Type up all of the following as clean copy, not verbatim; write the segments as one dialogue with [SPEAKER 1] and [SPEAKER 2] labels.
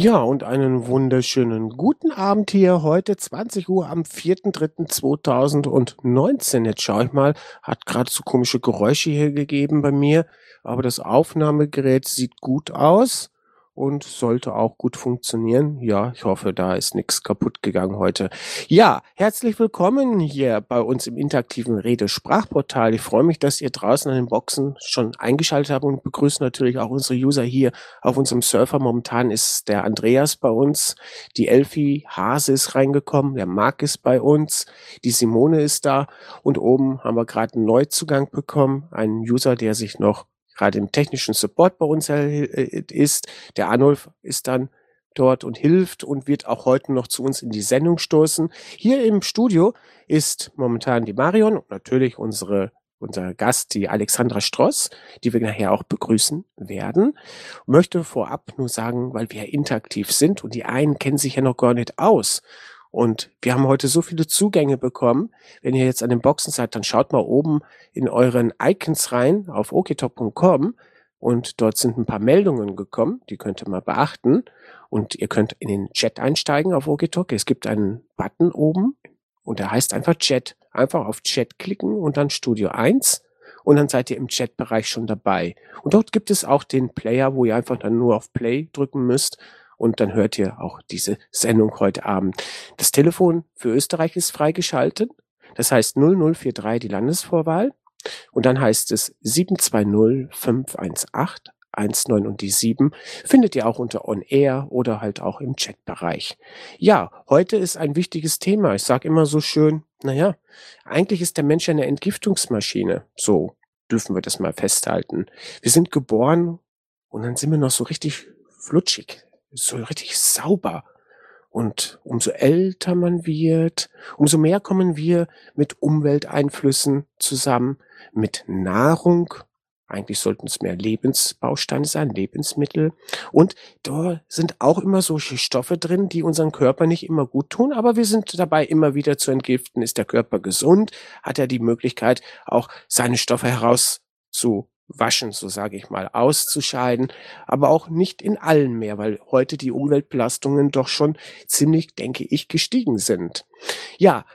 [SPEAKER 1] Ja, und einen wunderschönen guten Abend hier heute 20 Uhr am 4.3.2019. Jetzt schaue ich mal, hat gerade so komische Geräusche hier gegeben bei mir, aber das Aufnahmegerät sieht gut aus und sollte auch gut funktionieren. Ja, ich hoffe, da ist nichts kaputt gegangen heute. Ja, herzlich willkommen hier bei uns im interaktiven Rede-Sprachportal. Ich freue mich, dass ihr draußen an den Boxen schon eingeschaltet habt und begrüße natürlich auch unsere User hier auf unserem Surfer. Momentan ist der Andreas bei uns, die Elfi Hase ist reingekommen, der Marc ist bei uns, die Simone ist da und oben haben wir gerade einen Neuzugang bekommen, einen User, der sich noch gerade im technischen Support bei uns ist. Der Arnulf ist dann dort und hilft und wird auch heute noch zu uns in die Sendung stoßen. Hier im Studio ist momentan die Marion und natürlich unser Gast, die Alexandra Stross, die wir nachher auch begrüßen werden. Möchte vorab nur sagen, weil wir interaktiv sind und die einen kennen sich ja noch gar nicht aus. Und wir haben heute so viele Zugänge bekommen. Wenn ihr jetzt an den Boxen seid, dann schaut mal oben in euren Icons rein auf oktalk.com und dort sind ein paar Meldungen gekommen, die könnt ihr mal beachten. Und ihr könnt in den Chat einsteigen auf Oktalk. Es gibt einen Button oben und der heißt einfach Chat. Einfach auf Chat klicken und dann Studio 1 und dann seid ihr im Chatbereich schon dabei. Und dort gibt es auch den Player, wo ihr einfach dann nur auf Play drücken müsst und dann hört ihr auch diese Sendung heute Abend. Das Telefon für Österreich ist freigeschaltet. Das heißt 0043 die Landesvorwahl und dann heißt es 720 518 19 und die 7 findet ihr auch unter On Air oder halt auch im Chatbereich. Ja, heute ist ein wichtiges Thema. Ich sage immer so schön, naja, eigentlich ist der Mensch eine Entgiftungsmaschine. So dürfen wir das mal festhalten. Wir sind geboren und dann sind wir noch so richtig flutschig, so richtig sauber. Und umso älter man wird, umso mehr kommen wir mit Umwelteinflüssen zusammen, mit Nahrung. Eigentlich sollten es mehr Lebensbausteine sein, Lebensmittel. Und da sind auch immer solche Stoffe drin, die unseren Körper nicht immer gut tun, aber wir sind dabei immer wieder zu entgiften. Ist der Körper gesund, hat er die Möglichkeit, auch seine Stoffe herauszuwaschen, so sage ich mal, auszuscheiden, aber auch nicht in allen mehr, weil heute die Umweltbelastungen doch schon ziemlich, denke ich, gestiegen sind. Ja,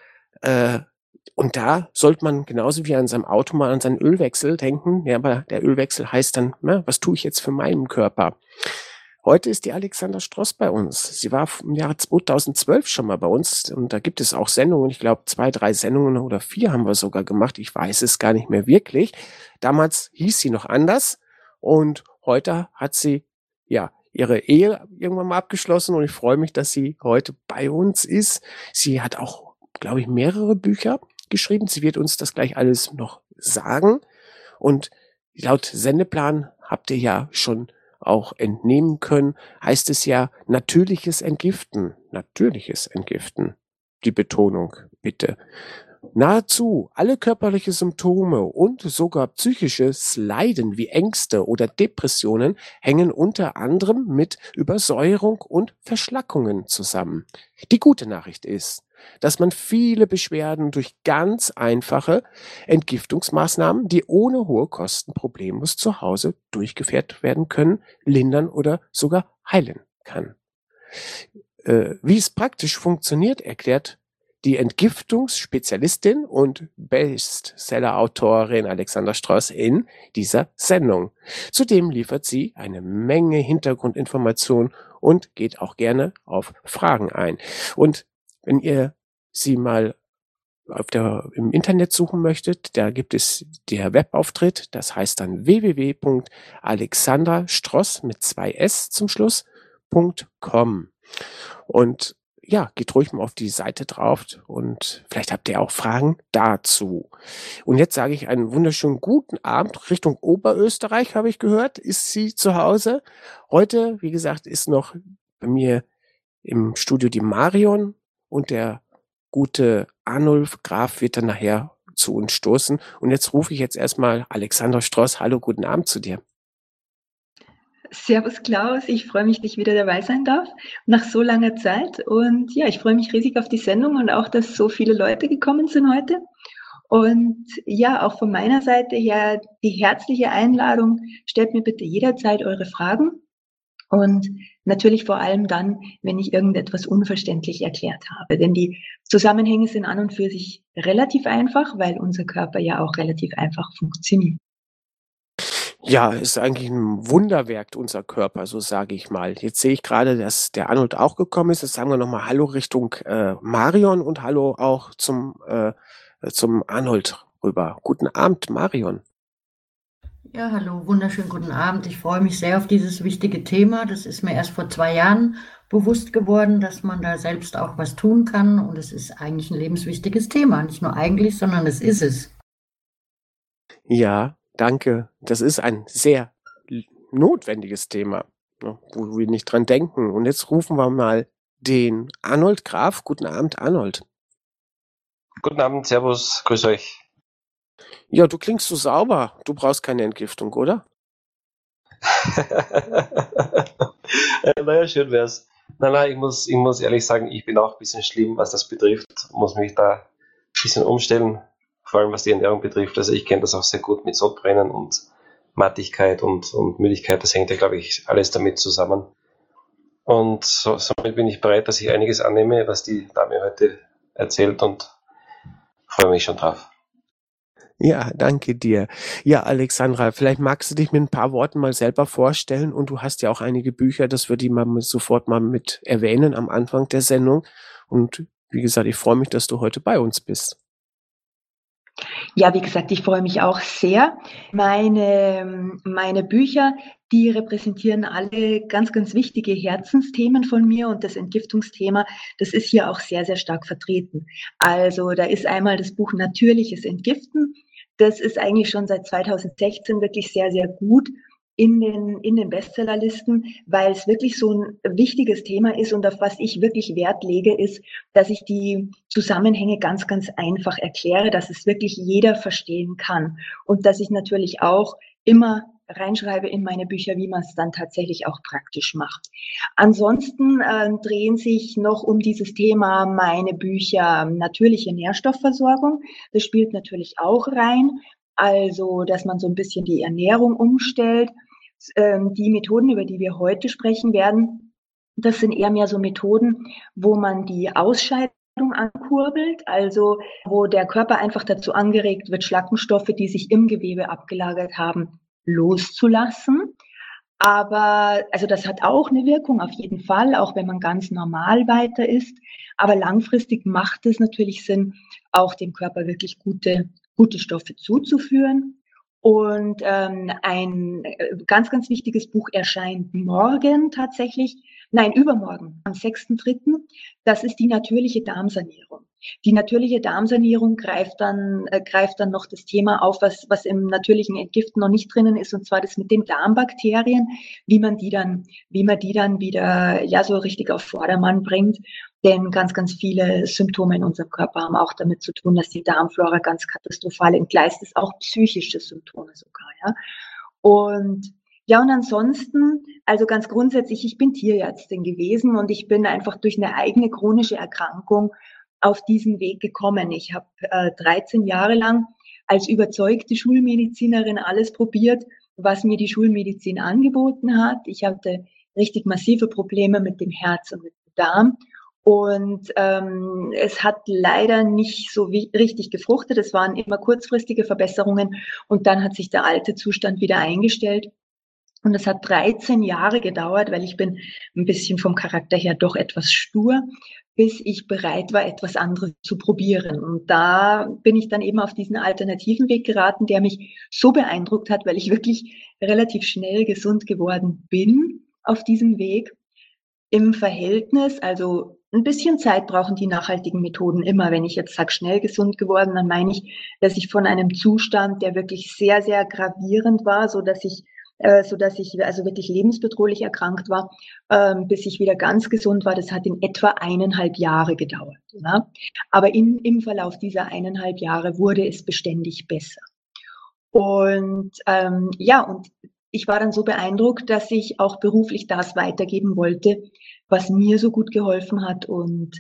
[SPEAKER 1] und da sollte man genauso wie an seinem Auto mal an seinen Ölwechsel denken. Ja, aber der Ölwechsel heißt dann, na, was tue ich jetzt für meinen Körper? Heute ist die Alexandra Stross bei uns. Sie war im Jahre 2012 schon mal bei uns und da gibt es auch Sendungen. Ich glaube, 2, 3 Sendungen oder 4 haben wir sogar gemacht. Ich weiß es gar nicht mehr wirklich. Damals hieß sie noch anders und heute hat sie, ja, ihre Ehe irgendwann mal abgeschlossen und ich freue mich, dass sie heute bei uns ist. Sie hat auch, glaube ich, mehrere Bücher geschrieben. Sie wird uns das gleich alles noch sagen. Und laut Sendeplan habt ihr ja schon auch entnehmen können, heißt es ja natürliches Entgiften. Natürliches Entgiften. Die Betonung, bitte. Nahezu alle körperliche Symptome und sogar psychisches Leiden wie Ängste oder Depressionen hängen unter anderem mit Übersäuerung und Verschlackungen zusammen. Die gute Nachricht ist, dass man viele Beschwerden durch ganz einfache Entgiftungsmaßnahmen, die ohne hohe Kosten problemlos zu Hause durchgeführt werden können, lindern oder sogar heilen kann. Wie es praktisch funktioniert, erklärt die Entgiftungsspezialistin und Bestseller-Autorin Alexandra Stross in dieser Sendung. Zudem liefert sie eine Menge Hintergrundinformationen und geht auch gerne auf Fragen ein. Und wenn ihr sie mal im Internet suchen möchtet, da gibt es der Webauftritt, das heißt dann www.alexandrastross mit 2 S zum Schluss.com. Und ja, geht ruhig mal auf die Seite drauf und vielleicht habt ihr auch Fragen dazu. Und jetzt sage ich einen wunderschönen guten Abend Richtung Oberösterreich, habe ich gehört, ist sie zu Hause. Heute, wie gesagt, ist noch bei mir im Studio die Marion und der gute Arnulf Graf wird dann nachher zu uns stoßen. Und jetzt rufe ich jetzt erstmal Alexandra Stross. Hallo, guten Abend zu dir.
[SPEAKER 2] Servus Klaus, ich freue mich, dass ich wieder dabei sein darf, nach so langer Zeit. Und ja, ich freue mich riesig auf die Sendung und auch, dass so viele Leute gekommen sind heute. Und ja, auch von meiner Seite her die herzliche Einladung, stellt mir bitte jederzeit eure Fragen. Und natürlich vor allem dann, wenn ich irgendetwas unverständlich erklärt habe. Denn die Zusammenhänge sind an und für sich relativ einfach, weil unser Körper ja auch relativ einfach funktioniert.
[SPEAKER 1] Ja, ist eigentlich ein Wunderwerk, unser Körper, so sage ich mal. Jetzt sehe ich gerade, dass der Arnold auch gekommen ist. Jetzt sagen wir noch mal Hallo Richtung, Marion und Hallo auch zum Arnold rüber. Guten Abend, Marion.
[SPEAKER 3] Ja, hallo, wunderschönen guten Abend. Ich freue mich sehr auf dieses wichtige Thema. Das ist mir erst vor 2 Jahren bewusst geworden, dass man da selbst auch was tun kann. Und es ist eigentlich ein lebenswichtiges Thema. Nicht nur eigentlich, sondern es ist es.
[SPEAKER 1] Ja, danke. Das ist ein sehr notwendiges Thema, ne, wo wir nicht dran denken. Und jetzt rufen wir mal den Arnold Graf. Guten Abend, Arnold.
[SPEAKER 4] Guten Abend, Servus, grüß euch.
[SPEAKER 1] Ja, du klingst so sauber. Du brauchst keine Entgiftung, oder?
[SPEAKER 4] Naja, schön wär's. Nein, ich muss ehrlich sagen, ich bin auch ein bisschen schlimm, was das betrifft. Muss mich da ein bisschen umstellen, vor allem was die Ernährung betrifft. Also ich kenne das auch sehr gut mit Sodbrennen und Mattigkeit und Müdigkeit. Das hängt ja, glaube ich, alles damit zusammen. Und somit bin ich bereit, dass ich einiges annehme, was die Dame heute erzählt und freue mich schon drauf.
[SPEAKER 1] Ja, danke dir. Ja, Alexandra, vielleicht magst du dich mit ein paar Worten mal selber vorstellen und du hast ja auch einige Bücher, das würde ich sofort mal mit erwähnen am Anfang der Sendung. Und wie gesagt, ich freue mich, dass du heute bei uns bist.
[SPEAKER 2] Ja, wie gesagt, ich freue mich auch sehr. Meine Bücher, die repräsentieren alle ganz, ganz wichtige Herzensthemen von mir und das Entgiftungsthema, das ist hier auch sehr, sehr stark vertreten. Also da ist einmal das Buch Natürliches Entgiften. Das ist eigentlich schon seit 2016 wirklich sehr, sehr gut in den Bestsellerlisten, weil es wirklich so ein wichtiges Thema ist und auf was ich wirklich Wert lege, ist, dass ich die Zusammenhänge ganz, ganz einfach erkläre, dass es wirklich jeder verstehen kann und dass ich natürlich auch immer reinschreibe in meine Bücher, wie man es dann tatsächlich auch praktisch macht. Ansonsten drehen sich noch um dieses Thema meine Bücher natürliche Nährstoffversorgung. Das spielt natürlich auch rein. Also, dass man so ein bisschen die Ernährung umstellt. Die Methoden, über die wir heute sprechen werden, das sind eher mehr so Methoden, wo man die Ausscheidung ankurbelt, also wo der Körper einfach dazu angeregt wird, Schlackenstoffe, die sich im Gewebe abgelagert haben, loszulassen. Aber also das hat auch eine Wirkung auf jeden Fall, auch wenn man ganz normal weiter ist. Aber langfristig macht es natürlich Sinn, auch dem Körper wirklich gute Stoffe zuzuführen. Und ein ganz, ganz wichtiges Buch erscheint morgen tatsächlich, nein, übermorgen, am 6.3. Das ist die natürliche Darmsanierung. Die natürliche Darmsanierung greift dann noch das Thema auf, was im natürlichen Entgiften noch nicht drinnen ist, und zwar das mit den Darmbakterien, wie man die dann wieder ja so richtig auf Vordermann bringt. Denn ganz, ganz viele Symptome in unserem Körper haben auch damit zu tun, dass die Darmflora ganz katastrophal entgleist ist, auch psychische Symptome sogar. Ja. Und ja, und ansonsten, also ganz grundsätzlich, ich bin Tierärztin gewesen und ich bin einfach durch eine eigene chronische Erkrankung auf diesen Weg gekommen. Ich habe 13 Jahre lang als überzeugte Schulmedizinerin alles probiert, was mir die Schulmedizin angeboten hat. Ich hatte richtig massive Probleme mit dem Herz und mit dem Darm. Und es hat leider nicht so richtig gefruchtet. Es waren immer kurzfristige Verbesserungen und dann hat sich der alte Zustand wieder eingestellt. Und es hat 13 Jahre gedauert, weil ich bin ein bisschen vom Charakter her doch etwas stur, bis ich bereit war, etwas anderes zu probieren. Und da bin ich dann eben auf diesen alternativen Weg geraten, der mich so beeindruckt hat, weil ich wirklich relativ schnell gesund geworden bin auf diesem Weg. Im Verhältnis, also ein bisschen Zeit brauchen die nachhaltigen Methoden immer. Wenn ich jetzt sage, schnell gesund geworden, dann meine ich, dass ich von einem Zustand, der wirklich sehr, sehr gravierend war, so dass ich also wirklich lebensbedrohlich erkrankt war, bis ich wieder ganz gesund war. Das hat in etwa 1,5 Jahre gedauert. Ja? Aber im Verlauf dieser 1,5 Jahre wurde es beständig besser. Und ja, und ich war dann so beeindruckt, dass ich auch beruflich das weitergeben wollte, was mir so gut geholfen hat, und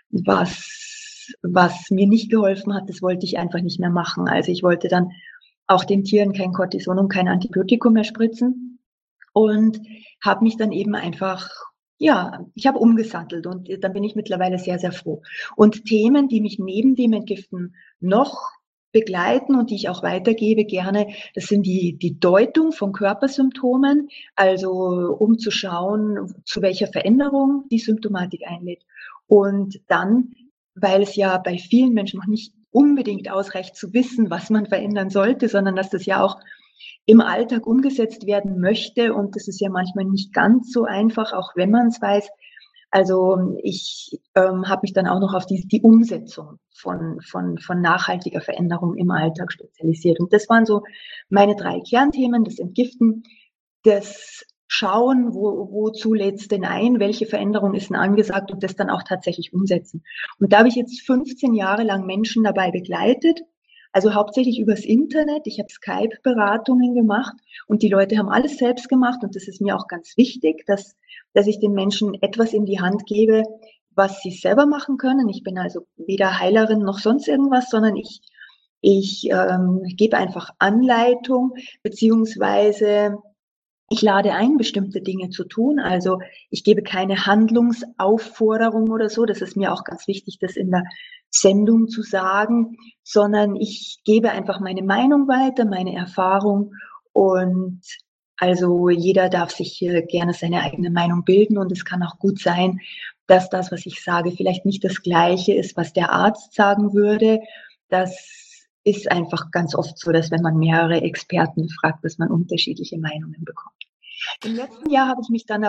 [SPEAKER 2] was mir nicht geholfen hat, das wollte ich einfach nicht mehr machen. Also ich wollte dann auch den Tieren kein Cortison und kein Antibiotikum mehr spritzen. und habe mich dann eben einfach, ja, ich habe umgesattelt und dann bin ich mittlerweile sehr, sehr froh. Und Themen, die mich neben dem Entgiften noch begleiten und die ich auch weitergebe gerne, das sind die Deutung von Körpersymptomen, also um zu schauen, zu welcher Veränderung die Symptomatik einlädt. Und dann, weil es ja bei vielen Menschen noch nicht unbedingt ausreicht zu wissen, was man verändern sollte, sondern dass das ja auch im Alltag umgesetzt werden möchte. Und das ist ja manchmal nicht ganz so einfach, auch wenn man es weiß. Also ich habe mich dann auch noch auf die Umsetzung von nachhaltiger Veränderung im Alltag spezialisiert. Und das waren so meine 3 Kernthemen: das Entgiften, das Schauen, wozu lädt es denn ein, welche Veränderung ist denn angesagt und das dann auch tatsächlich umsetzen. Und da habe ich jetzt 15 Jahre lang Menschen dabei begleitet, also hauptsächlich übers Internet. Ich habe Skype-Beratungen gemacht und die Leute haben alles selbst gemacht und das ist mir auch ganz wichtig, dass ich den Menschen etwas in die Hand gebe, was sie selber machen können. Ich bin also weder Heilerin noch sonst irgendwas, sondern ich gebe einfach Anleitung, beziehungsweise ich lade ein, bestimmte Dinge zu tun. Also ich gebe keine Handlungsaufforderung oder so. Das ist mir auch ganz wichtig, das in der Sendung zu sagen, sondern ich gebe einfach meine Meinung weiter, meine Erfahrung. Und also jeder darf sich hier gerne seine eigene Meinung bilden. Und es kann auch gut sein, dass das, was ich sage, vielleicht nicht das Gleiche ist, was der Arzt sagen würde. Das ist einfach ganz oft so, dass wenn man mehrere Experten fragt, dass man unterschiedliche Meinungen bekommt. Im letzten Jahr habe ich mich dann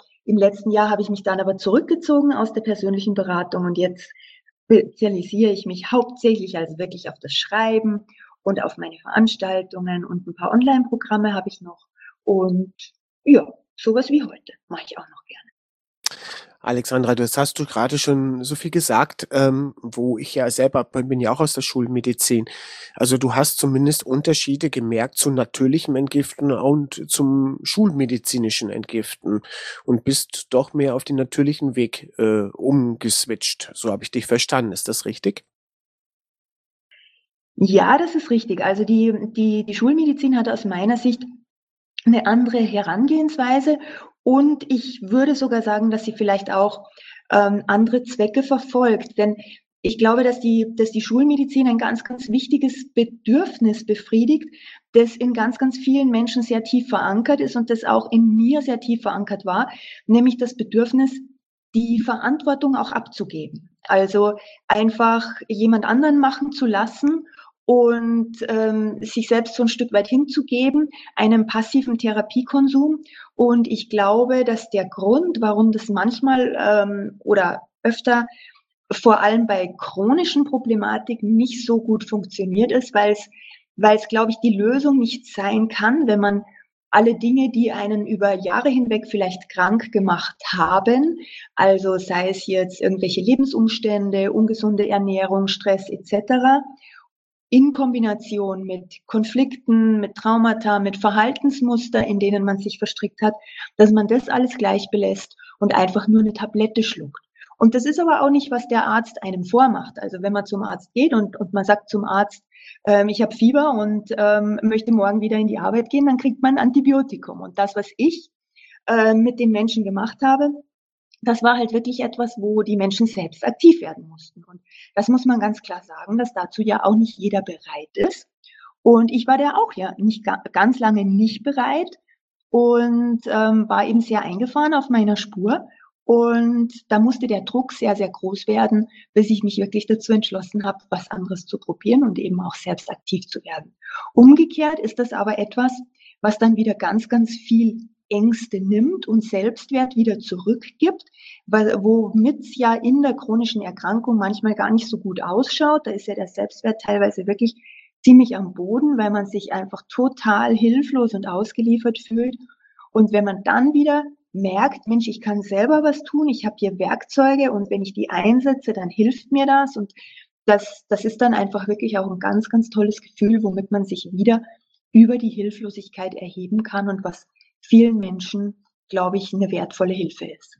[SPEAKER 2] aber zurückgezogen aus der persönlichen Beratung und jetzt spezialisiere ich mich hauptsächlich also wirklich auf das Schreiben und auf meine Veranstaltungen und ein paar Online-Programme habe ich noch und ja, sowas wie heute mache ich auch noch gerne.
[SPEAKER 1] Alexandra, das hast du gerade schon so viel gesagt, wo ich ja selber bin ja auch aus der Schulmedizin. Also du hast zumindest Unterschiede gemerkt zu natürlichem Entgiften und zum schulmedizinischen Entgiften und bist doch mehr auf den natürlichen Weg umgeswitcht. So habe ich dich verstanden. Ist das richtig?
[SPEAKER 2] Ja, das ist richtig. Also die Schulmedizin hat aus meiner Sicht eine andere Herangehensweise und ich würde sogar sagen, dass sie vielleicht auch andere Zwecke verfolgt. Denn ich glaube, dass die Schulmedizin ein ganz, ganz wichtiges Bedürfnis befriedigt, das in ganz, ganz vielen Menschen sehr tief verankert ist und das auch in mir sehr tief verankert war, nämlich das Bedürfnis, die Verantwortung auch abzugeben. Also einfach jemand anderen machen zu lassen und sich selbst so ein Stück weit hinzugeben, einem passiven Therapiekonsum. Und ich glaube, dass der Grund, warum das manchmal oder öfter vor allem bei chronischen Problematiken nicht so gut funktioniert ist, weil es, glaube ich, die Lösung nicht sein kann, wenn man alle Dinge, die einen über Jahre hinweg vielleicht krank gemacht haben, also sei es jetzt irgendwelche Lebensumstände, ungesunde Ernährung, Stress etc., in Kombination mit Konflikten, mit Traumata, mit Verhaltensmuster, in denen man sich verstrickt hat, dass man das alles gleich belässt und einfach nur eine Tablette schluckt. Und das ist aber auch nicht, was der Arzt einem vormacht. Also wenn man zum Arzt geht und man sagt zum Arzt, ich habe Fieber und möchte morgen wieder in die Arbeit gehen, dann kriegt man ein Antibiotikum. Und das, was ich mit den Menschen gemacht habe, das war halt wirklich etwas, wo die Menschen selbst aktiv werden mussten. Und das muss man ganz klar sagen, dass dazu ja auch nicht jeder bereit ist. Und ich war da auch ja nicht ganz lange nicht bereit und war eben sehr eingefahren auf meiner Spur. Und da musste der Druck sehr, sehr groß werden, bis ich mich wirklich dazu entschlossen habe, was anderes zu probieren und eben auch selbst aktiv zu werden. Umgekehrt ist das aber etwas, was dann wieder ganz, ganz viel Ängste nimmt und Selbstwert wieder zurückgibt, womit es ja in der chronischen Erkrankung manchmal gar nicht so gut ausschaut. Da ist ja der Selbstwert teilweise wirklich ziemlich am Boden, weil man sich einfach total hilflos und ausgeliefert fühlt. Und wenn man dann wieder merkt, Mensch, ich kann selber was tun, ich habe hier Werkzeuge und wenn ich die einsetze, dann hilft mir das. Und das ist dann einfach wirklich auch ein ganz, ganz tolles Gefühl, womit man sich wieder über die Hilflosigkeit erheben kann und was vielen Menschen, glaube ich, eine wertvolle Hilfe ist.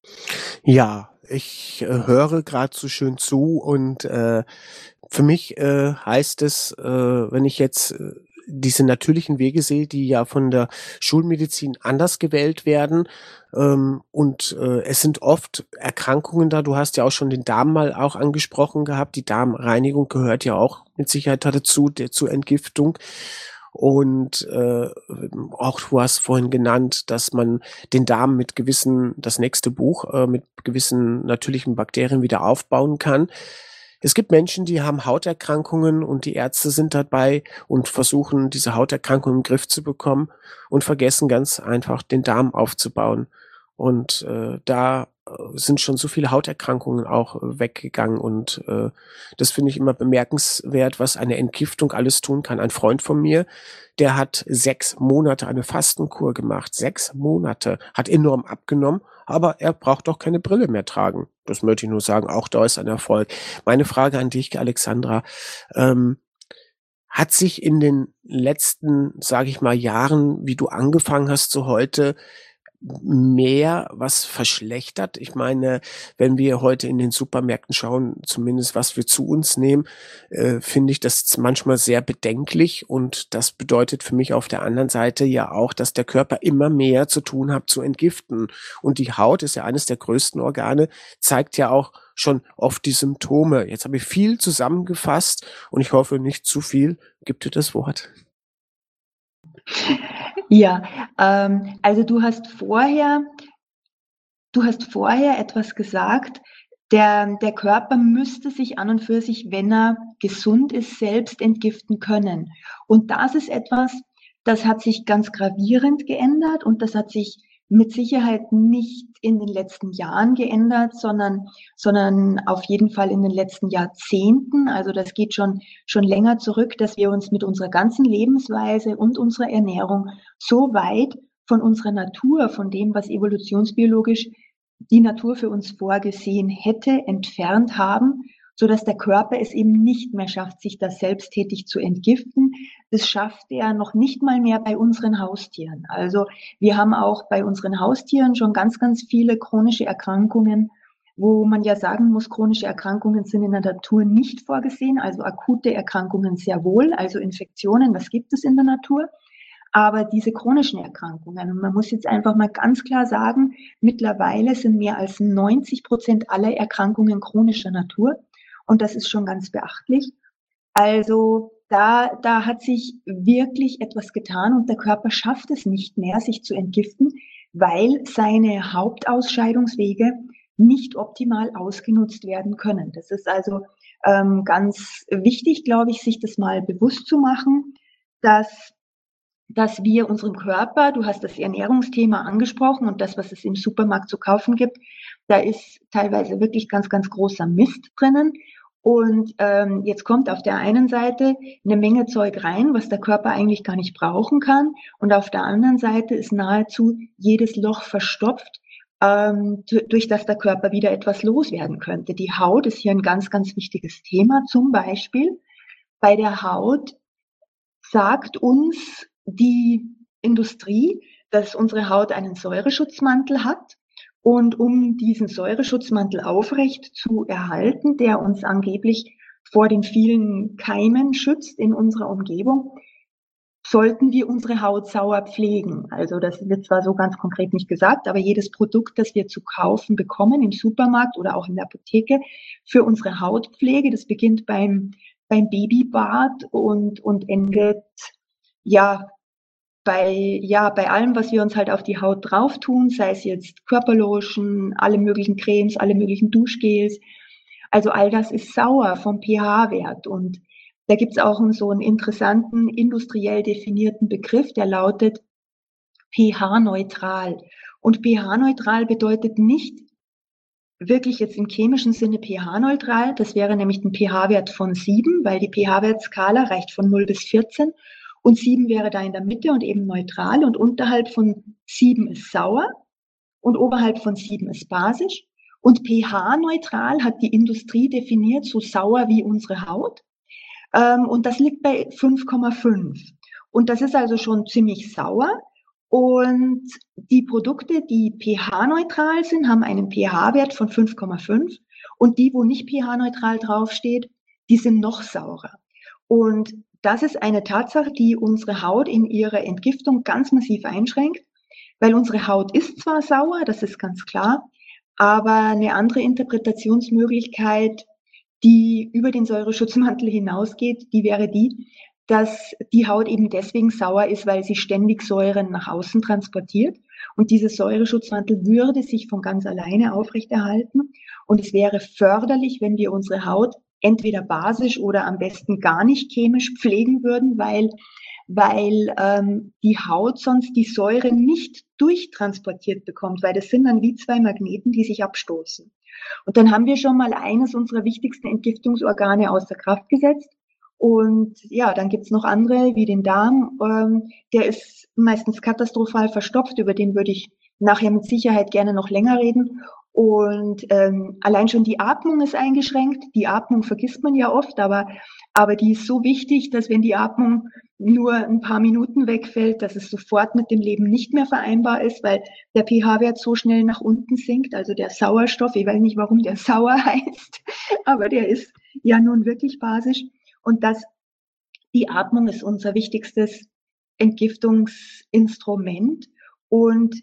[SPEAKER 1] Ja, ich höre gerade so schön zu und für mich heißt es, wenn ich jetzt diese natürlichen Wege sehe, die ja von der Schulmedizin anders gewählt werden. Es sind oft Erkrankungen da. Du hast ja auch schon den Darm mal auch angesprochen gehabt. Die Darmreinigung gehört ja auch mit Sicherheit dazu, zur Entgiftung. Und auch du hast vorhin genannt, dass man den Darm mit gewissen, das nächste Buch, mit gewissen natürlichen Bakterien wieder aufbauen kann. Es gibt Menschen, die haben Hauterkrankungen und die Ärzte sind dabei und versuchen, diese Hauterkrankungen im Griff zu bekommen und vergessen ganz einfach, den Darm aufzubauen. Und da sind schon so viele Hauterkrankungen auch weggegangen und das finde ich immer bemerkenswert, was eine Entgiftung alles tun kann. Ein Freund von mir, der hat 6 Monate eine Fastenkur gemacht. 6 Monate, hat enorm abgenommen, aber er braucht doch keine Brille mehr tragen. Das möchte ich nur sagen, auch da ist ein Erfolg. Meine Frage an dich, Alexandra, hat sich in den letzten, sage ich mal, Jahren, wie du angefangen hast, so heute, mehr was verschlechtert? Ich meine, wenn wir heute in den Supermärkten schauen, zumindest was wir zu uns nehmen, finde ich das manchmal sehr bedenklich und das bedeutet für mich auf der anderen Seite ja auch, dass der Körper immer mehr zu tun hat zu entgiften und die Haut ist ja eines der größten Organe, zeigt ja auch schon oft die Symptome. Jetzt habe ich viel zusammengefasst und ich hoffe nicht zu viel. Gib dir das Wort.
[SPEAKER 2] Ja, also du hast vorher etwas gesagt, der Körper müsste sich an und für sich, wenn er gesund ist, selbst entgiften können. Und das ist etwas, das hat sich ganz gravierend geändert und das hat sich mit Sicherheit nicht in den letzten Jahren geändert, sondern auf jeden Fall in den letzten Jahrzehnten. Also das geht schon länger zurück, dass wir uns mit unserer ganzen Lebensweise und unserer Ernährung so weit von unserer Natur, von dem, was evolutionsbiologisch die Natur für uns vorgesehen hätte, entfernt haben, so dass der Körper es eben nicht mehr schafft, sich da selbsttätig zu entgiften. Das schafft er noch nicht mal mehr bei unseren Haustieren. Also wir haben auch bei unseren Haustieren schon ganz, ganz viele chronische Erkrankungen, wo man ja sagen muss, chronische Erkrankungen sind in der Natur nicht vorgesehen, also akute Erkrankungen sehr wohl, also Infektionen, das gibt es in der Natur. Aber diese chronischen Erkrankungen, und man muss jetzt einfach mal ganz klar sagen, mittlerweile sind mehr als 90% aller Erkrankungen chronischer Natur. Und das ist schon ganz beachtlich. Also da hat sich wirklich etwas getan und der Körper schafft es nicht mehr, sich zu entgiften, weil seine Hauptausscheidungswege nicht optimal ausgenutzt werden können. Das ist also ganz wichtig, glaube ich, sich das mal bewusst zu machen, dass wir unserem Körper, du hast das Ernährungsthema angesprochen und das, was es im Supermarkt zu kaufen gibt, da ist teilweise wirklich ganz, ganz großer Mist drinnen. Und jetzt kommt auf der einen Seite eine Menge Zeug rein, was der Körper eigentlich gar nicht brauchen kann. Und auf der anderen Seite ist nahezu jedes Loch verstopft, durch das der Körper wieder etwas loswerden könnte. Die Haut ist hier ein ganz, ganz wichtiges Thema. Zum Beispiel bei der Haut sagt uns die Industrie, dass unsere Haut einen Säureschutzmantel hat. Und um diesen Säureschutzmantel aufrecht zu erhalten, der uns angeblich vor den vielen Keimen schützt in unserer Umgebung, sollten wir unsere Haut sauer pflegen. Also das wird zwar so ganz konkret nicht gesagt, aber jedes Produkt, das wir zu kaufen bekommen im Supermarkt oder auch in der Apotheke für unsere Hautpflege, das beginnt beim Babybad und endet bei allem, was wir uns halt auf die Haut drauf tun, sei es jetzt Körperlotion, alle möglichen Cremes, alle möglichen Duschgels. Also all das ist sauer vom pH-Wert. Und da gibt's auch so einen interessanten, industriell definierten Begriff, der lautet pH-neutral. Und pH-neutral bedeutet nicht wirklich jetzt im chemischen Sinne pH-neutral. Das wäre nämlich ein pH-Wert von 7, weil die pH-Wertskala reicht von 0 bis 14. Und 7 wäre da in der Mitte und eben neutral. Und unterhalb von 7 ist sauer und oberhalb von 7 ist basisch. Und pH-neutral hat die Industrie definiert, so sauer wie unsere Haut. Und das liegt bei 5,5. Und das ist also schon ziemlich sauer. Und die Produkte, die pH-neutral sind, haben einen pH-Wert von 5,5. Und die, wo nicht pH-neutral draufsteht, die sind noch saurer. Und das ist eine Tatsache, die unsere Haut in ihrer Entgiftung ganz massiv einschränkt, weil unsere Haut ist zwar sauer, das ist ganz klar, aber eine andere Interpretationsmöglichkeit, die über den Säureschutzmantel hinausgeht, die wäre die, dass die Haut eben deswegen sauer ist, weil sie ständig Säuren nach außen transportiert. Und dieser Säureschutzmantel würde sich von ganz alleine aufrechterhalten. Und es wäre förderlich, wenn wir unsere Haut entweder basisch oder am besten gar nicht chemisch pflegen würden, weil die Haut sonst die Säure nicht durchtransportiert bekommt, weil das sind dann wie zwei Magneten, die sich abstoßen. Und dann haben wir schon mal eines unserer wichtigsten Entgiftungsorgane außer Kraft gesetzt. Und ja, dann gibt's noch andere wie den Darm. Der ist meistens katastrophal verstopft, über den würde ich nachher mit Sicherheit gerne noch länger reden. Und allein schon die Atmung ist eingeschränkt. Die Atmung vergisst man ja oft, aber die ist so wichtig, dass wenn die Atmung nur ein paar Minuten wegfällt, dass es sofort mit dem Leben nicht mehr vereinbar ist, weil der pH-Wert so schnell nach unten sinkt. Also der Sauerstoff, ich weiß nicht, warum der sauer heißt, aber der ist ja nun wirklich basisch. Und die Atmung ist unser wichtigstes Entgiftungsinstrument. Und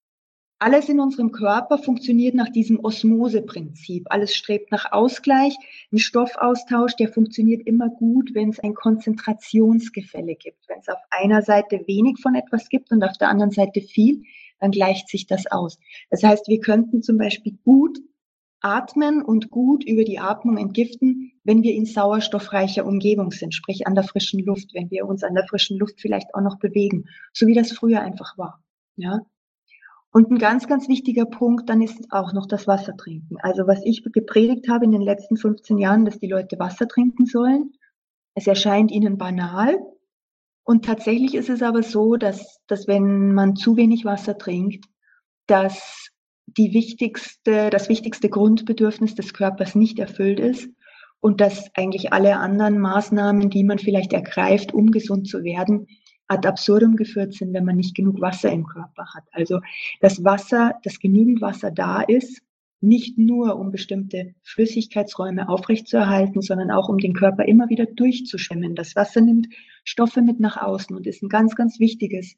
[SPEAKER 2] alles in unserem Körper funktioniert nach diesem Osmoseprinzip. Alles strebt nach Ausgleich. Ein Stoffaustausch, der funktioniert immer gut, wenn es ein Konzentrationsgefälle gibt. Wenn es auf einer Seite wenig von etwas gibt und auf der anderen Seite viel, dann gleicht sich das aus. Das heißt, wir könnten zum Beispiel gut atmen und gut über die Atmung entgiften, wenn wir in sauerstoffreicher Umgebung sind, sprich an der frischen Luft, wenn wir uns an der frischen Luft vielleicht auch noch bewegen, so wie das früher einfach war. Ja. Und ein ganz, ganz wichtiger Punkt, dann ist auch noch das Wasser trinken. Also was ich gepredigt habe in den letzten 15 Jahren, dass die Leute Wasser trinken sollen. Es erscheint ihnen banal. Und tatsächlich ist es aber so, dass wenn man zu wenig Wasser trinkt, dass das wichtigste Grundbedürfnis des Körpers nicht erfüllt ist und dass eigentlich alle anderen Maßnahmen, die man vielleicht ergreift, um gesund zu werden, ad absurdum geführt sind, wenn man nicht genug Wasser im Körper hat. Also dass genügend Wasser da ist, nicht nur um bestimmte Flüssigkeitsräume aufrechtzuerhalten, sondern auch um den Körper immer wieder durchzuschwemmen. Das Wasser nimmt Stoffe mit nach außen und ist ein ganz, ganz wichtiges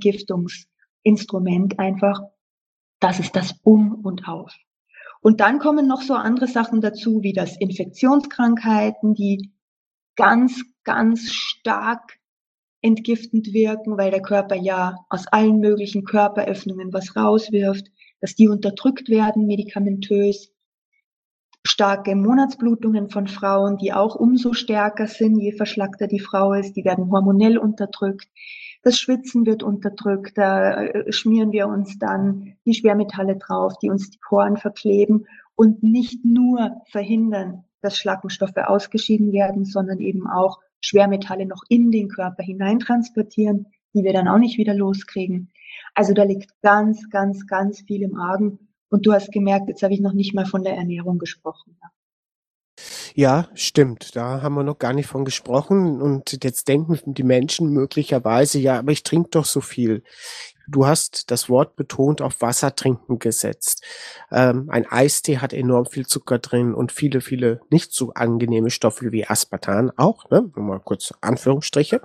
[SPEAKER 2] Entgiftungsinstrument einfach. Das ist das Um und Auf. Und dann kommen noch so andere Sachen dazu, wie das Infektionskrankheiten, die ganz, ganz stark entgiftend wirken, weil der Körper ja aus allen möglichen Körperöffnungen was rauswirft, dass die unterdrückt werden, medikamentös. Starke Monatsblutungen von Frauen, die auch umso stärker sind, je verschlackter die Frau ist, die werden hormonell unterdrückt. Das Schwitzen wird unterdrückt, da schmieren wir uns dann die Schwermetalle drauf, die uns die Poren verkleben und nicht nur verhindern, dass Schlackenstoffe ausgeschieden werden, sondern eben auch Schwermetalle noch in den Körper hineintransportieren, die wir dann auch nicht wieder loskriegen. Also da liegt ganz, ganz, ganz viel im Argen. Und du hast gemerkt, jetzt habe ich noch nicht mal von der Ernährung gesprochen.
[SPEAKER 1] Ja, stimmt. Da haben wir noch gar nicht von gesprochen. Und jetzt denken die Menschen möglicherweise, ja, aber ich trinke doch so viel. Du hast das Wort betont auf Wasser trinken gesetzt. Ein Eistee hat enorm viel Zucker drin und viele, viele nicht so angenehme Stoffe wie Aspartam auch, ne? Nur mal kurz Anführungsstriche.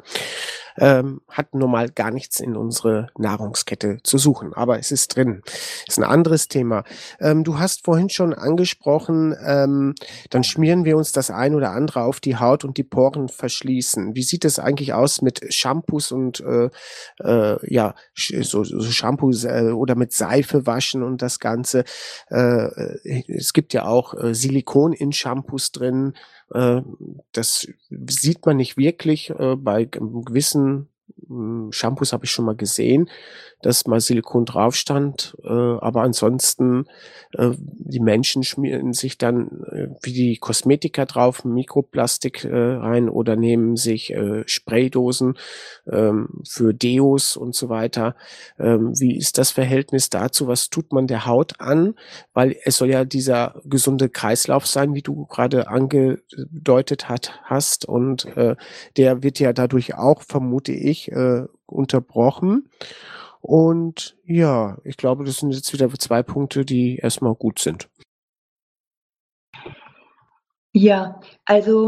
[SPEAKER 1] Hat normal gar nichts in unsere Nahrungskette zu suchen, aber es ist drin. Ist ein anderes Thema. Du hast vorhin schon angesprochen, dann schmieren wir uns das ein oder andere auf die Haut und die Poren verschließen. Wie sieht es eigentlich aus mit Shampoos und so Shampoos oder mit Seife waschen und das Ganze? Es gibt ja auch Silikon in Shampoos drin. Das sieht man nicht wirklich. Bei gewissen Shampoos habe ich schon mal gesehen, dass mal Silikon drauf stand, aber ansonsten die Menschen schmieren sich dann wie die Kosmetika drauf Mikroplastik rein oder nehmen sich Spraydosen für Deos und so weiter. Wie ist das Verhältnis dazu? Was tut man der Haut an? Weil es soll ja dieser gesunde Kreislauf sein, wie du gerade angedeutet hast und der wird ja dadurch auch, vermute ich, unterbrochen. Und ja, ich glaube, das sind jetzt wieder 2 Punkte, die erstmal gut sind.
[SPEAKER 2] Ja, also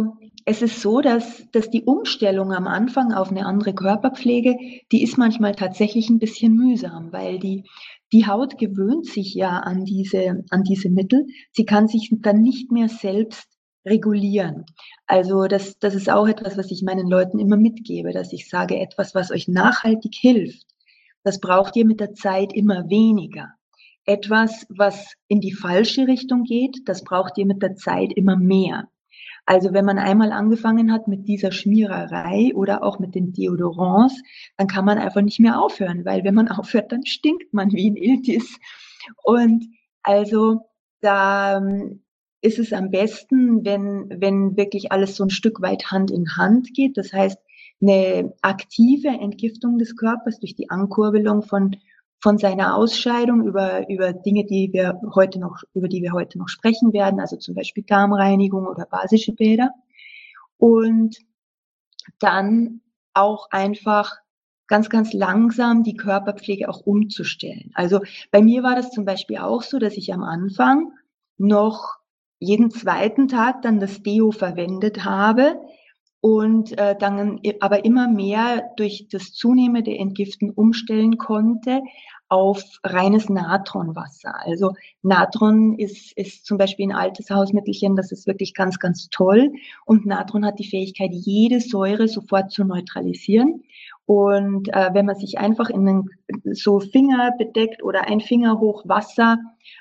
[SPEAKER 2] es ist so, dass die Umstellung am Anfang auf eine andere Körperpflege, die ist manchmal tatsächlich ein bisschen mühsam, weil die Haut gewöhnt sich ja an diese Mittel. Sie kann sich dann nicht mehr selbst regulieren. Also das ist auch etwas, was ich meinen Leuten immer mitgebe, dass ich sage, etwas, was euch nachhaltig hilft, das braucht ihr mit der Zeit immer weniger. Etwas, was in die falsche Richtung geht, das braucht ihr mit der Zeit immer mehr. Also wenn man einmal angefangen hat mit dieser Schmiererei oder auch mit den Deodorants, dann kann man einfach nicht mehr aufhören, weil wenn man aufhört, dann stinkt man wie ein Iltis. Und also da ist es am besten, wenn wirklich alles so ein Stück weit Hand in Hand geht. Das heißt, eine aktive Entgiftung des Körpers durch die Ankurbelung von seiner Ausscheidung über Dinge, über die wir heute noch sprechen werden, also zum Beispiel Darmreinigung oder basische Bäder. Und dann auch einfach ganz, ganz langsam die Körperpflege auch umzustellen. Also bei mir war das zum Beispiel auch so, dass ich am Anfang noch jeden zweiten Tag dann das Deo verwendet habe und dann aber immer mehr durch das zunehmende Entgiften umstellen konnte auf reines Natronwasser. Also Natron ist zum Beispiel ein altes Hausmittelchen, das ist wirklich ganz, ganz toll. Und Natron hat die Fähigkeit, jede Säure sofort zu neutralisieren. Und wenn man sich einfach so Finger bedeckt oder ein Finger hoch Wasser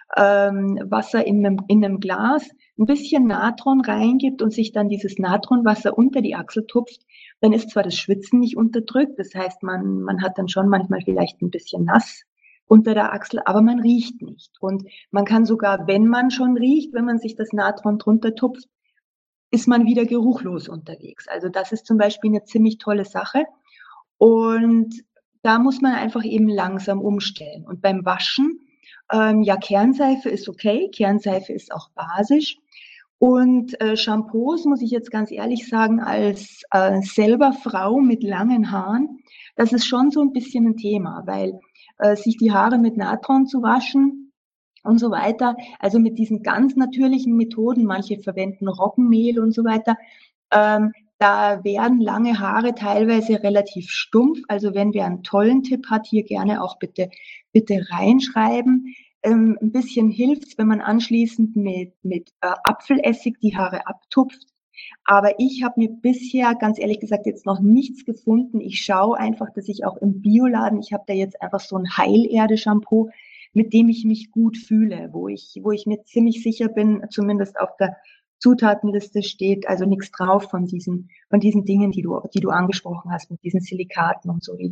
[SPEAKER 2] in einem Glas, ein bisschen Natron reingibt und sich dann dieses Natronwasser unter die Achsel tupft, dann ist zwar das Schwitzen nicht unterdrückt, das heißt, man hat dann schon manchmal vielleicht ein bisschen nass unter der Achsel, aber man riecht nicht. Und man kann sogar, wenn man schon riecht, wenn man sich das Natron drunter tupft, ist man wieder geruchlos unterwegs. Also das ist zum Beispiel eine ziemlich tolle Sache. Und da muss man einfach eben langsam umstellen. Und beim Waschen, ja, Kernseife ist okay, Kernseife ist auch basisch. Und Shampoos, muss ich jetzt ganz ehrlich sagen, als selber Frau mit langen Haaren, das ist schon so ein bisschen ein Thema, weil sich die Haare mit Natron zu waschen und so weiter, also mit diesen ganz natürlichen Methoden, manche verwenden Roggenmehl und so weiter, da werden lange Haare teilweise relativ stumpf. Also wenn wer einen tollen Tipp hat, hier gerne auch bitte reinschreiben. Ein bisschen hilft's, wenn man anschließend mit Apfelessig die Haare abtupft. Aber ich habe mir bisher, ganz ehrlich gesagt, jetzt noch nichts gefunden. Ich schaue einfach, dass ich auch im Bioladen, ich habe da jetzt einfach so ein Heilerde-Shampoo, mit dem ich mich gut fühle, wo ich mir ziemlich sicher bin, zumindest auf der Zutatenliste steht also nichts drauf von diesen Dingen, die du angesprochen hast, mit diesen Silikaten und so,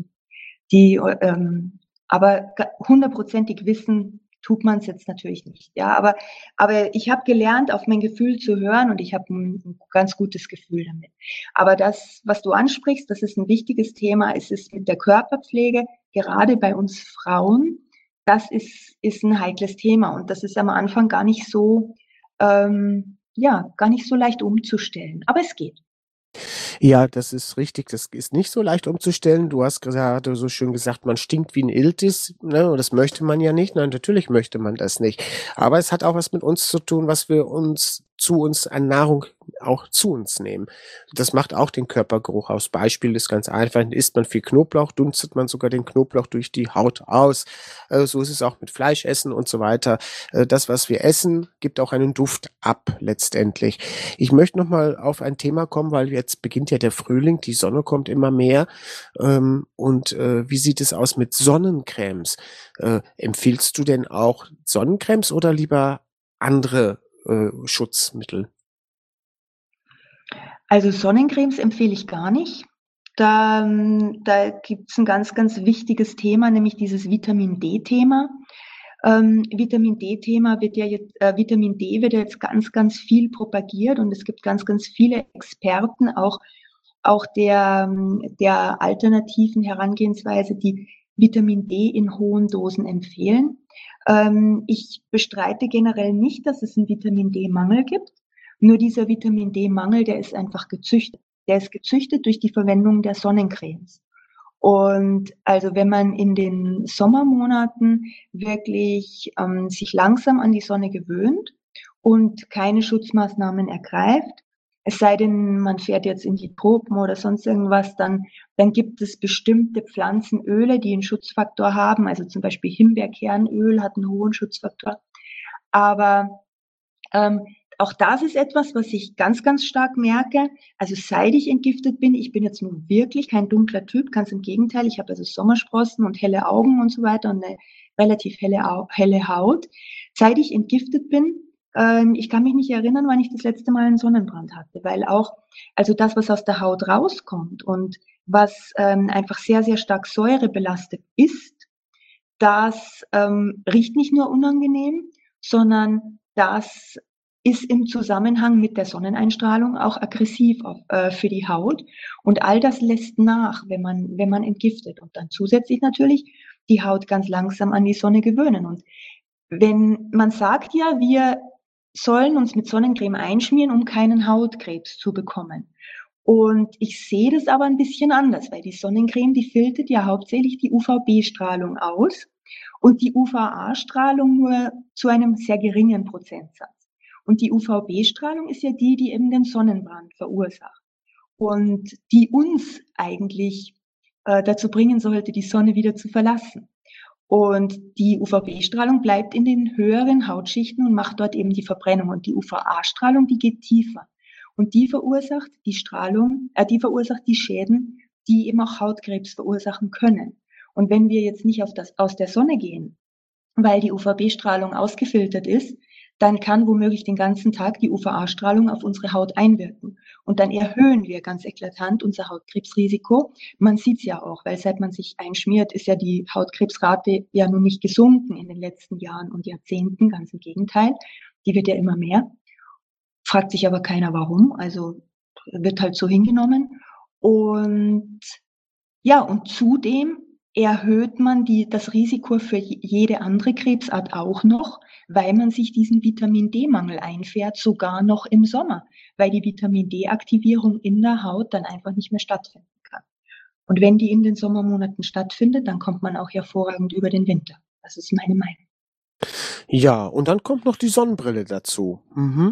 [SPEAKER 2] aber hundertprozentig wissen tut man es jetzt natürlich nicht. Ja, aber ich habe gelernt, auf mein Gefühl zu hören und ich habe ein ganz gutes Gefühl damit. Aber das, was du ansprichst, das ist ein wichtiges Thema. Es ist mit der Körperpflege, gerade bei uns Frauen, das ist ein heikles Thema und das ist am Anfang gar nicht so gar nicht so leicht umzustellen. Aber es geht.
[SPEAKER 1] Ja, das ist richtig. Das ist nicht so leicht umzustellen. Du hast gerade so schön gesagt, man stinkt wie ein Iltis, ne? Und das möchte man ja nicht. Nein, natürlich möchte man das nicht. Aber es hat auch was mit uns zu tun, was wir uns an Nahrung auch zu uns nehmen. Das macht auch den Körpergeruch aus. Beispiel ist ganz einfach. Isst man viel Knoblauch, dunstet man sogar den Knoblauch durch die Haut aus. So ist es auch mit Fleischessen und so weiter. Das, was wir essen, gibt auch einen Duft ab letztendlich. Ich möchte noch mal auf ein Thema kommen, weil jetzt beginnt ja der Frühling, die Sonne kommt immer mehr. Wie sieht es aus mit Sonnencremes? Empfiehlst du denn auch Sonnencremes oder lieber andere Schutzmittel?
[SPEAKER 2] Also Sonnencremes empfehle ich gar nicht. Da gibt's ein ganz, ganz wichtiges Thema, nämlich dieses Vitamin D-Thema. Vitamin D-Thema Vitamin D wird jetzt ganz, ganz viel propagiert und es gibt ganz, ganz viele Experten, auch der alternativen Herangehensweise, die Vitamin D in hohen Dosen empfehlen. Ich bestreite generell nicht, dass es einen Vitamin D-Mangel gibt. Nur dieser Vitamin D-Mangel, der ist einfach gezüchtet. Der ist gezüchtet durch die Verwendung der Sonnencremes. Und also wenn man in den Sommermonaten wirklich sich langsam an die Sonne gewöhnt und keine Schutzmaßnahmen ergreift, Es sei denn, man fährt jetzt in die Tropen oder sonst irgendwas, dann gibt es bestimmte Pflanzenöle, die einen Schutzfaktor haben. Also zum Beispiel Himbeerkernöl hat einen hohen Schutzfaktor. Aber ähm, auch das ist etwas, was ich ganz, ganz stark merke. Also seit ich entgiftet bin, ich bin jetzt nun wirklich kein dunkler Typ, ganz im Gegenteil. Ich habe also Sommersprossen und helle Augen und so weiter und eine relativ helle Haut. Seit ich entgiftet bin, ich kann mich nicht erinnern, wann ich das letzte Mal einen Sonnenbrand hatte, weil auch, also das, was aus der Haut rauskommt und was einfach sehr, sehr stark säurebelastet ist, das riecht nicht nur unangenehm, sondern das ist im Zusammenhang mit der Sonneneinstrahlung auch aggressiv für die Haut. Und all das lässt nach, wenn man entgiftet. Und dann zusätzlich natürlich die Haut ganz langsam an die Sonne gewöhnen. Und wenn man sagt ja, wir sollen uns mit Sonnencreme einschmieren, um keinen Hautkrebs zu bekommen. Und ich sehe das aber ein bisschen anders, weil die Sonnencreme, die filtert ja hauptsächlich die UVB-Strahlung aus und die UVA-Strahlung nur zu einem sehr geringen Prozentsatz. Und die UVB-Strahlung ist ja die, die eben den Sonnenbrand verursacht und die uns eigentlich dazu bringen sollte, die Sonne wieder zu verlassen. Und die UVB-Strahlung bleibt in den höheren Hautschichten und macht dort eben die Verbrennung. Und die UVA-Strahlung, die geht tiefer. Und die verursacht die verursacht die Schäden, die eben auch Hautkrebs verursachen können. Und wenn wir jetzt nicht aus der Sonne gehen, weil die UVB-Strahlung ausgefiltert ist, dann kann womöglich den ganzen Tag die UVA-Strahlung auf unsere Haut einwirken. Und dann erhöhen wir ganz eklatant unser Hautkrebsrisiko. Man sieht es ja auch, weil seit man sich einschmiert, ist ja die Hautkrebsrate ja nun nicht gesunken in den letzten Jahren und Jahrzehnten, ganz im Gegenteil. Die wird ja immer mehr. Fragt sich aber keiner warum, also wird halt so hingenommen. Und ja, und zudem erhöht man das Risiko für jede andere Krebsart auch noch, weil man sich diesen Vitamin-D-Mangel einfährt, sogar noch im Sommer, weil die Vitamin-D-Aktivierung in der Haut dann einfach nicht mehr stattfinden kann. Und wenn die in den Sommermonaten stattfindet, dann kommt man auch hervorragend über den Winter. Das ist meine Meinung.
[SPEAKER 1] Ja, und dann kommt noch die Sonnenbrille dazu.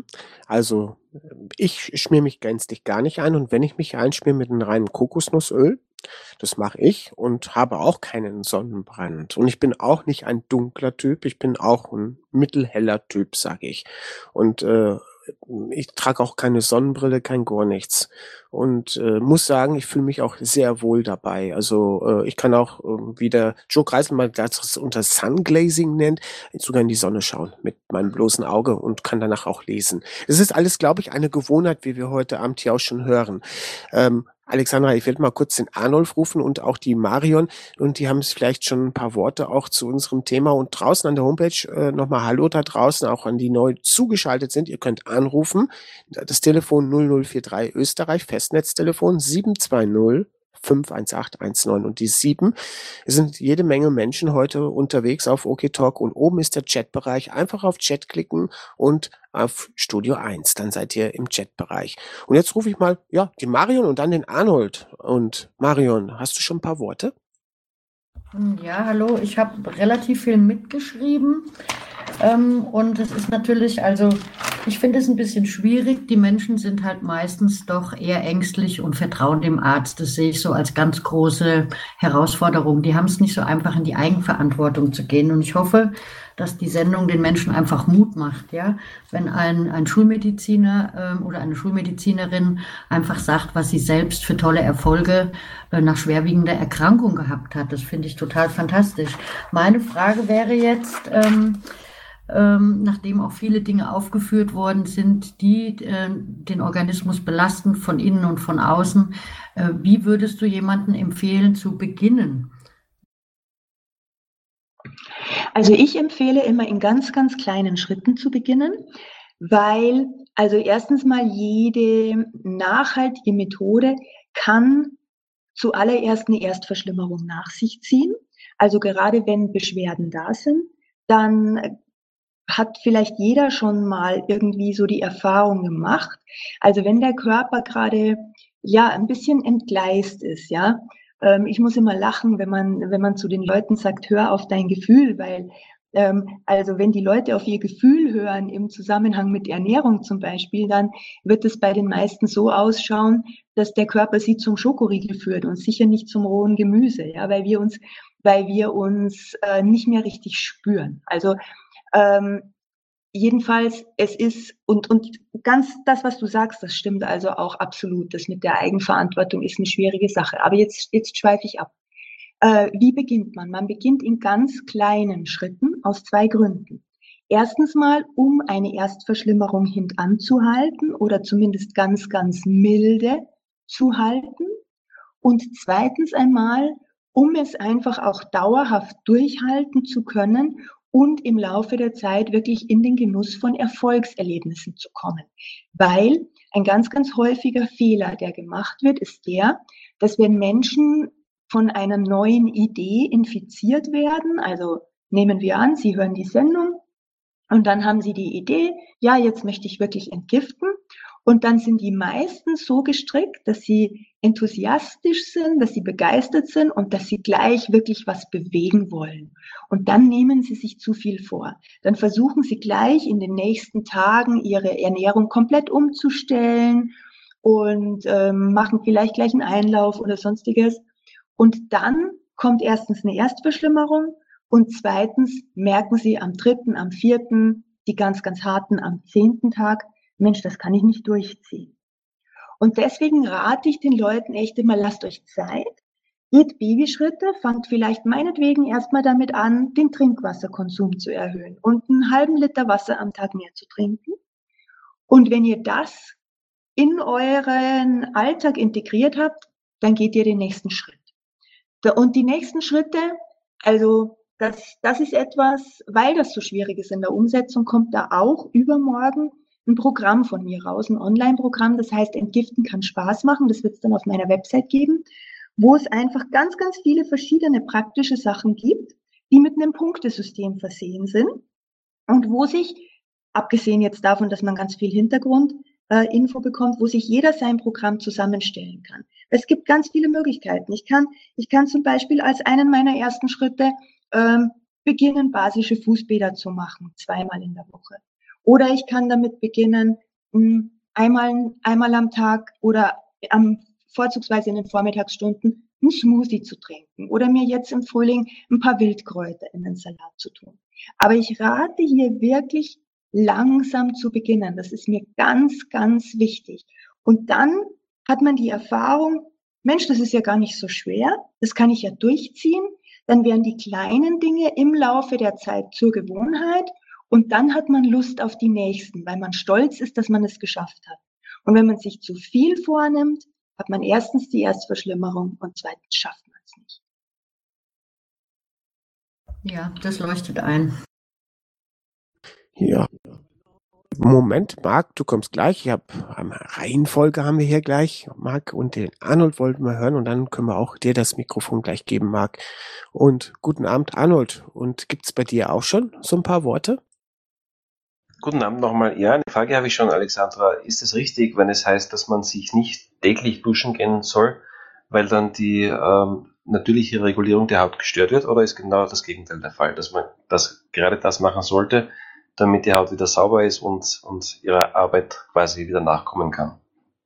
[SPEAKER 1] Also, ich schmiere mich gänzlich gar nicht ein und wenn ich mich einschmiere mit einem reinen Kokosnussöl, das mache ich und habe auch keinen Sonnenbrand. Und ich bin auch nicht ein dunkler Typ, ich bin auch ein mittelheller Typ, sage ich. Und ich trage auch keine Sonnenbrille, kein gar nichts. Und muss sagen, ich fühle mich auch sehr wohl dabei. Also ich kann auch, wie der Joe Kreisel mal das unter Sunglazing nennt, sogar in die Sonne schauen mit meinem bloßen Auge und kann danach auch lesen. Es ist alles, glaube ich, eine Gewohnheit, wie wir heute Abend hier auch schon hören. Alexandra, ich werde mal kurz den Arnulf rufen und auch die Marion und die haben vielleicht schon ein paar Worte auch zu unserem Thema und draußen an der Homepage nochmal Hallo da draußen, auch an die neu zugeschaltet sind. Ihr könnt anrufen, das Telefon 0043 Österreich, Festnetztelefon 720 51819 und die 7. Es sind jede Menge Menschen heute unterwegs auf OKTalk und oben ist der Chatbereich. Einfach auf Chat klicken und auf Studio 1, dann seid ihr im Chatbereich. Und jetzt rufe ich mal, ja, die Marion und dann den Arnold. Und Marion, hast du schon ein paar Worte?
[SPEAKER 3] Ja, hallo, ich habe relativ viel mitgeschrieben und es ist natürlich, also ich finde es ein bisschen schwierig. Die Menschen sind halt meistens doch eher ängstlich und vertrauen dem Arzt. Das sehe ich so als ganz große Herausforderung. Die haben es nicht so einfach, in die Eigenverantwortung zu gehen. Und ich hoffe, dass die Sendung den Menschen einfach Mut macht, ja. Wenn ein Schulmediziner oder eine Schulmedizinerin einfach sagt, was sie selbst für tolle Erfolge nach schwerwiegender Erkrankung gehabt hat. Das finde ich total fantastisch. Meine Frage wäre jetzt, nachdem auch viele Dinge aufgeführt worden sind, die den Organismus belasten von innen und von außen, wie würdest du jemanden empfehlen zu beginnen?
[SPEAKER 2] Also ich empfehle immer in ganz, ganz kleinen Schritten zu beginnen, weil also erstens mal jede nachhaltige Methode kann zuallererst eine Erstverschlimmerung nach sich ziehen. Also gerade wenn Beschwerden da sind, dann hat vielleicht jeder schon mal irgendwie so die Erfahrung gemacht. Also wenn der Körper gerade ja ein bisschen entgleist ist, ja. Ich muss immer lachen, wenn man zu den Leuten sagt, hör auf dein Gefühl, weil Also wenn die Leute auf ihr Gefühl hören im Zusammenhang mit Ernährung zum Beispiel, dann wird es bei den meisten so ausschauen, dass der Körper sie zum Schokoriegel führt und sicher nicht zum rohen Gemüse, ja, weil wir uns nicht mehr richtig spüren. Also jedenfalls, es ist, und ganz das, was du sagst, das stimmt also auch absolut. Das mit der Eigenverantwortung ist eine schwierige Sache. Aber jetzt schweife ich ab. Wie beginnt man? Man beginnt in ganz kleinen Schritten aus 2 Gründen. Erstens mal, um eine Erstverschlimmerung hintanzuhalten oder zumindest ganz, ganz milde zu halten. Und zweitens einmal, um es einfach auch dauerhaft durchhalten zu können und im Laufe der Zeit wirklich in den Genuss von Erfolgserlebnissen zu kommen. Weil ein ganz, ganz häufiger Fehler, der gemacht wird, ist der, dass wenn Menschen von einer neuen Idee infiziert werden, also nehmen wir an, Sie hören die Sendung und dann haben Sie die Idee, ja, jetzt möchte ich wirklich entgiften. Und dann sind die meisten so gestrickt, dass sie enthusiastisch sind, dass sie begeistert sind und dass sie gleich wirklich was bewegen wollen. Und dann nehmen sie sich zu viel vor. Dann versuchen sie gleich in den nächsten Tagen ihre Ernährung komplett umzustellen und machen vielleicht gleich einen Einlauf oder sonstiges. Und dann kommt erstens eine Erstverschlimmerung und zweitens merken sie am 3., am 4., die ganz, ganz harten am 10. Tag, Mensch, das kann ich nicht durchziehen. Und deswegen rate ich den Leuten echt immer, lasst euch Zeit, geht Babyschritte, fangt vielleicht meinetwegen erstmal damit an, den Trinkwasserkonsum zu erhöhen und einen halben Liter Wasser am Tag mehr zu trinken. Und wenn ihr das in euren Alltag integriert habt, dann geht ihr den nächsten Schritt. Und die nächsten Schritte, also das ist etwas, weil das so schwierig ist in der Umsetzung, kommt da auch übermorgen ein Programm von mir raus, ein Online-Programm, das heißt Entgiften kann Spaß machen, das wird es dann auf meiner Website geben, wo es einfach ganz, ganz viele verschiedene praktische Sachen gibt, die mit einem Punktesystem versehen sind und wo sich, abgesehen jetzt davon, dass man ganz viel Hintergrundinfo bekommt, wo sich jeder sein Programm zusammenstellen kann. Es gibt ganz viele Möglichkeiten. Ich kann zum Beispiel als einen meiner ersten Schritte beginnen, basische Fußbäder zu machen, 2-mal in der Woche. Oder ich kann damit beginnen, einmal am Tag oder vorzugsweise in den Vormittagsstunden einen Smoothie zu trinken oder mir jetzt im Frühling ein paar Wildkräuter in den Salat zu tun. Aber ich rate hier wirklich langsam zu beginnen. Das ist mir ganz, ganz wichtig. Und dann hat man die Erfahrung, Mensch, das ist ja gar nicht so schwer, das kann ich ja durchziehen. Dann werden die kleinen Dinge im Laufe der Zeit zur Gewohnheit und dann hat man Lust auf die nächsten, weil man stolz ist, dass man es geschafft hat. Und wenn man sich zu viel vornimmt, hat man erstens die Erstverschlimmerung und zweitens schafft man es nicht.
[SPEAKER 3] Ja, das leuchtet ein.
[SPEAKER 1] Ja. Moment, Marc, du kommst gleich. Reihenfolge haben wir hier gleich. Marc und den Arnold wollten wir hören und dann können wir auch dir das Mikrofon gleich geben, Marc. Und guten Abend, Arnold. Und gibt's bei dir auch schon so ein paar Worte?
[SPEAKER 4] Guten Abend nochmal. Ja, eine Frage habe ich schon, Alexandra. Ist es richtig, wenn es heißt, dass man sich nicht täglich duschen gehen soll, weil dann die natürliche Regulierung der Haut gestört wird? Oder ist genau das Gegenteil der Fall, dass man gerade das machen sollte, damit die Haut wieder sauber ist und ihrer Arbeit quasi wieder nachkommen kann?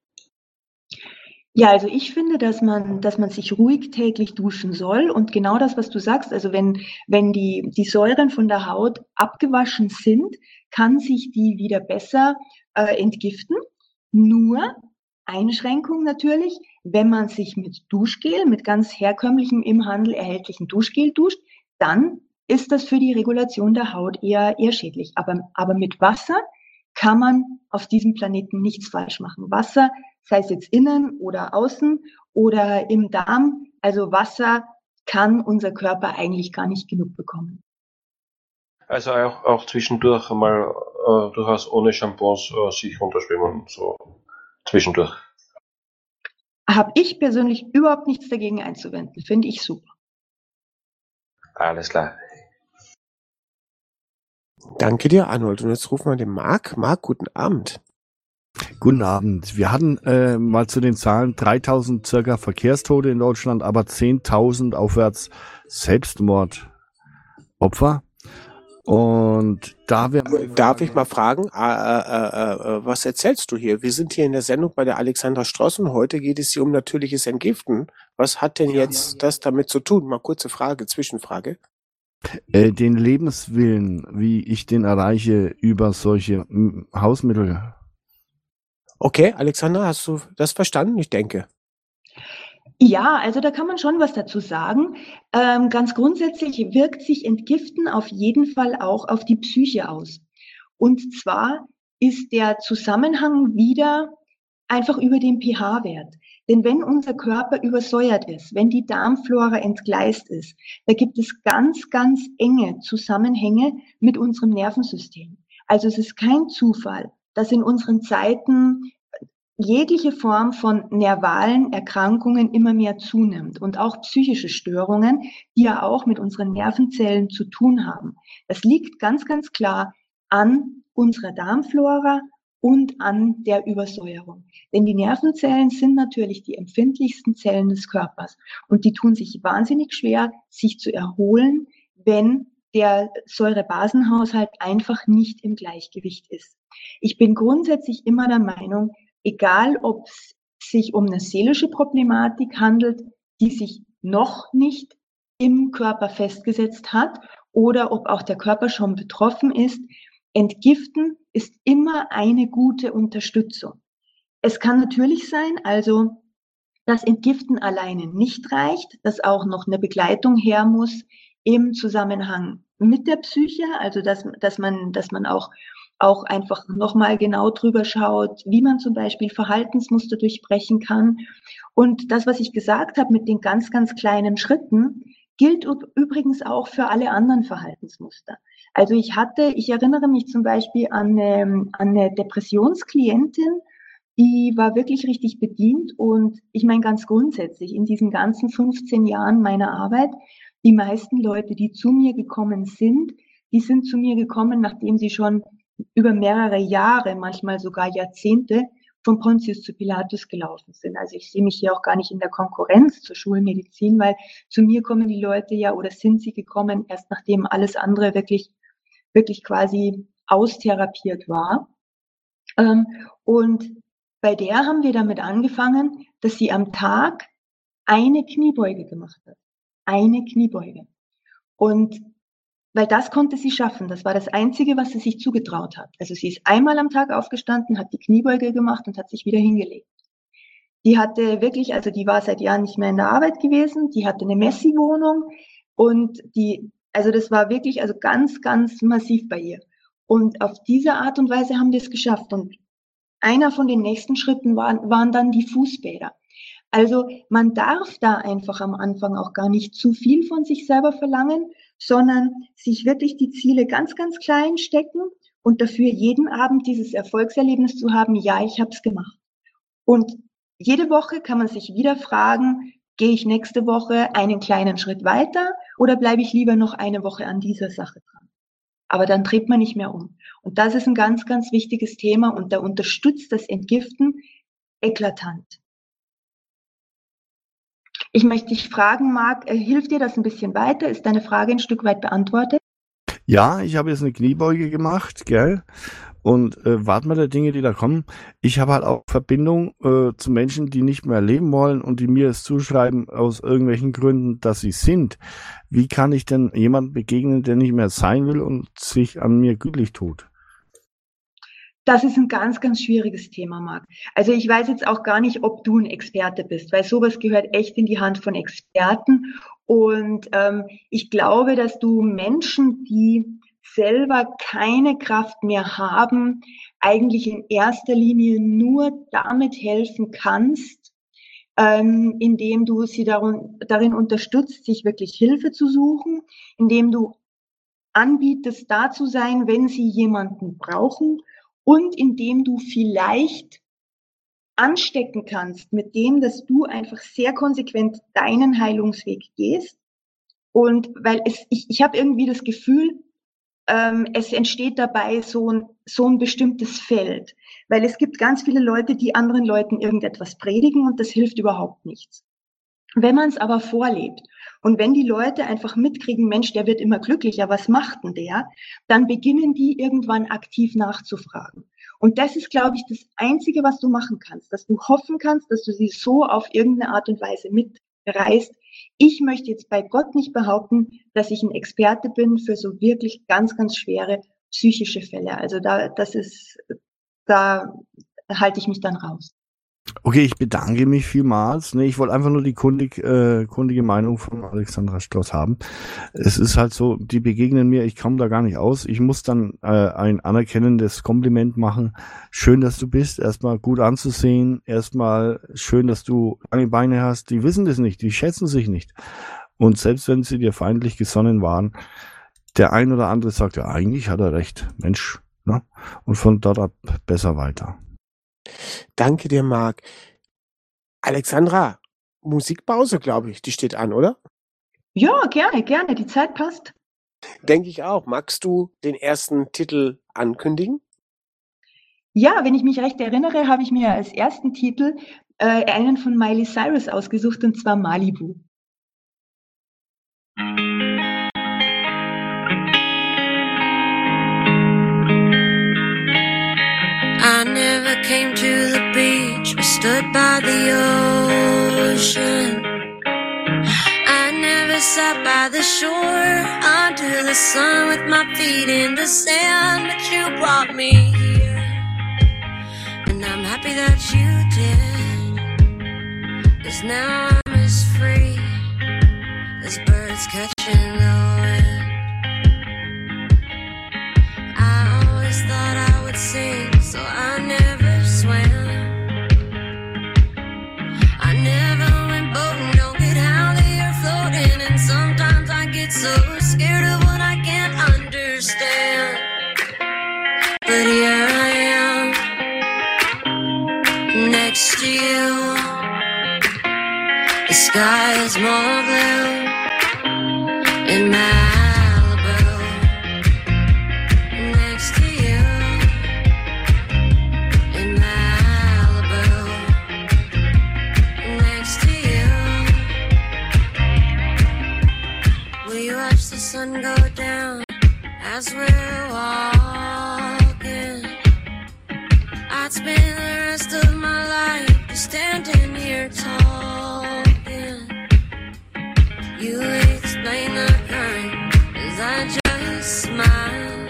[SPEAKER 2] Ja, also ich finde, dass man sich ruhig täglich duschen soll und genau das, was du sagst, also wenn die Säuren von der Haut abgewaschen sind, kann sich die wieder besser entgiften. Nur Einschränkung natürlich, wenn man sich mit Duschgel, mit ganz herkömmlichem im Handel erhältlichen Duschgel duscht, dann ist das für die Regulation der Haut eher schädlich. Aber mit Wasser kann man auf diesem Planeten nichts falsch machen. Wasser, sei es jetzt innen oder außen oder im Darm, also Wasser kann unser Körper eigentlich gar nicht genug bekommen.
[SPEAKER 4] Also auch zwischendurch mal durchaus ohne Shampoos sich runterschwimmen, so zwischendurch.
[SPEAKER 2] Habe ich persönlich überhaupt nichts dagegen einzuwenden, finde ich super.
[SPEAKER 4] Alles klar.
[SPEAKER 1] Danke dir, Arnold. Und jetzt rufen wir den Marc. Marc, guten Abend.
[SPEAKER 5] Guten Abend. Wir hatten mal zu den Zahlen 3000 circa Verkehrstote in Deutschland, aber 10.000 aufwärts Selbstmordopfer. Und da wäre
[SPEAKER 1] Darf ich mal fragen, was erzählst du hier? Wir sind hier in der Sendung bei der Alexandra Stross und heute geht es hier um natürliches Entgiften. Was hat denn jetzt das damit zu tun? Mal kurze Frage, Zwischenfrage.
[SPEAKER 5] den Lebenswillen, wie ich den erreiche über solche Hausmittel.
[SPEAKER 1] Okay, Alexandra, hast du das verstanden? Ich denke.
[SPEAKER 2] Ja, also da kann man schon was dazu sagen. Ganz grundsätzlich wirkt sich Entgiften auf jeden Fall auch auf die Psyche aus. Und zwar ist der Zusammenhang wieder einfach über den pH-Wert. Denn wenn unser Körper übersäuert ist, wenn die Darmflora entgleist ist, da gibt es ganz, ganz enge Zusammenhänge mit unserem Nervensystem. Also es ist kein Zufall, dass in unseren Zeiten jegliche Form von nervalen Erkrankungen immer mehr zunimmt und auch psychische Störungen, die ja auch mit unseren Nervenzellen zu tun haben. Das liegt ganz, ganz klar an unserer Darmflora und an der Übersäuerung. Denn die Nervenzellen sind natürlich die empfindlichsten Zellen des Körpers und die tun sich wahnsinnig schwer, sich zu erholen, wenn der Säurebasenhaushalt einfach nicht im Gleichgewicht ist. Ich bin grundsätzlich immer der Meinung, egal ob es sich um eine seelische Problematik handelt, die sich noch nicht im Körper festgesetzt hat oder ob auch der Körper schon betroffen ist, Entgiften ist immer eine gute Unterstützung. Es kann natürlich sein, also, dass Entgiften alleine nicht reicht, dass auch noch eine Begleitung her muss im Zusammenhang mit der Psyche, also dass man auch einfach nochmal genau drüber schaut, wie man zum Beispiel Verhaltensmuster durchbrechen kann. Und das, was ich gesagt habe mit den ganz, ganz kleinen Schritten, gilt übrigens auch für alle anderen Verhaltensmuster. Also ich erinnere mich zum Beispiel an eine Depressionsklientin, die war wirklich richtig bedient und ich meine ganz grundsätzlich in diesen ganzen 15 Jahren meiner Arbeit, die meisten Leute, die zu mir gekommen sind, die sind zu mir gekommen, nachdem sie schon über mehrere Jahre, manchmal sogar Jahrzehnte von Pontius zu Pilatus gelaufen sind. Also ich sehe mich hier auch gar nicht in der Konkurrenz zur Schulmedizin, weil zu mir kommen die Leute ja oder sind sie gekommen, erst nachdem alles andere wirklich quasi austherapiert war. Und bei der haben wir damit angefangen, dass sie am Tag eine Kniebeuge gemacht hat. Eine Kniebeuge. Und weil das konnte sie schaffen. Das war das Einzige, was sie sich zugetraut hat. Also sie ist einmal am Tag aufgestanden, hat die Kniebeuge gemacht und hat sich wieder hingelegt. Die hatte wirklich, also die war seit Jahren nicht mehr in der Arbeit gewesen, die hatte eine Messi-Wohnung und also das war wirklich, also ganz, ganz massiv bei ihr. Und auf diese Art und Weise haben wir es geschafft. Und einer von den nächsten Schritten waren dann die Fußbäder. Also man darf da einfach am Anfang auch gar nicht zu viel von sich selber verlangen, sondern sich wirklich die Ziele ganz, ganz klein stecken und dafür jeden Abend dieses Erfolgserlebnis zu haben, ja, ich habe es gemacht. Und jede Woche kann man sich wieder fragen, gehe ich nächste Woche einen kleinen Schritt weiter oder bleibe ich lieber noch eine Woche an dieser Sache dran? Aber dann dreht man nicht mehr um. Und das ist ein ganz, ganz wichtiges Thema und da unterstützt das Entgiften eklatant. Ich möchte dich fragen, Marc, hilft dir das ein bisschen weiter? Ist deine Frage ein Stück weit beantwortet?
[SPEAKER 5] Ja, ich habe jetzt eine Kniebeuge gemacht, gell? Und warte mal der Dinge, die da kommen. Ich habe halt auch Verbindung zu Menschen, die nicht mehr leben wollen und die mir es zuschreiben aus irgendwelchen Gründen, dass sie sind. Wie kann ich denn jemandem begegnen, der nicht mehr sein will und sich an mir gütlich tut?
[SPEAKER 2] Das ist ein ganz, ganz schwieriges Thema, Marc. Also ich weiß jetzt auch gar nicht, ob du ein Experte bist, weil sowas gehört echt in die Hand von Experten. Und ich glaube, dass du Menschen, die selber keine Kraft mehr haben, eigentlich in erster Linie nur damit helfen kannst, indem du sie darin unterstützt, sich wirklich Hilfe zu suchen, indem du anbietest, da zu sein, wenn sie jemanden brauchen und indem du vielleicht anstecken kannst mit dem, dass du einfach sehr konsequent deinen Heilungsweg gehst. Und weil ich habe irgendwie das Gefühl, es entsteht dabei so ein bestimmtes Feld. Weil es gibt ganz viele Leute, die anderen Leuten irgendetwas predigen und das hilft überhaupt nichts. Wenn man es aber vorlebt und wenn die Leute einfach mitkriegen, Mensch, der wird immer glücklicher, was macht denn der? Dann beginnen die irgendwann aktiv nachzufragen. Und das ist, glaube ich, das Einzige, was du machen kannst, dass du hoffen kannst, dass du sie so auf irgendeine Art und Weise mitreißt. Ich möchte jetzt bei Gott nicht behaupten, dass ich ein Experte bin für so wirklich ganz, ganz schwere psychische Fälle. Also da halte ich mich dann raus.
[SPEAKER 5] Okay, ich bedanke mich vielmals. Ich wollte einfach nur die kundige Meinung von Alexandra Stross haben. Es ist halt so, die begegnen mir, ich komme da gar nicht aus. Ich muss dann ein anerkennendes Kompliment machen. Schön, dass du bist. Erstmal gut anzusehen. Erstmal schön, dass du lange Beine hast. Die wissen das nicht, die schätzen sich nicht. Und selbst wenn sie dir feindlich gesonnen waren, der ein oder andere sagt, ja, eigentlich hat er recht. Mensch, ne? Und von dort ab besser weiter.
[SPEAKER 1] Danke dir, Marc. Alexandra, Musikpause, glaube ich, die steht an, oder?
[SPEAKER 2] Ja, gerne. Die Zeit passt.
[SPEAKER 1] Denke ich auch. Magst du den ersten Titel ankündigen?
[SPEAKER 2] Ja, wenn ich mich recht erinnere, habe ich mir als ersten Titel einen von Miley Cyrus ausgesucht, und zwar Malibu.
[SPEAKER 6] I never came to the beach or stood by the ocean. I never sat by the shore under the sun with my feet in the sand, but you brought me here, and I'm happy that you did, 'cause now I'm as free as birds catching the wind. I always thought I would sing, so I never swam. I never went boating, don't get how they are floating, and sometimes I get so scared of what I can't understand. But here I am, next to you. The sky is more blue in Malibu, next to you. In Malibu, next to you. We watch the sun go down as we're walking. I'd spend the rest of my life just standing here talking. You explain the current as I just smile,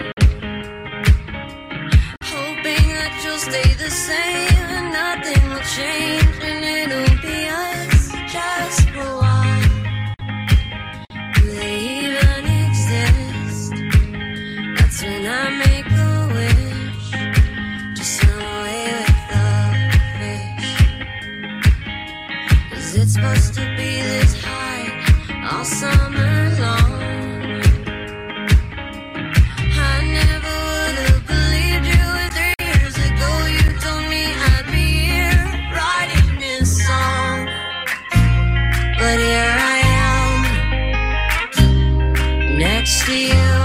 [SPEAKER 6] hoping that you'll stay the same and nothing will change, and it'll be us just for a while. Do they even exist? That's when I make a wish to swim away with the fish. 'Cause it's supposed to be this high all summer long. I never would have believed you if 3 years ago you told me I'd be here writing this song. But here I am, next to you.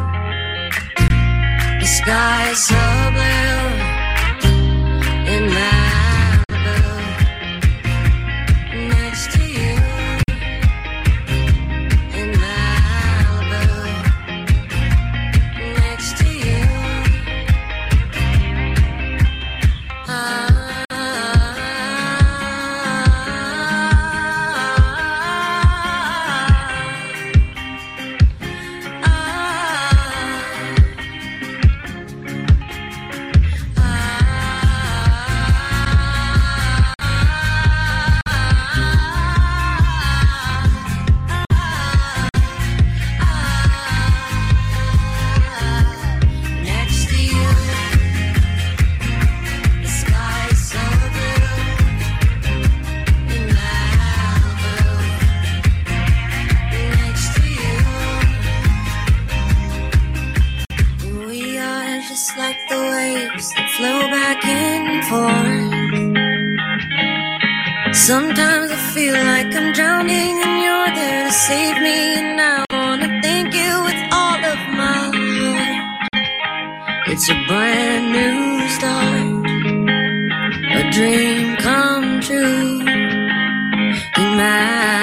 [SPEAKER 6] The sky is so blue in Malibu, next to you. In Malibu, next to you. Next to you. The sky is so blue in Malibu, next to you. We are just like the waves that flow back and forth. Sometimes I feel like I'm drowning and you're there to save me, and I wanna thank you with all of my heart. It's a brand new start, a dream come true in my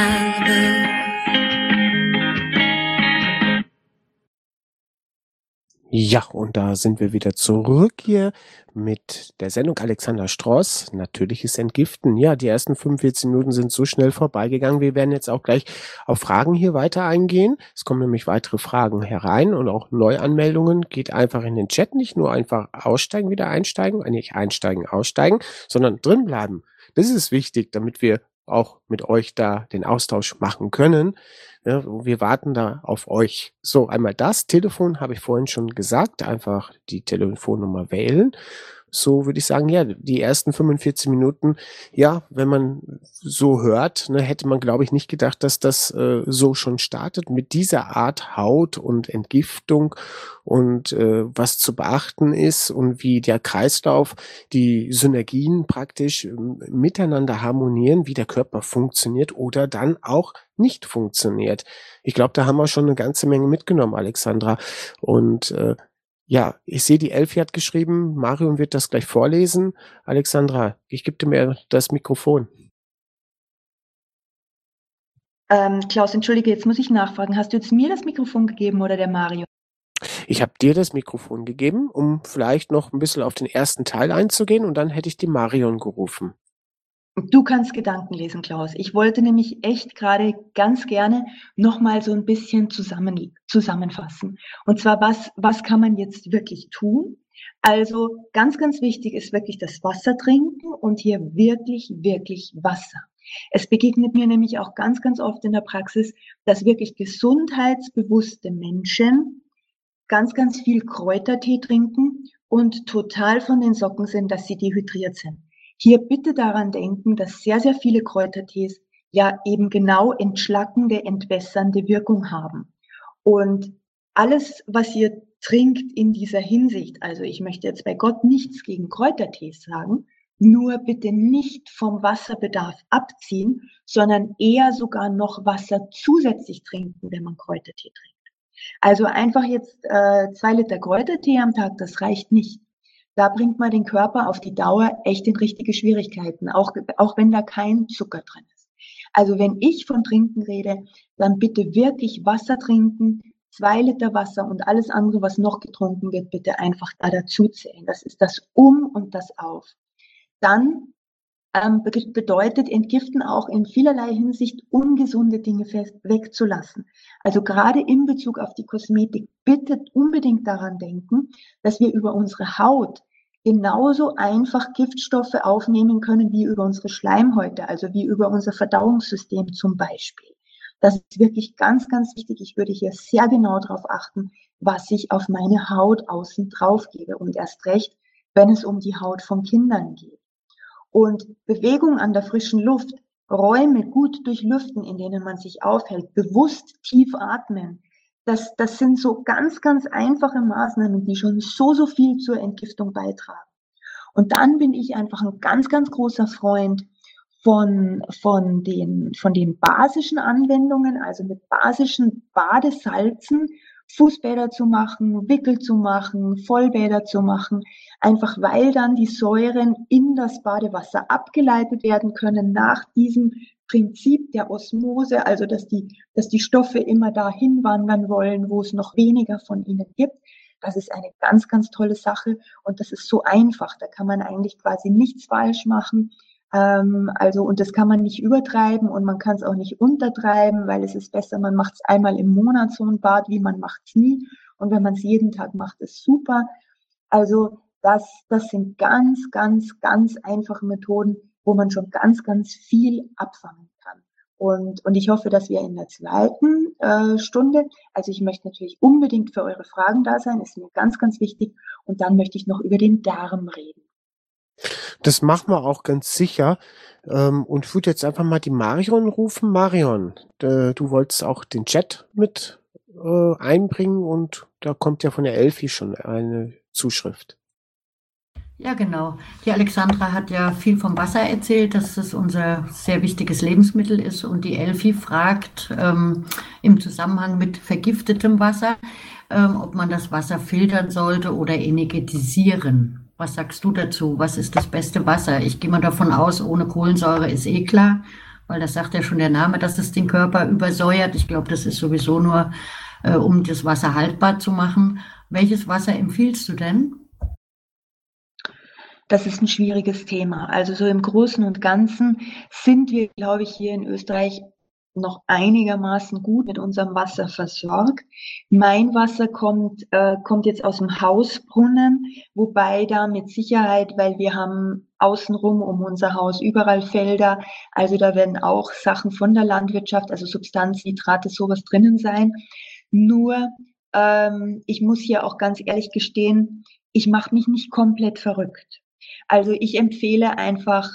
[SPEAKER 1] Ja, und da sind wir wieder zurück hier mit der Sendung Alexander Stross, natürliches Entgiften. Ja, die ersten 45 Minuten sind so schnell vorbeigegangen. Wir werden jetzt auch gleich auf Fragen hier weiter eingehen. Es kommen nämlich weitere Fragen herein und auch Neuanmeldungen. Geht einfach in den Chat, nicht nur einfach aussteigen, wieder einsteigen, nicht einsteigen, aussteigen, sondern drin bleiben. Das ist wichtig, damit wir auch mit euch da den Austausch machen können. Ja, wir warten da auf euch. So, einmal das Telefon habe ich vorhin schon gesagt. Einfach die Telefonnummer wählen. So würde ich sagen, ja, die ersten 45 Minuten, ja, wenn man so hört, ne, hätte man, glaube ich, nicht gedacht, dass das so schon startet mit dieser Art Haut und Entgiftung und was zu beachten ist und wie der Kreislauf, die Synergien praktisch miteinander harmonieren, wie der Körper funktioniert oder dann auch nicht funktioniert. Ich glaube, da haben wir schon eine ganze Menge mitgenommen, Alexandra. Und ja, ich sehe, die Elfi hat geschrieben, Marion wird das gleich vorlesen. Alexandra, ich gebe dir mir das Mikrofon.
[SPEAKER 2] Klaus, entschuldige, jetzt muss ich nachfragen. Hast du jetzt mir das Mikrofon gegeben oder der Mario?
[SPEAKER 1] Ich habe dir das Mikrofon gegeben, um vielleicht noch ein bisschen auf den ersten Teil einzugehen und dann hätte ich die Marion gerufen.
[SPEAKER 2] Du kannst Gedanken lesen, Klaus. Ich wollte nämlich echt gerade ganz gerne nochmal so ein bisschen zusammenfassen. Und zwar, was kann man jetzt wirklich tun? Also ganz, ganz wichtig ist wirklich das Wasser trinken und hier wirklich, wirklich Wasser. Es begegnet mir nämlich auch ganz, ganz oft in der Praxis, dass wirklich gesundheitsbewusste Menschen ganz, ganz viel Kräutertee trinken und total von den Socken sind, dass sie dehydriert sind. Hier bitte daran denken, dass sehr, sehr viele Kräutertees ja eben genau entschlackende, entwässernde Wirkung haben. Und alles, was ihr trinkt in dieser Hinsicht, also ich möchte jetzt bei Gott nichts gegen Kräutertees sagen, nur bitte nicht vom Wasserbedarf abziehen, sondern eher sogar noch Wasser zusätzlich trinken, wenn man Kräutertee trinkt. Also einfach jetzt 2 Liter Kräutertee am Tag, das reicht nicht. Da bringt man den Körper auf die Dauer echt in richtige Schwierigkeiten, auch wenn da kein Zucker drin ist. Also wenn ich von Trinken rede, dann bitte wirklich Wasser trinken, 2 Liter Wasser und alles andere, was noch getrunken wird, bitte einfach da dazu zählen. Das ist das und das Auf. Dann bedeutet Entgiften auch in vielerlei Hinsicht ungesunde Dinge wegzulassen. Also gerade in Bezug auf die Kosmetik, bitte unbedingt daran denken, dass wir über unsere Haut genauso einfach Giftstoffe aufnehmen können wie über unsere Schleimhäute, also wie über unser Verdauungssystem zum Beispiel. Das ist wirklich ganz, ganz wichtig. Ich würde hier sehr genau darauf achten, was ich auf meine Haut außen drauf gebe und erst recht, wenn es um die Haut von Kindern geht. Und Bewegung an der frischen Luft, Räume gut durchlüften, in denen man sich aufhält, bewusst tief atmen, das sind so ganz, ganz einfache Maßnahmen, die schon so viel zur Entgiftung beitragen. Und dann bin ich einfach ein ganz, ganz großer Freund von den basischen Anwendungen, also mit basischen Badesalzen, Fußbäder zu machen, Wickel zu machen, Vollbäder zu machen, einfach weil dann die Säuren in das Badewasser abgeleitet werden können nach diesem Prinzip der Osmose, also dass die Stoffe immer dahin wandern wollen, wo es noch weniger von ihnen gibt. Das ist eine ganz, ganz tolle Sache und das ist so einfach. Da kann man eigentlich quasi nichts falsch machen. Und das kann man nicht übertreiben und man kann es auch nicht untertreiben, weil es ist besser, man macht es einmal im Monat so ein Bad, wie man macht es nie. Und wenn man es jeden Tag macht, ist super. Also das sind ganz, ganz, ganz einfache Methoden, wo man schon ganz, ganz viel abfangen kann. Und ich hoffe, dass wir in der zweiten Stunde, also ich möchte natürlich unbedingt für eure Fragen da sein, ist mir ganz, ganz wichtig. Und dann möchte ich noch über den Darm reden.
[SPEAKER 1] Das machen wir auch ganz sicher. Und ich würde jetzt einfach mal die Marion rufen. Marion, du wolltest auch den Chat mit einbringen und da kommt ja von der Elfi schon eine Zuschrift.
[SPEAKER 3] Ja, genau. Die Alexandra hat ja viel vom Wasser erzählt, dass es unser sehr wichtiges Lebensmittel ist. Und die Elfi fragt im Zusammenhang mit vergiftetem Wasser, ob man das Wasser filtern sollte oder energetisieren. Was sagst du dazu? Was ist das beste Wasser? Ich gehe mal davon aus, ohne Kohlensäure ist eh klar, weil das sagt ja schon der Name, dass es den Körper übersäuert. Ich glaube, das ist sowieso nur um das Wasser haltbar zu machen. Welches Wasser empfiehlst du denn?
[SPEAKER 2] Das ist ein schwieriges Thema. Also so im Großen und Ganzen sind wir, glaube ich, hier in Österreich noch einigermaßen gut mit unserem Wasser versorgt. Mein Wasser kommt jetzt aus dem Hausbrunnen, wobei da mit Sicherheit, weil wir haben außenrum um unser Haus überall Felder, also da werden auch Sachen von der Landwirtschaft, also Substanznitrate, sowas drinnen sein. Nur ich muss hier auch ganz ehrlich gestehen, ich mache mich nicht komplett verrückt. Also ich empfehle einfach,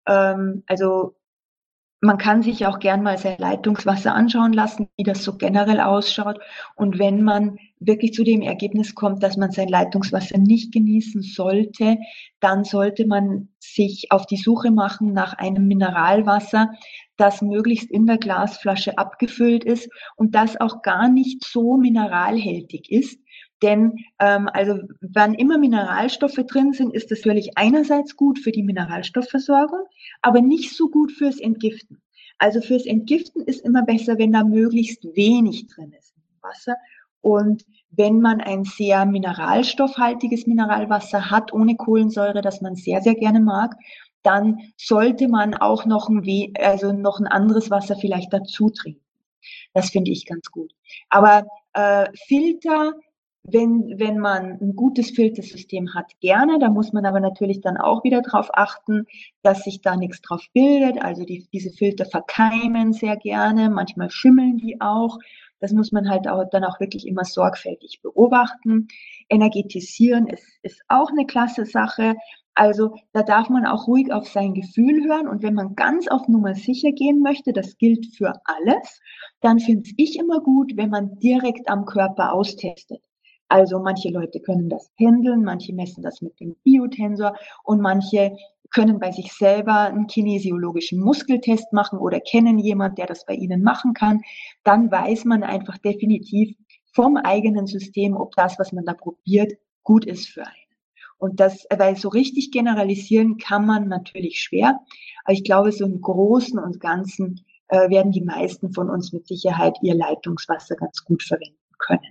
[SPEAKER 2] also man kann sich auch gern mal sein Leitungswasser anschauen lassen, wie das so generell ausschaut. Und wenn man wirklich zu dem Ergebnis kommt, dass man sein Leitungswasser nicht genießen sollte, dann sollte man sich auf die Suche machen nach einem Mineralwasser, das möglichst in der Glasflasche abgefüllt ist und das auch gar nicht so mineralhältig ist. Denn also wann immer Mineralstoffe drin sind, ist das natürlich einerseits gut für die Mineralstoffversorgung, aber nicht so gut fürs Entgiften. Also fürs Entgiften ist immer besser, wenn da möglichst wenig drin ist im Wasser. Und wenn man ein sehr mineralstoffhaltiges Mineralwasser hat, ohne Kohlensäure, das man sehr, sehr gerne mag, dann sollte man auch noch ein anderes Wasser vielleicht dazu trinken. Das finde ich ganz gut. Aber Filter, wenn man ein gutes Filtersystem hat, gerne. Da muss man aber natürlich dann auch wieder darauf achten, dass sich da nichts drauf bildet. Also diese Filter verkeimen sehr gerne. Manchmal schimmeln die auch. Das muss man halt dann auch wirklich immer sorgfältig beobachten. Energetisieren ist auch eine klasse Sache. Also da darf man auch ruhig auf sein Gefühl hören. Und wenn man ganz auf Nummer sicher gehen möchte, das gilt für alles, dann finde ich immer gut, wenn man direkt am Körper austestet. Also manche Leute können das pendeln, manche messen das mit dem Biotensor und manche können bei sich selber einen kinesiologischen Muskeltest machen oder kennen jemanden, der das bei ihnen machen kann. Dann weiß man einfach definitiv vom eigenen System, ob das, was man da probiert, gut ist für einen. Und das, weil so richtig generalisieren kann man natürlich schwer. Aber ich glaube, so im Großen und Ganzen werden die meisten von uns mit Sicherheit ihr Leitungswasser ganz gut verwenden können.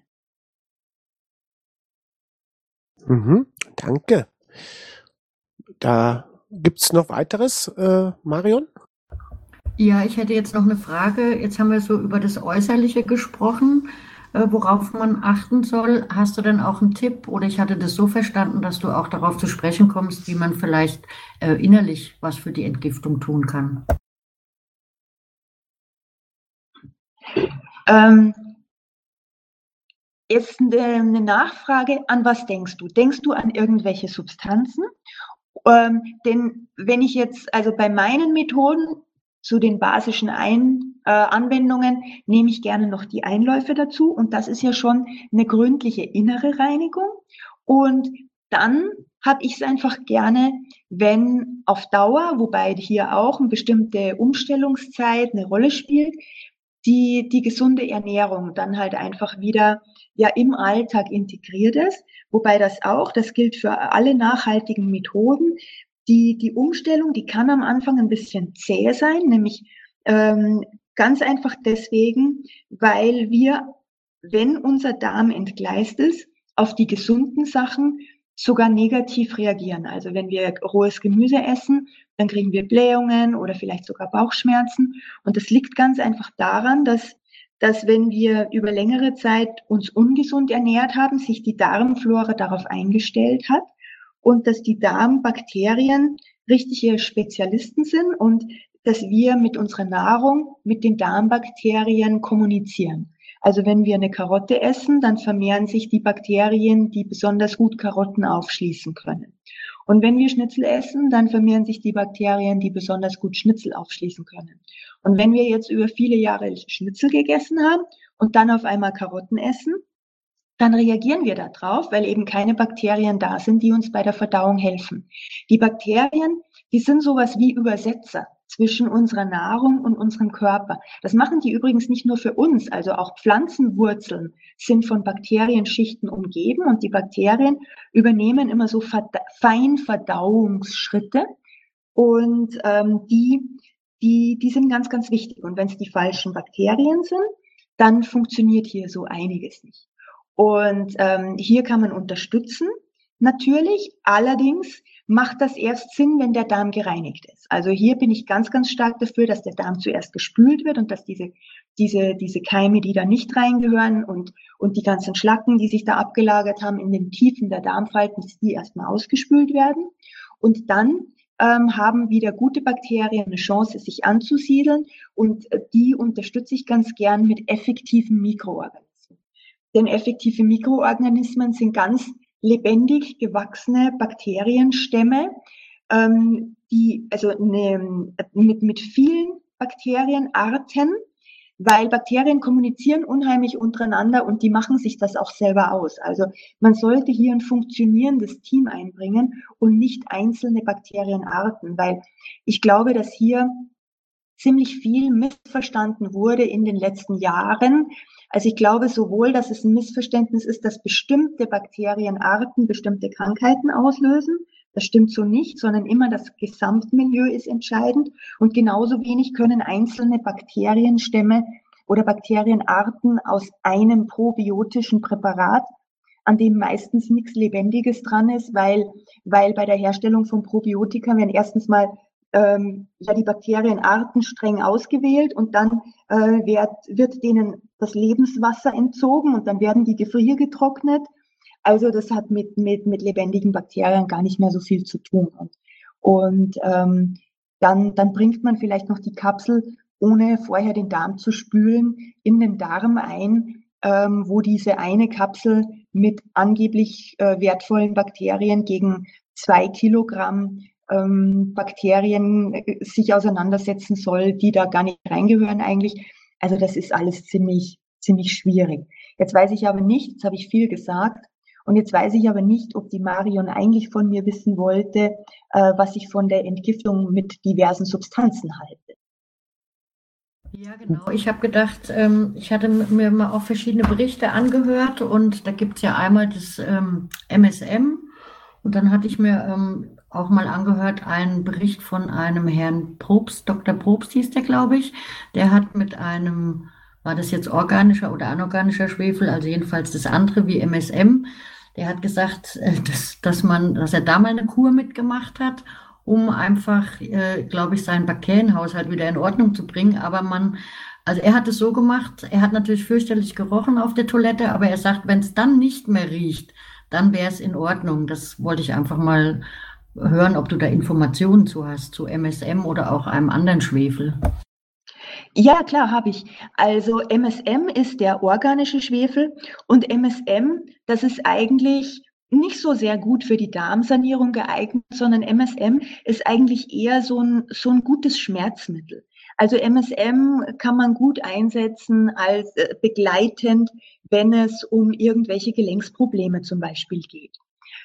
[SPEAKER 1] Danke. Da gibt's noch weiteres, Marion?
[SPEAKER 3] Ja, ich hätte jetzt noch eine Frage. Jetzt haben wir so über das Äußerliche gesprochen, worauf man achten soll. Hast du denn auch einen Tipp? Oder ich hatte das so verstanden, dass du auch darauf zu sprechen kommst, wie man vielleicht innerlich was für die Entgiftung tun kann.
[SPEAKER 2] Jetzt eine Nachfrage, an was denkst du? Denkst du an irgendwelche Substanzen? Denn wenn ich jetzt, also bei meinen Methoden zu den basischen Anwendungen, nehme ich gerne noch die Einläufe dazu und das ist ja schon eine gründliche innere Reinigung. Und dann habe ich es einfach gerne, wenn auf Dauer, wobei hier auch eine bestimmte Umstellungszeit eine Rolle spielt, die gesunde Ernährung dann halt einfach wieder ja im Alltag integriert ist, wobei das gilt für alle nachhaltigen Methoden. Die Umstellung, die kann am Anfang ein bisschen zäh sein, nämlich ganz einfach deswegen, weil wir, wenn unser Darm entgleist ist, auf die gesunden Sachen sogar negativ reagieren. Also wenn wir rohes Gemüse essen, dann kriegen wir Blähungen oder vielleicht sogar Bauchschmerzen. Und das liegt ganz einfach daran, dass wenn wir über längere Zeit uns ungesund ernährt haben, sich die Darmflora darauf eingestellt hat und dass die Darmbakterien richtige Spezialisten sind und dass wir mit unserer Nahrung mit den Darmbakterien kommunizieren. Also wenn wir eine Karotte essen, dann vermehren sich die Bakterien, die besonders gut Karotten aufschließen können. Und wenn wir Schnitzel essen, dann vermehren sich die Bakterien, die besonders gut Schnitzel aufschließen können. Und wenn wir jetzt über viele Jahre Schnitzel gegessen haben und dann auf einmal Karotten essen, dann reagieren wir darauf, weil eben keine Bakterien da sind, die uns bei der Verdauung helfen. Die Bakterien, die sind sowas wie Übersetzer zwischen unserer Nahrung und unserem Körper. Das machen die übrigens nicht nur für uns, also auch Pflanzenwurzeln sind von Bakterienschichten umgeben und die Bakterien übernehmen immer so Feinverdauungsschritte und die sind ganz, ganz wichtig. Und wenn es die falschen Bakterien sind, dann funktioniert hier so einiges nicht. Und hier kann man unterstützen, natürlich. Allerdings macht das erst Sinn, wenn der Darm gereinigt ist. Also hier bin ich ganz, ganz stark dafür, dass der Darm zuerst gespült wird und dass diese Keime, die da nicht reingehören und die ganzen Schlacken, die sich da abgelagert haben in den Tiefen der Darmfalten, dass die erstmal ausgespült werden. Und dann haben wieder gute Bakterien eine Chance, sich anzusiedeln, und die unterstütze ich ganz gern mit effektiven Mikroorganismen. Denn effektive Mikroorganismen sind ganz lebendig gewachsene Bakterienstämme, mit vielen Bakterienarten, weil Bakterien kommunizieren unheimlich untereinander und die machen sich das auch selber aus. Also man sollte hier ein funktionierendes Team einbringen und nicht einzelne Bakterienarten, weil ich glaube, dass hier ziemlich viel missverstanden wurde in den letzten Jahren. Also ich glaube sowohl, dass es ein Missverständnis ist, dass bestimmte Bakterienarten bestimmte Krankheiten auslösen. Das stimmt so nicht, sondern immer das Gesamtmilieu ist entscheidend. Und genauso wenig können einzelne Bakterienstämme oder Bakterienarten aus einem probiotischen Präparat, an dem meistens nichts Lebendiges dran ist, weil bei der Herstellung von Probiotika werden erstens mal die Bakterienarten streng ausgewählt und dann wird denen das Lebenswasser entzogen und dann werden die gefriergetrocknet. Also das hat mit lebendigen Bakterien gar nicht mehr so viel zu tun. Und dann bringt man vielleicht noch die Kapsel, ohne vorher den Darm zu spülen, in den Darm ein, wo diese eine Kapsel mit angeblich wertvollen Bakterien gegen 2 Kilogramm Bakterien sich auseinandersetzen soll, die da gar nicht reingehören eigentlich. Also das ist alles ziemlich schwierig. Jetzt weiß ich aber nicht, jetzt habe ich viel gesagt, und jetzt weiß ich aber nicht, ob die Marion eigentlich von mir wissen wollte, was ich von der Entgiftung mit diversen Substanzen halte.
[SPEAKER 3] Ja, genau. Ich habe gedacht, ich hatte mir mal auch verschiedene Berichte angehört und da gibt es ja einmal das MSM und dann hatte ich mir auch mal angehört einen Bericht von einem Herrn Probst, Dr. Probst hieß der, glaube ich, der hat mit einem, war das jetzt organischer oder anorganischer Schwefel, also jedenfalls das andere wie MSM, der hat gesagt, dass er da mal eine Kur mitgemacht hat, um einfach, glaube ich, seinen Bakterienhaushalt wieder in Ordnung zu bringen. Aber also er hat es so gemacht, er hat natürlich fürchterlich gerochen auf der Toilette, aber er sagt, wenn es dann nicht mehr riecht, dann wäre es in Ordnung. Das wollte ich einfach mal hören, ob du da Informationen zu hast, zu MSM oder auch einem anderen Schwefel.
[SPEAKER 2] Ja, klar, habe ich. Also MSM ist der organische Schwefel und MSM, das ist eigentlich nicht so sehr gut für die Darmsanierung geeignet, sondern MSM ist eigentlich eher so ein gutes Schmerzmittel. Also MSM kann man gut einsetzen als begleitend, wenn es um irgendwelche Gelenksprobleme zum Beispiel geht.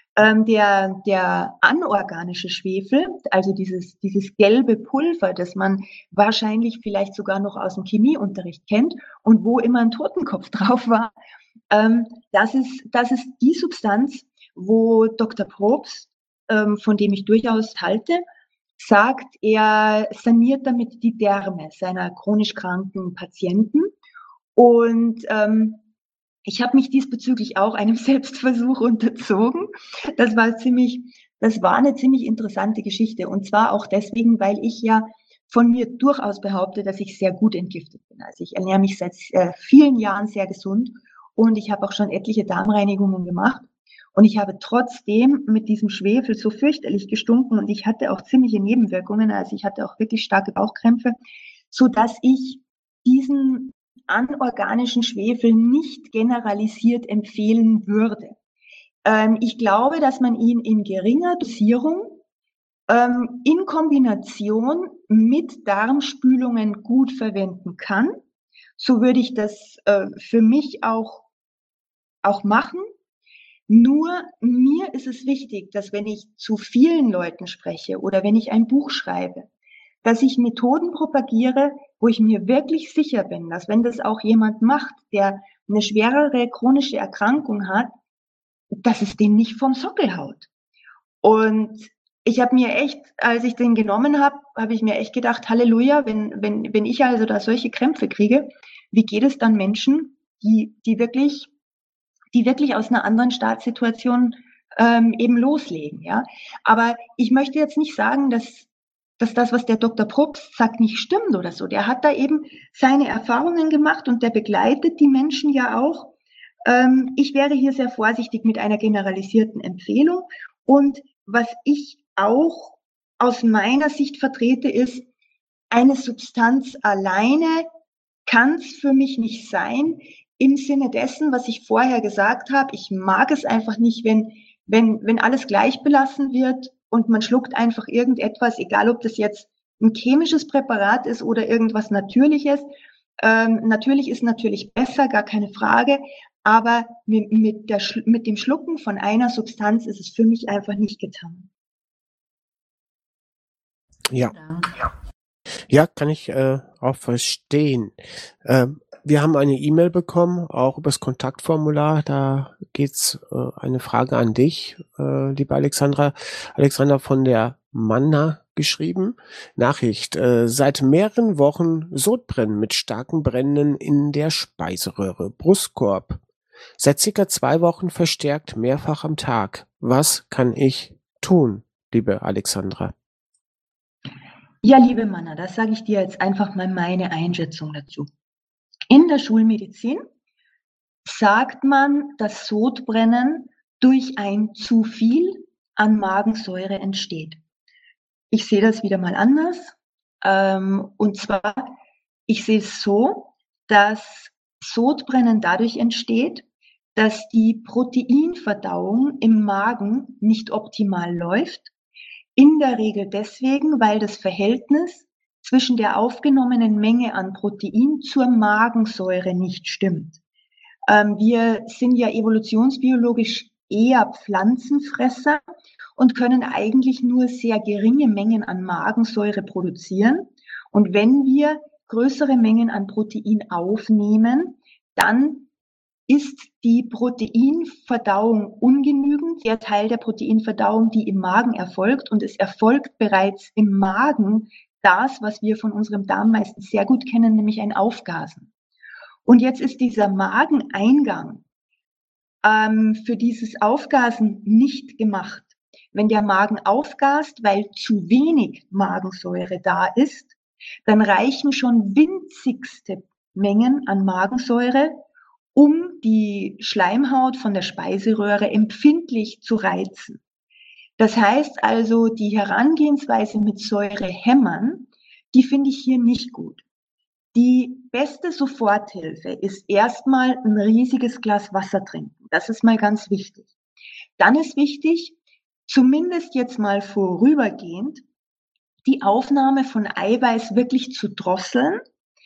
[SPEAKER 2] Der anorganische Schwefel, also dieses gelbe Pulver, das man wahrscheinlich vielleicht sogar noch aus dem Chemieunterricht kennt und wo immer ein Totenkopf drauf war, das ist die Substanz, wo Dr. Probst, von dem ich durchaus halte, sagt, er saniert damit die Därme seiner chronisch kranken Patienten. Und ich habe mich diesbezüglich auch einem Selbstversuch unterzogen. Das war eine ziemlich interessante Geschichte. Und zwar auch deswegen, weil ich ja von mir durchaus behaupte, dass ich sehr gut entgiftet bin. Also ich ernähre mich seit vielen Jahren sehr gesund und ich habe auch schon etliche Darmreinigungen gemacht. Und ich habe trotzdem mit diesem Schwefel so fürchterlich gestunken und ich hatte auch ziemliche Nebenwirkungen. Also ich hatte auch wirklich starke Bauchkrämpfe, so dass ich diesen anorganischen Schwefel nicht generalisiert empfehlen würde. Ich glaube, dass man ihn in geringer Dosierung in Kombination mit Darmspülungen gut verwenden kann. So würde ich das für mich auch machen. Nur mir ist es wichtig, dass wenn ich zu vielen Leuten spreche oder wenn ich ein Buch schreibe, dass ich Methoden propagiere, wo ich mir wirklich sicher bin, dass wenn das auch jemand macht, der eine schwerere chronische Erkrankung hat, dass es den nicht vom Sockel haut. Und ich habe mir echt, als ich den genommen habe, habe ich mir echt gedacht, Halleluja, wenn ich also da solche Krämpfe kriege, Wie geht es dann Menschen, die wirklich aus einer anderen Startsituation eben loslegen, ja? Aber ich möchte jetzt nicht sagen, dass das, was der Dr. Probst sagt, nicht stimmt oder so. Der hat da eben seine Erfahrungen gemacht und der begleitet die Menschen ja auch. Ich wäre hier sehr vorsichtig mit einer generalisierten Empfehlung. Und was ich auch aus meiner Sicht vertrete, ist, eine Substanz alleine kann es für mich nicht sein, im Sinne dessen, was ich vorher gesagt habe. Ich mag es einfach nicht, wenn alles gleich belassen wird und man schluckt einfach irgendetwas, egal ob das jetzt ein chemisches Präparat ist oder irgendwas Natürliches. Natürlich ist natürlich besser, gar keine Frage, aber mit dem Schlucken von einer Substanz ist es für mich einfach nicht getan.
[SPEAKER 1] Ja. Ja, kann ich auch verstehen. Wir haben eine E-Mail bekommen, auch über das Kontaktformular. Da geht's eine Frage an dich, liebe Alexandra. Alexandra von der Manna geschrieben. Nachricht. Seit mehreren Wochen Sodbrennen mit starken Brennen in der Speiseröhre, Brustkorb. Seit circa 2 Wochen verstärkt mehrfach am Tag. Was kann ich tun, liebe Alexandra?
[SPEAKER 2] Ja, liebe Manna, das sage ich dir jetzt einfach mal meine Einschätzung dazu. In der Schulmedizin sagt man, dass Sodbrennen durch ein zu viel an Magensäure entsteht. Ich sehe das wieder mal anders. Und zwar, ich sehe es so, dass Sodbrennen dadurch entsteht, dass die Proteinverdauung im Magen nicht optimal läuft. In der Regel deswegen, weil das Verhältnis zwischen der aufgenommenen Menge an Protein zur Magensäure nicht stimmt. Wir sind ja evolutionsbiologisch eher Pflanzenfresser und können eigentlich nur sehr geringe Mengen an Magensäure produzieren. Und wenn wir größere Mengen an Protein aufnehmen, dann ist die Proteinverdauung ungenügend, der Teil der Proteinverdauung, die im Magen erfolgt. Und es erfolgt bereits im Magen das, was wir von unserem Darm meistens sehr gut kennen, nämlich ein Aufgasen. Und jetzt ist dieser Mageneingang für dieses Aufgasen nicht gemacht. Wenn der Magen aufgast, weil zu wenig Magensäure da ist, dann reichen schon winzigste Mengen an Magensäure, um die Schleimhaut von der Speiseröhre empfindlich zu reizen. Das heißt also, die Herangehensweise mit Säurehämmern, die finde ich hier nicht gut. Die beste Soforthilfe ist erstmal ein riesiges Glas Wasser trinken. Das ist mal ganz wichtig. Dann ist wichtig, zumindest jetzt mal vorübergehend, die Aufnahme von Eiweiß wirklich zu drosseln.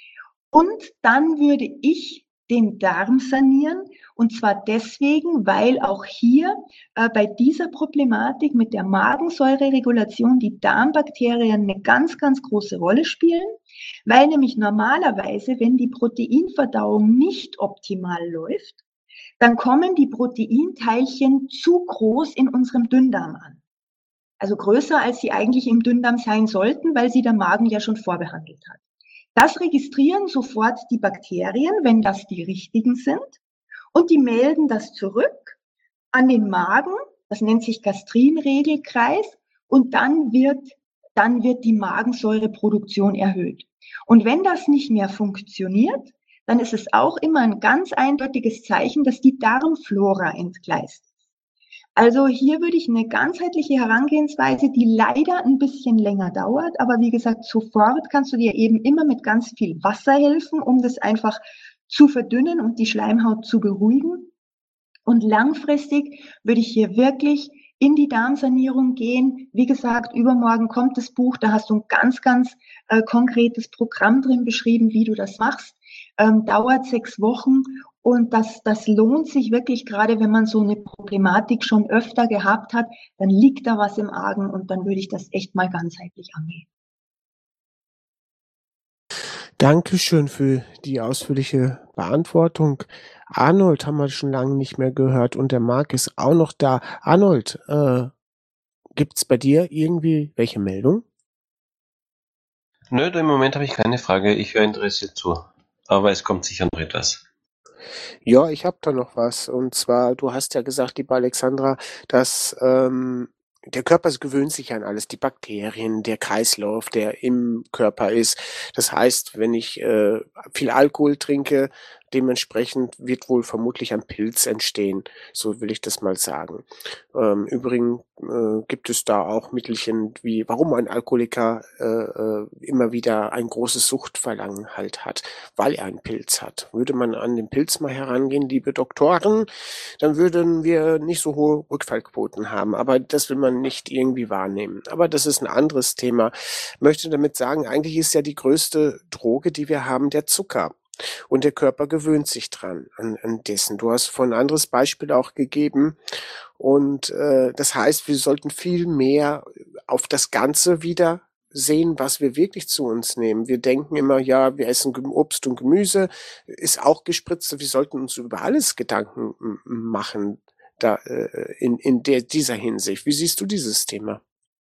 [SPEAKER 2] Und dann würde ich den Darm sanieren, und zwar deswegen, weil auch hier bei dieser Problematik mit der Magensäureregulation die Darmbakterien eine ganz, ganz große Rolle spielen, weil nämlich normalerweise, wenn die Proteinverdauung nicht optimal läuft, dann kommen die Proteinteilchen zu groß in unserem Dünndarm an. Also größer, als sie eigentlich im Dünndarm sein sollten, weil sie der Magen ja schon vorbehandelt hat. Das registrieren sofort die Bakterien, wenn das die richtigen sind, und die melden das zurück an den Magen. Das nennt sich Gastrinregelkreis, und dann wird die Magensäureproduktion erhöht. Und wenn das nicht mehr funktioniert, dann ist es auch immer ein ganz eindeutiges Zeichen, dass die Darmflora entgleist ist. Also hier würde ich eine ganzheitliche Herangehensweise, die leider ein bisschen länger dauert, aber wie gesagt, sofort kannst du dir eben immer mit ganz viel Wasser helfen, um das einfach zu verdünnen und die Schleimhaut zu beruhigen. Und langfristig würde ich hier wirklich in die Darmsanierung gehen. Wie gesagt, übermorgen kommt das Buch, da hast du ein ganz, ganz konkretes Programm drin beschrieben, wie du das machst. Dauert 6 Wochen. Und das lohnt sich wirklich, gerade wenn man so eine Problematik schon öfter gehabt hat, dann liegt da was im Argen, und dann würde ich das echt mal ganzheitlich angehen.
[SPEAKER 1] Dankeschön für die ausführliche Beantwortung. Arnold haben wir schon lange nicht mehr gehört, und der Marc ist auch noch da. Arnold, gibt's bei dir irgendwie welche Meldung?
[SPEAKER 4] Nö, im Moment habe ich keine Frage. Ich höre interessiert zu. aber es kommt sicher noch etwas.
[SPEAKER 1] Ja, ich habe da noch was. Und zwar, du hast ja gesagt, liebe Alexandra, dass der Körper gewöhnt sich an alles, die Bakterien, der Kreislauf, der im Körper ist. Das heißt, wenn ich viel Alkohol trinke, dementsprechend wird wohl vermutlich ein Pilz entstehen. So will ich das mal sagen. Übrigens gibt es da auch Mittelchen, wie warum ein Alkoholiker immer wieder ein großes Suchtverlangen halt hat, weil er einen Pilz hat. Würde man an den Pilz mal herangehen, liebe Doktoren, dann würden wir nicht so hohe Rückfallquoten haben. Aber das will man nicht irgendwie wahrnehmen. Aber das ist ein anderes Thema. Ich möchte damit sagen, eigentlich ist ja die größte Droge, die wir haben, der Zucker. Und der Körper gewöhnt sich dran an dessen. Du hast vorhin ein anderes Beispiel auch gegeben. Und das heißt, wir sollten viel mehr auf das Ganze wieder sehen, was wir wirklich zu uns nehmen. Wir denken immer, ja, wir essen Obst und Gemüse, ist auch gespritzt. Wir sollten uns über alles Gedanken machen da, in dieser Hinsicht. Wie siehst du dieses Thema?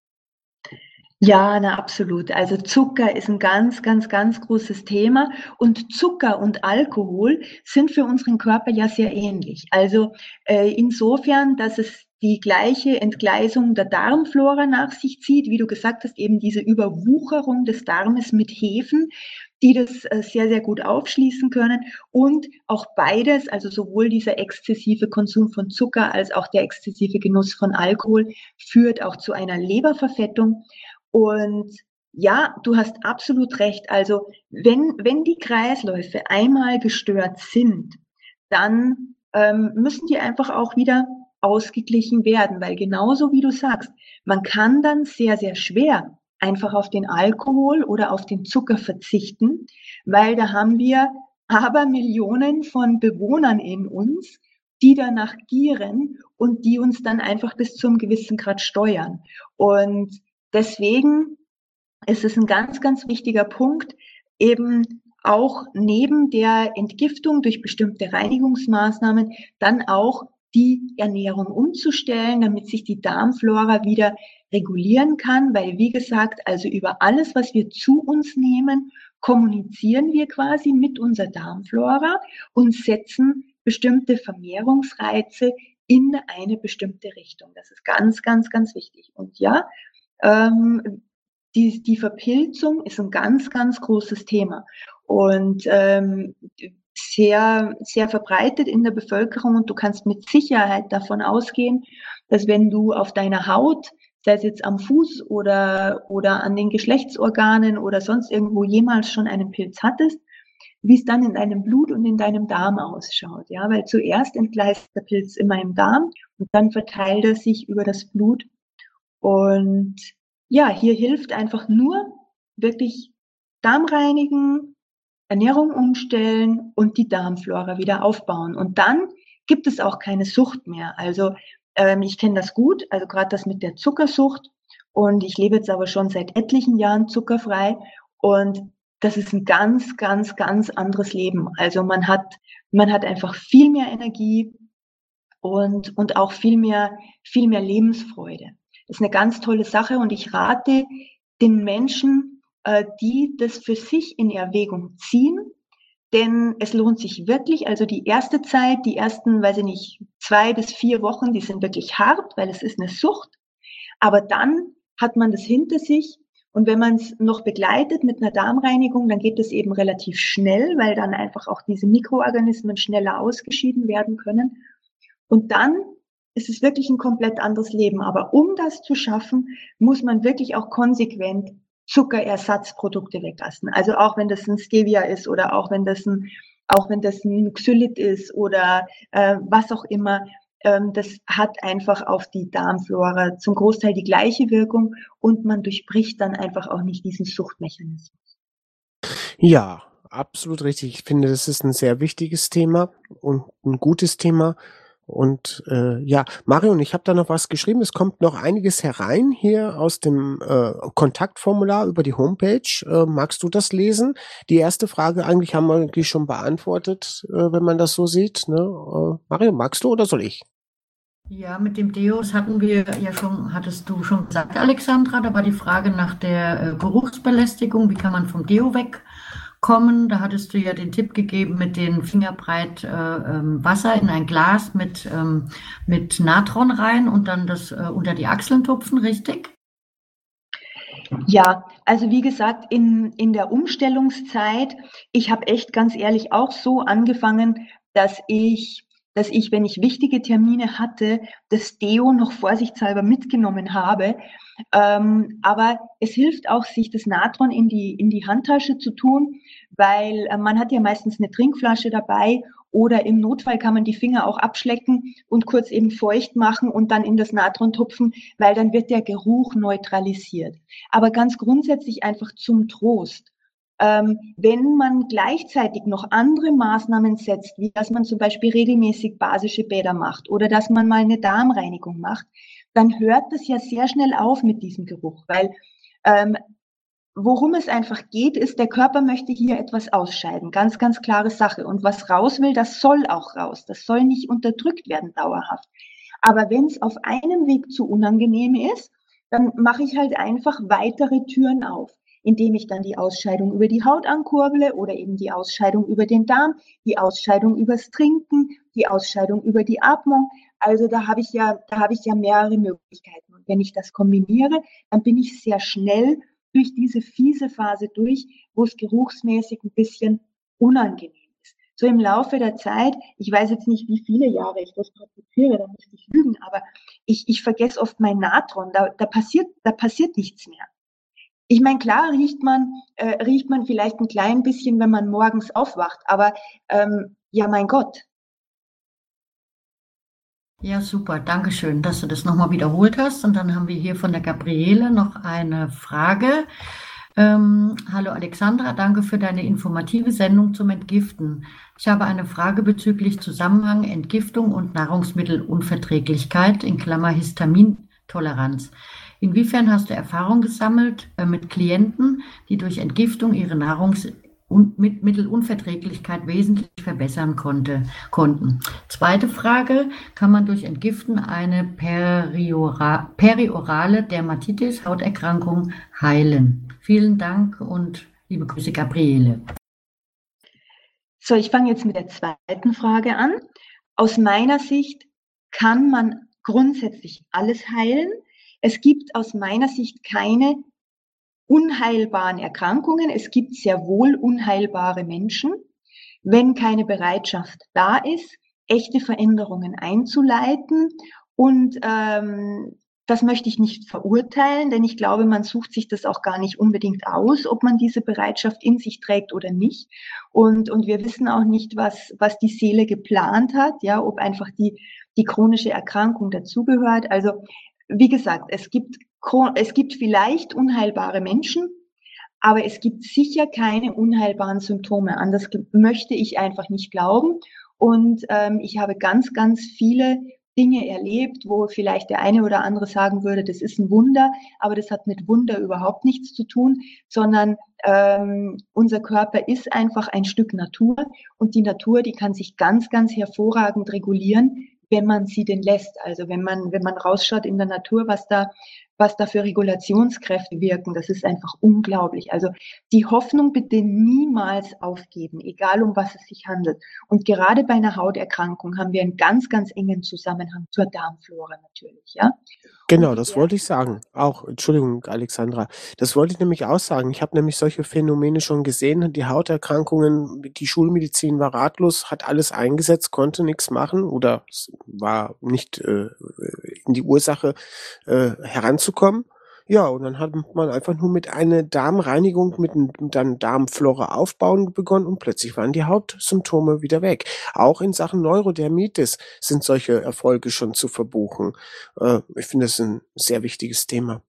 [SPEAKER 2] Ja, na absolut. Also Zucker ist ein ganz, ganz, ganz großes Thema und Zucker und Alkohol sind für unseren Körper ja sehr ähnlich. Also insofern, dass es die gleiche Entgleisung der Darmflora nach sich zieht, wie du gesagt hast, eben diese Überwucherung des Darmes mit Hefen, die das sehr, sehr gut aufschließen können und auch beides, also sowohl dieser exzessive Konsum von Zucker als auch der exzessive Genuss von Alkohol führt auch zu einer Leberverfettung. Und ja, du hast absolut recht. Also wenn die Kreisläufe einmal gestört sind, dann müssen die einfach auch wieder ausgeglichen werden, weil genauso wie du sagst, man kann dann sehr, sehr schwer einfach auf den Alkohol oder auf den Zucker verzichten, weil da haben wir Abermillionen von Bewohnern in uns, die danach gieren und die uns dann einfach bis zu einem gewissen Grad steuern. Und deswegen ist es ein ganz, ganz wichtiger Punkt, eben auch neben der Entgiftung durch bestimmte Reinigungsmaßnahmen dann auch die Ernährung umzustellen, damit sich die Darmflora wieder regulieren kann, weil wie gesagt, also über alles, was wir zu uns nehmen, kommunizieren wir quasi mit unserer Darmflora und setzen bestimmte Vermehrungsreize in eine bestimmte Richtung. Das ist ganz, ganz, ganz wichtig. Und ja, die Verpilzung ist ein ganz, ganz großes Thema und sehr, sehr verbreitet in der Bevölkerung und du kannst mit Sicherheit davon ausgehen, dass wenn du auf deiner Haut, sei es jetzt am Fuß oder an den Geschlechtsorganen oder sonst irgendwo jemals schon einen Pilz hattest, wie es dann in deinem Blut und in deinem Darm ausschaut. Ja, weil zuerst entgleist der Pilz immer im Darm und dann verteilt er sich über das Blut. Und ja, hier hilft einfach nur wirklich Darm reinigen, Ernährung umstellen und die Darmflora wieder aufbauen. Und dann gibt es auch keine Sucht mehr. Also ich kenne das gut, also gerade das mit der Zuckersucht. Und ich lebe jetzt aber schon seit etlichen Jahren zuckerfrei. Und das ist ein ganz, ganz, ganz anderes Leben. Also man hat einfach viel mehr Energie und auch viel mehr Lebensfreude. Das ist eine ganz tolle Sache und ich rate den Menschen, die das für sich in Erwägung ziehen, denn es lohnt sich wirklich. Also die erste Zeit, die ersten, 2 bis 4 Wochen, die sind wirklich hart, weil es ist eine Sucht. Aber dann hat man das hinter sich und wenn man es noch begleitet mit einer Darmreinigung, dann geht es eben relativ schnell, weil dann einfach auch diese Mikroorganismen schneller ausgeschieden werden können. Und dann ist es wirklich ein komplett anderes Leben. Aber um das zu schaffen, muss man wirklich auch konsequent Zuckerersatzprodukte weglassen. Also auch wenn das ein Stevia ist oder auch wenn das ein Xylit ist oder was auch immer, das hat einfach auf die Darmflora zum Großteil die gleiche Wirkung und man durchbricht dann einfach auch nicht diesen Suchtmechanismus.
[SPEAKER 1] Ja, absolut richtig. Ich finde, das ist ein sehr wichtiges Thema und ein gutes Thema. Und ja, Marion, ich habe da noch was geschrieben. Es kommt noch einiges herein hier aus dem Kontaktformular über die Homepage. Magst du das lesen? Die erste Frage eigentlich haben wir eigentlich schon beantwortet, wenn man das so sieht. Ne? Marion, magst du oder soll ich?
[SPEAKER 3] Ja, mit dem Deo, das hatten wir ja schon, hattest du schon gesagt, Alexandra. Da war die Frage nach der Geruchsbelästigung. Wie kann man vom Deo kommen. Da hattest du ja den Tipp gegeben mit den Fingerbreit Wasser in ein Glas mit Natron rein und dann das unter die Achseln tupfen, richtig?
[SPEAKER 2] Ja, also wie gesagt, in der Umstellungszeit, ich habe echt ganz ehrlich auch so angefangen, dass ich, wenn ich wichtige Termine hatte, das Deo noch vorsichtshalber mitgenommen habe. Aber es hilft auch, sich das Natron in die Handtasche zu tun, weil man hat ja meistens eine Trinkflasche dabei oder im Notfall kann man die Finger auch abschlecken und kurz eben feucht machen und dann in das Natron tupfen, weil dann wird der Geruch neutralisiert. Aber ganz grundsätzlich einfach zum Trost. Wenn man gleichzeitig noch andere Maßnahmen setzt, wie dass man zum Beispiel regelmäßig basische Bäder macht oder dass man mal eine Darmreinigung macht, dann hört das ja sehr schnell auf mit diesem Geruch, weil worum es einfach geht, ist, der Körper möchte hier etwas ausscheiden. Ganz, ganz klare Sache. Und was raus will, das soll auch raus. Das soll nicht unterdrückt werden dauerhaft. Aber wenn es auf einem Weg zu unangenehm ist, dann mache ich halt einfach weitere Türen auf, indem ich dann die Ausscheidung über die Haut ankurble oder eben die Ausscheidung über den Darm, die Ausscheidung übers Trinken, die Ausscheidung über die Atmung. Also da habe ich ja mehrere Möglichkeiten. Und wenn ich das kombiniere, dann bin ich sehr schnell durch diese fiese Phase durch, wo es geruchsmäßig ein bisschen unangenehm ist. So im Laufe der Zeit, ich weiß jetzt nicht, wie viele Jahre ich das praktiziere, da müsste ich lügen, aber ich vergesse oft mein Natron, da passiert nichts mehr. Ich meine, klar riecht man vielleicht ein klein bisschen, wenn man morgens aufwacht, aber ja, mein Gott.
[SPEAKER 3] Ja, super. Dankeschön, dass du das nochmal wiederholt hast. Und dann haben wir hier von der Gabriele noch eine Frage. Hallo Alexandra, danke für deine informative Sendung zum Entgiften. Ich habe eine Frage bezüglich Zusammenhang Entgiftung und Nahrungsmittelunverträglichkeit in Klammer Histamintoleranz. Inwiefern hast du Erfahrung gesammelt mit Klienten, die durch Entgiftung ihre Nahrungsmittelunverträglichkeit wesentlich verbessern konnten? Zweite Frage, kann man durch Entgiften eine periorale Dermatitis, Hauterkrankung, heilen? Vielen Dank und liebe Grüße, Gabriele.
[SPEAKER 2] So, ich fange jetzt mit der zweiten Frage an. Aus meiner Sicht kann man grundsätzlich alles heilen. Es gibt aus meiner Sicht keine unheilbaren Erkrankungen. Es gibt sehr wohl unheilbare Menschen, wenn keine Bereitschaft da ist, echte Veränderungen einzuleiten. Und das möchte ich nicht verurteilen, denn ich glaube, man sucht sich das auch gar nicht unbedingt aus, ob man diese Bereitschaft in sich trägt oder nicht. Und wir wissen auch nicht, was die Seele geplant hat, ja, ob einfach die chronische Erkrankung dazugehört. Also wie gesagt, es gibt vielleicht unheilbare Menschen, aber es gibt sicher keine unheilbaren Symptome. Anders möchte ich einfach nicht glauben. Und ich habe ganz, ganz viele Dinge erlebt, wo vielleicht der eine oder andere sagen würde, das ist ein Wunder, aber das hat mit Wunder überhaupt nichts zu tun, sondern unser Körper ist einfach ein Stück Natur und die Natur, die kann sich ganz, ganz hervorragend regulieren, wenn man sie denn lässt. Also wenn man rausschaut in der Natur, was da für Regulationskräfte wirken, das ist einfach unglaublich. Also die Hoffnung bitte niemals aufgeben, egal um was es sich handelt. Und gerade bei einer Hauterkrankung haben wir einen ganz, ganz engen Zusammenhang zur Darmflora natürlich, ja.
[SPEAKER 1] Genau, das wollte ich sagen. Auch, Entschuldigung, Alexandra, das wollte ich nämlich auch sagen. Ich habe nämlich solche Phänomene schon gesehen, die Hauterkrankungen, die Schulmedizin war ratlos, hat alles eingesetzt, konnte nichts machen oder es war nicht in die Ursache heranzukommen. Ja, und dann hat man einfach nur mit einer Darmreinigung, dann Darmflora aufbauen begonnen und plötzlich waren die Hautsymptome wieder weg. Auch in Sachen Neurodermitis sind solche Erfolge schon zu verbuchen. Ich finde das ein sehr wichtiges Thema.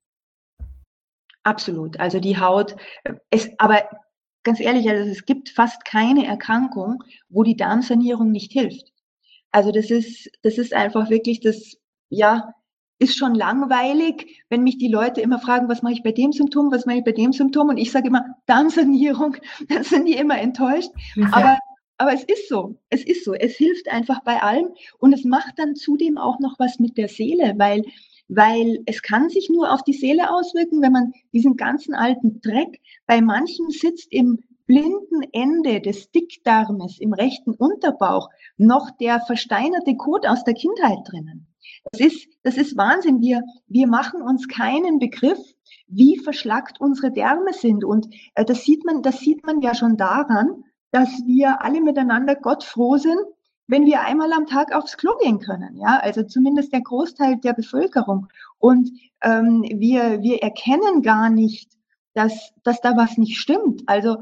[SPEAKER 2] Absolut. Also die Haut, aber ganz ehrlich, also es gibt fast keine Erkrankung, wo die Darmsanierung nicht hilft. Also das ist einfach wirklich ja, ist schon langweilig, wenn mich die Leute immer fragen, was mache ich bei dem Symptom, was mache ich bei dem Symptom? Und ich sage immer, Darmsanierung, dann sind die immer enttäuscht.
[SPEAKER 3] Ja.
[SPEAKER 2] Aber es ist so. Es hilft einfach bei allem. Und es macht dann zudem auch noch was mit der Seele, weil es kann sich nur auf die Seele auswirken, wenn man diesen ganzen alten Dreck, bei manchen sitzt im blinden Ende des Dickdarmes im rechten Unterbauch noch der versteinerte Kot aus der Kindheit drinnen. Das ist Wahnsinn. Wir machen uns keinen Begriff, wie verschlackt unsere Därme sind. Und das sieht man ja schon daran, dass wir alle miteinander gottfroh sind, wenn wir einmal am Tag aufs Klo gehen können. Ja, also zumindest der Großteil der Bevölkerung. Und wir erkennen gar nicht, dass da was nicht stimmt. Also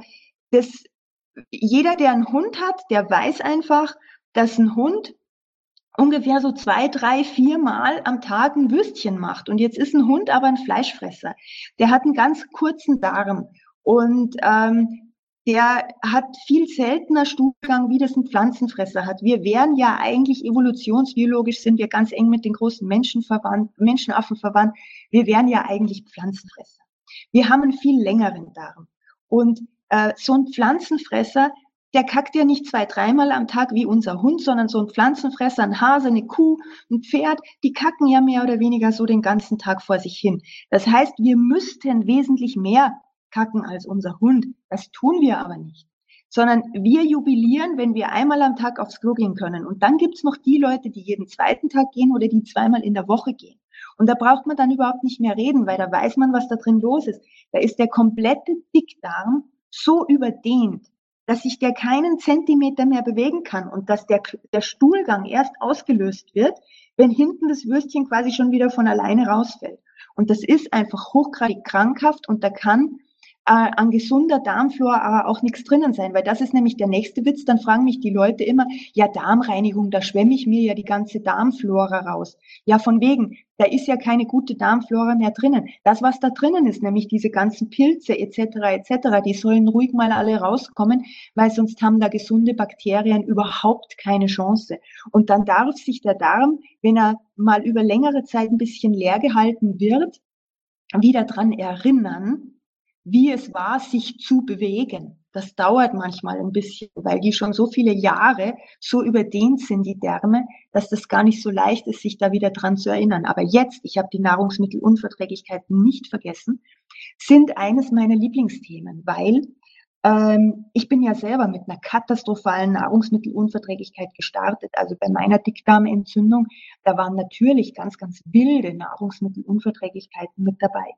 [SPEAKER 2] jeder, der einen Hund hat, der weiß einfach, dass ein Hund ungefähr so 2, 3, 4 Mal am Tag ein Würstchen macht. Und jetzt ist ein Hund aber ein Fleischfresser. Der hat einen ganz kurzen Darm und der hat viel seltener Stuhlgang, wie das ein Pflanzenfresser hat. Wir wären ja eigentlich evolutionsbiologisch, sind wir ganz eng mit den großen Menschenaffen verwandt. Wir wären ja eigentlich Pflanzenfresser. Wir haben einen viel längeren Darm. Und so ein Pflanzenfresser, der kackt ja nicht 2, 3 Mal am Tag wie unser Hund, sondern so ein Pflanzenfresser, ein Hase, eine Kuh, ein Pferd, die kacken ja mehr oder weniger so den ganzen Tag vor sich hin. Das heißt, wir müssten wesentlich mehr kacken als unser Hund. Das tun wir aber nicht. Sondern wir jubilieren, wenn wir einmal am Tag aufs Klo gehen können. Und dann gibt's noch die Leute, die jeden zweiten Tag gehen oder die 2-mal in der Woche gehen. Und da braucht man dann überhaupt nicht mehr reden, weil da weiß man, was da drin los ist. Da ist der komplette Dickdarm so überdehnt, dass sich der keinen Zentimeter mehr bewegen kann und dass der Stuhlgang erst ausgelöst wird, wenn hinten das Würstchen quasi schon wieder von alleine rausfällt. Und das ist einfach hochgradig krankhaft und da kann an gesunder Darmflora auch nichts drinnen sein, weil das ist nämlich der nächste Witz. Dann fragen mich die Leute immer, ja, Darmreinigung, da schwemme ich mir ja die ganze Darmflora raus. Ja, von wegen, da ist ja keine gute Darmflora mehr drinnen. Das, was da drinnen ist, nämlich diese ganzen Pilze etc., die sollen ruhig mal alle rauskommen, weil sonst haben da gesunde Bakterien überhaupt keine Chance. Und dann darf sich der Darm, wenn er mal über längere Zeit ein bisschen leer gehalten wird, wieder dran erinnern, wie es war, sich zu bewegen. Das dauert manchmal ein bisschen, weil die schon so viele Jahre so überdehnt sind, die Därme, dass das gar nicht so leicht ist, sich da wieder dran zu erinnern. Aber jetzt, ich habe die Nahrungsmittelunverträglichkeiten nicht vergessen, sind eines meiner Lieblingsthemen, weil ich bin ja selber mit einer katastrophalen Nahrungsmittelunverträglichkeit gestartet. Also bei meiner Dickdarmentzündung, da waren natürlich ganz, ganz wilde Nahrungsmittelunverträglichkeiten mit dabei.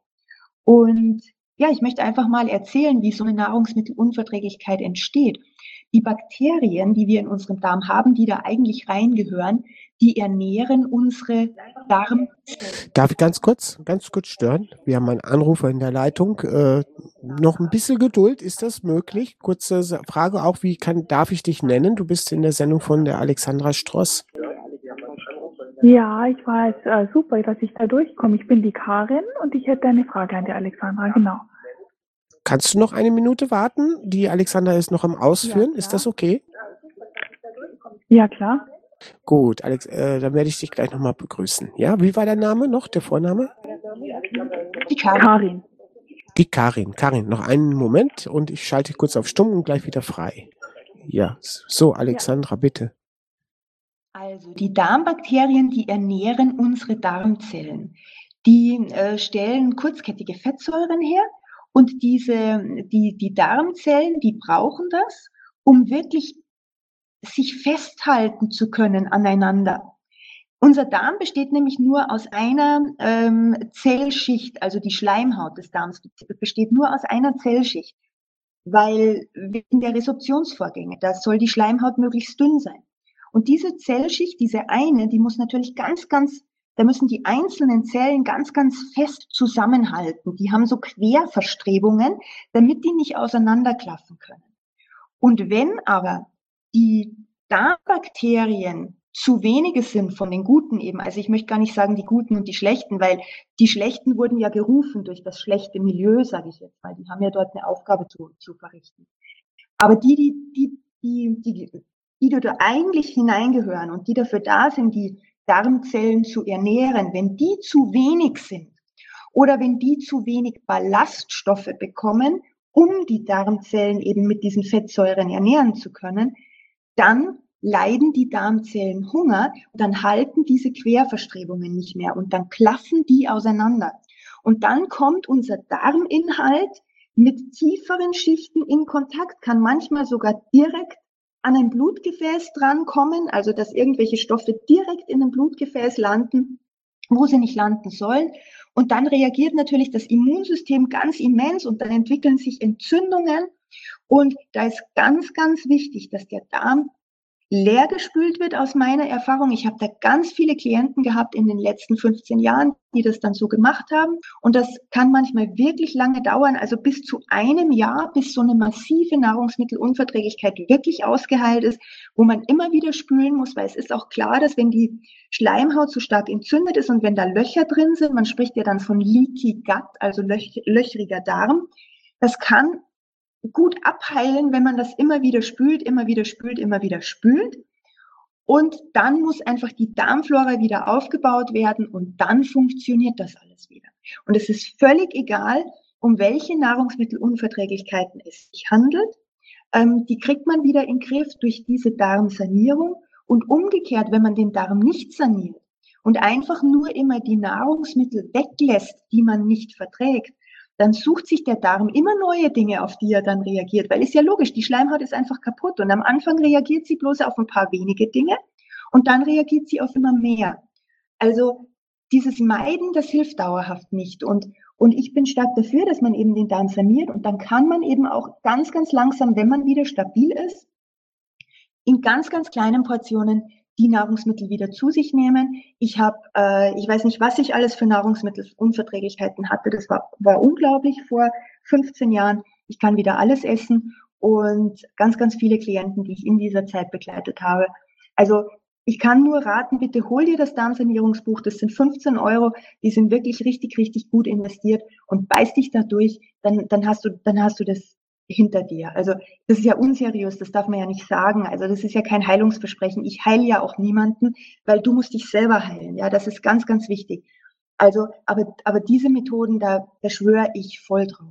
[SPEAKER 2] Und ja, ich möchte einfach mal erzählen, wie so eine Nahrungsmittelunverträglichkeit entsteht. Die Bakterien, die wir in unserem Darm haben, die da eigentlich reingehören, die ernähren unsere Darmzellen.
[SPEAKER 1] Darf ich ganz kurz stören? Wir haben einen Anrufer in der Leitung. Noch ein bisschen Geduld, ist das möglich? Kurze Frage auch, darf ich dich nennen? Du bist in der Sendung von der Alexandra Stross.
[SPEAKER 7] Ja, ich weiß, super, dass ich da durchkomme. Ich bin die Karin und ich hätte eine Frage an die Alexandra, genau.
[SPEAKER 1] Kannst du noch eine Minute warten? Die Alexandra ist noch am Ausführen. Ja, ist das okay?
[SPEAKER 7] Ja, klar.
[SPEAKER 1] Gut, Alex, dann werde ich dich gleich nochmal begrüßen. Ja, wie war der Name noch, der Vorname?
[SPEAKER 7] Die Karin.
[SPEAKER 1] Die Karin. Karin, noch einen Moment und ich schalte kurz auf Stumm und gleich wieder frei. Ja, so, Alexandra, bitte.
[SPEAKER 2] Also die Darmbakterien, die ernähren unsere Darmzellen. Die stellen kurzkettige Fettsäuren her und die Darmzellen, die brauchen das, um wirklich sich festhalten zu können aneinander. Unser Darm besteht nämlich nur aus einer Zellschicht, also die Schleimhaut des Darms besteht nur aus einer Zellschicht, weil wegen der Resorptionsvorgänge, da soll die Schleimhaut möglichst dünn sein. Und diese Zellschicht, diese eine, die muss natürlich da müssen die einzelnen Zellen ganz, ganz fest zusammenhalten. Die haben so Querverstrebungen, damit die nicht auseinanderklaffen können. Und wenn aber die Darmbakterien zu wenige sind von den Guten eben, also ich möchte gar nicht sagen die Guten und die Schlechten, weil die Schlechten wurden ja gerufen durch das schlechte Milieu, sage ich jetzt mal. Die haben ja dort eine Aufgabe zu verrichten. Aber die da eigentlich hineingehören und die dafür da sind, die Darmzellen zu ernähren, wenn die zu wenig sind oder wenn die zu wenig Ballaststoffe bekommen, um die Darmzellen eben mit diesen Fettsäuren ernähren zu können, dann leiden die Darmzellen Hunger und dann halten diese Querverstrebungen nicht mehr und dann klaffen die auseinander. Und dann kommt unser Darminhalt mit tieferen Schichten in Kontakt, kann manchmal sogar direkt an ein Blutgefäß drankommen, also dass irgendwelche Stoffe direkt in einem Blutgefäß landen, wo sie nicht landen sollen. Und dann reagiert natürlich das Immunsystem ganz immens und dann entwickeln sich Entzündungen. Und da ist ganz, ganz wichtig, dass der Darm leer gespült wird aus meiner Erfahrung. Ich habe da ganz viele Klienten gehabt in den letzten 15 Jahren, die das dann so gemacht haben. Und das kann manchmal wirklich lange dauern, also bis zu einem Jahr, bis so eine massive Nahrungsmittelunverträglichkeit wirklich ausgeheilt ist, wo man immer wieder spülen muss, weil es ist auch klar, dass wenn die Schleimhaut so stark entzündet ist und wenn da Löcher drin sind, man spricht ja dann von Leaky Gut, also löchriger Darm, das kann gut abheilen, wenn man das immer wieder spült, immer wieder spült, immer wieder spült. Und dann muss einfach die Darmflora wieder aufgebaut werden und dann funktioniert das alles wieder. Und es ist völlig egal, um welche Nahrungsmittelunverträglichkeiten es sich handelt. Die kriegt man wieder in den Griff durch diese Darmsanierung. Und umgekehrt, wenn man den Darm nicht saniert und einfach nur immer die Nahrungsmittel weglässt, die man nicht verträgt, dann sucht sich der Darm immer neue Dinge, auf die er dann reagiert. Weil ist ja logisch, die Schleimhaut ist einfach kaputt und am Anfang reagiert sie bloß auf ein paar wenige Dinge und dann reagiert sie auf immer mehr. Also dieses Meiden, das hilft dauerhaft nicht. Und ich bin stark dafür, dass man eben den Darm saniert und dann kann man eben auch ganz, ganz langsam, wenn man wieder stabil ist, in ganz, ganz kleinen Portionen die Nahrungsmittel wieder zu sich nehmen. Ich weiß nicht, was ich alles für Nahrungsmittelunverträglichkeiten hatte. Das war unglaublich vor 15 Jahren. Ich kann wieder alles essen und ganz, ganz viele Klienten, die ich in dieser Zeit begleitet habe. Also ich kann nur raten, bitte hol dir das Darmsanierungsbuch. Das sind 15 €. Die sind wirklich richtig, richtig gut investiert und beiß dich da durch. Dann hast du das hinter dir. Also das ist ja unseriös, das darf man ja nicht sagen. Also das ist ja kein Heilungsversprechen. Ich heile ja auch niemanden, weil du musst dich selber heilen. Ja, das ist ganz, ganz wichtig. Also, aber diese Methoden, da schwöre ich voll drauf.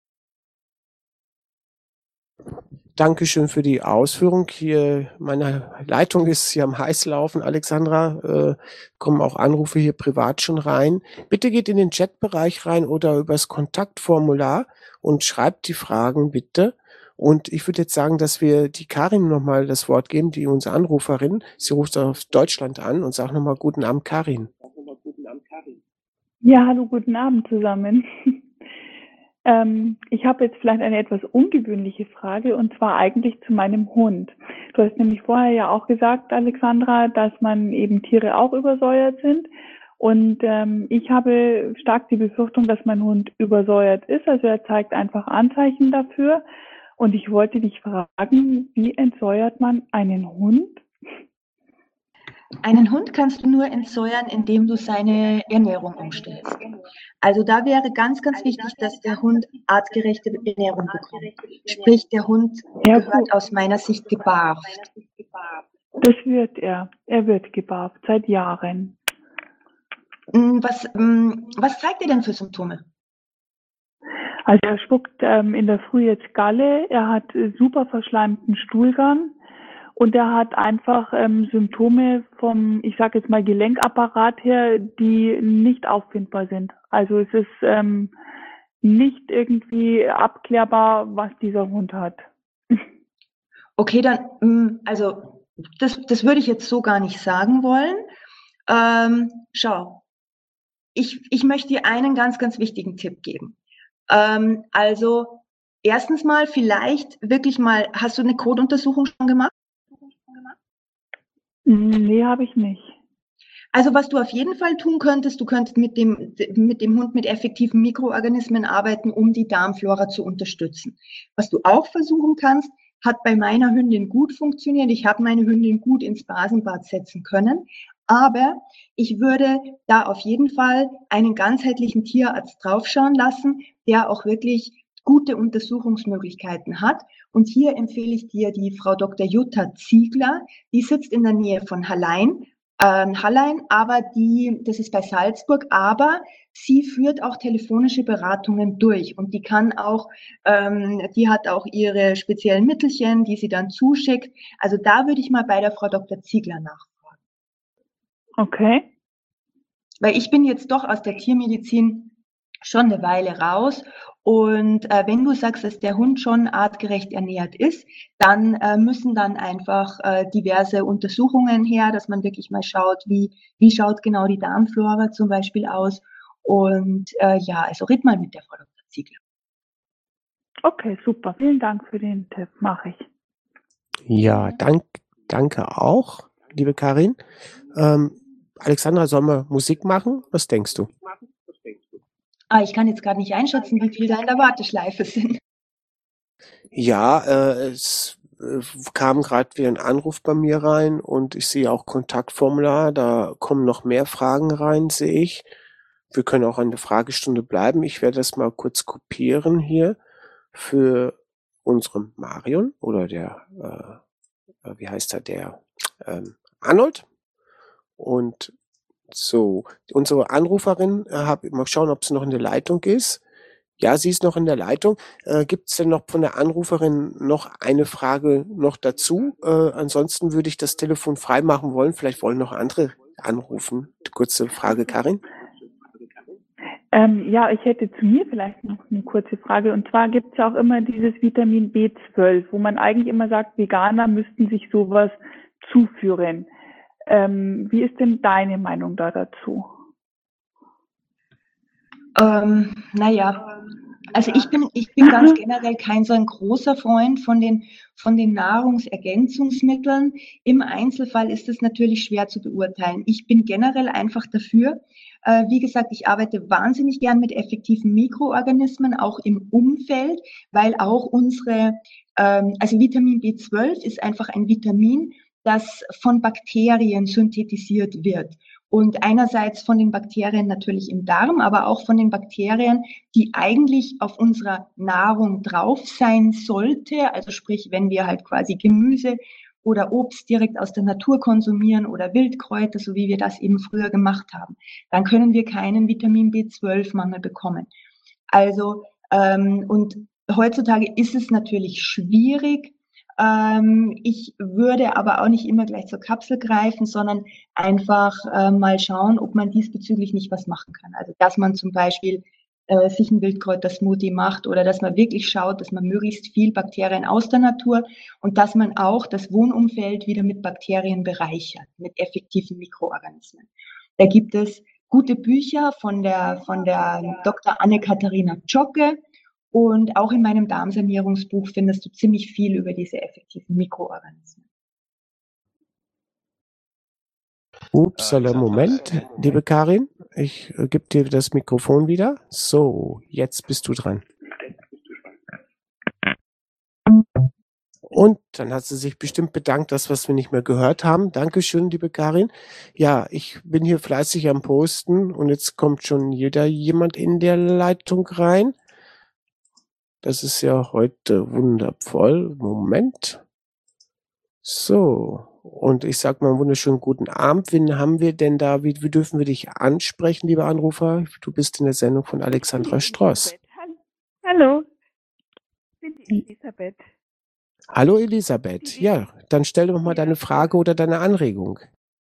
[SPEAKER 1] Dankeschön für die Ausführung. Hier, meine Leitung ist hier am Heißlaufen, Alexandra. Kommen auch Anrufe hier privat schon rein. Bitte geht in den Chatbereich rein oder übers Kontaktformular und schreibt die Fragen bitte. Und ich würde jetzt sagen, dass wir die Karin nochmal das Wort geben, die unsere Anruferin. Sie ruft aus Deutschland an und sagt nochmal guten Abend, Karin.
[SPEAKER 7] Ja, hallo, guten Abend zusammen. Ich habe jetzt vielleicht eine etwas ungewöhnliche Frage und zwar eigentlich zu meinem Hund. Du hast nämlich vorher ja auch gesagt, Alexandra, dass man eben Tiere auch übersäuert sind. Und ich habe stark die Befürchtung, dass mein Hund übersäuert ist. Also er zeigt einfach Anzeichen dafür. Und ich wollte dich fragen, wie entsäuert man einen Hund?
[SPEAKER 2] Einen Hund kannst du nur entsäuern, indem du seine Ernährung umstellst. Also da wäre ganz, ganz wichtig, dass der Hund artgerechte Ernährung bekommt. Sprich, der Hund gehört aus meiner Sicht gebarft.
[SPEAKER 7] Das wird er. Er wird gebarft seit Jahren.
[SPEAKER 2] Was zeigt er denn für Symptome?
[SPEAKER 7] Also er spuckt in der Früh jetzt Galle, er hat super verschleimten Stuhlgang und er hat einfach Symptome vom, ich sage jetzt mal Gelenkapparat her, die nicht auffindbar sind. Also es ist nicht irgendwie abklärbar, was dieser Hund hat.
[SPEAKER 2] Okay, dann, also das würde ich jetzt so gar nicht sagen wollen. Schau, ich möchte dir einen ganz, ganz wichtigen Tipp geben. Also erstens mal vielleicht wirklich mal, hast du eine Kotuntersuchung schon gemacht?
[SPEAKER 7] Nee, habe ich nicht.
[SPEAKER 2] Also was du auf jeden Fall tun könntest, du könntest mit dem Hund mit effektiven Mikroorganismen arbeiten, um die Darmflora zu unterstützen. Was du auch versuchen kannst, hat bei meiner Hündin gut funktioniert. Ich habe meine Hündin gut ins Basenbad setzen können. Aber ich würde da auf jeden Fall einen ganzheitlichen Tierarzt draufschauen lassen, der auch wirklich gute Untersuchungsmöglichkeiten hat. Und hier empfehle ich dir die Frau Dr. Jutta Ziegler. Die sitzt in der Nähe von Hallein, aber das ist bei Salzburg, aber sie führt auch telefonische Beratungen durch und die hat auch ihre speziellen Mittelchen, die sie dann zuschickt. Also da würde ich mal bei der Frau Dr. Ziegler nachfragen.
[SPEAKER 7] Okay.
[SPEAKER 2] Weil ich bin jetzt doch aus der Tiermedizin schon eine Weile raus Und wenn du sagst, dass der Hund schon artgerecht ernährt ist, dann müssen dann einfach diverse Untersuchungen her, dass man wirklich mal schaut, wie schaut genau die Darmflora zum Beispiel aus. Und also red mal mit der Frau Dr. Ziegler.
[SPEAKER 7] Okay, super. Vielen Dank für den Tipp. Mache ich.
[SPEAKER 1] Ja, danke auch, liebe Karin. Alexandra, sollen wir Musik machen? Was denkst du?
[SPEAKER 2] Ich kann jetzt gerade nicht einschätzen, wie viele da in der Warteschleife sind.
[SPEAKER 1] Ja, es kam gerade wieder ein Anruf bei mir rein und ich sehe auch Kontaktformular. Da kommen noch mehr Fragen rein, sehe ich. Wir können auch an der Fragestunde bleiben. Ich werde das mal kurz kopieren hier für unseren Marion oder wie heißt er, der Arnold. Und so, unsere Anruferin, mal schauen, ob sie noch in der Leitung ist. Ja, sie ist noch in der Leitung. Gibt es denn noch von der Anruferin noch eine Frage noch dazu? Ansonsten würde ich das Telefon freimachen wollen. Vielleicht wollen noch andere anrufen. Kurze Frage, Karin.
[SPEAKER 7] Ja, ich hätte zu mir vielleicht noch eine kurze Frage. Und zwar gibt es ja auch immer dieses Vitamin B12, wo man eigentlich immer sagt, Veganer müssten sich sowas zuführen. Wie ist denn deine Meinung da dazu?
[SPEAKER 2] Also ich bin ganz generell kein so ein großer Freund von den Nahrungsergänzungsmitteln. Im Einzelfall ist es natürlich schwer zu beurteilen. Ich bin generell einfach dafür. Wie gesagt, ich arbeite wahnsinnig gern mit effektiven Mikroorganismen, auch im Umfeld, weil auch also Vitamin B12 ist einfach ein Vitamin, das von Bakterien synthetisiert wird. Und einerseits von den Bakterien natürlich im Darm, aber auch von den Bakterien, die eigentlich auf unserer Nahrung drauf sein sollte. Also sprich, wenn wir halt quasi Gemüse oder Obst direkt aus der Natur konsumieren oder Wildkräuter, so wie wir das eben früher gemacht haben, dann können wir keinen Vitamin B12-Mangel bekommen. Also, und heutzutage ist es natürlich schwierig. Ich würde aber auch nicht immer gleich zur Kapsel greifen, sondern einfach mal schauen, ob man diesbezüglich nicht was machen kann. Also dass man zum Beispiel sich einen Wildkräuter-Smoothie macht oder dass man wirklich schaut, dass man möglichst viel Bakterien aus der Natur und dass man auch das Wohnumfeld wieder mit Bakterien bereichert, mit effektiven Mikroorganismen. Da gibt es gute Bücher von der Dr. Anne-Katharina Zschocke. Und auch in meinem Darmsanierungsbuch findest du ziemlich viel über diese effektiven Mikroorganismen.
[SPEAKER 1] Upsala, Moment, liebe Karin, ich gebe dir das Mikrofon wieder. So, jetzt bist du dran. Und dann hat sie sich bestimmt bedankt, das, was wir nicht mehr gehört haben. Dankeschön, liebe Karin. Ja, ich bin hier fleißig am Posten und jetzt kommt schon jemand in der Leitung rein. Das ist ja heute wundervoll. Moment. So, und ich sag mal einen wunderschönen guten Abend. Wen haben wir denn da? Wie dürfen wir dich ansprechen, lieber Anrufer? Du bist in der Sendung von Alexandra Stross.
[SPEAKER 7] Hallo, ich bin die Elisabeth.
[SPEAKER 1] Hallo Elisabeth. Ja, dann stell doch mal deine Frage oder deine Anregung.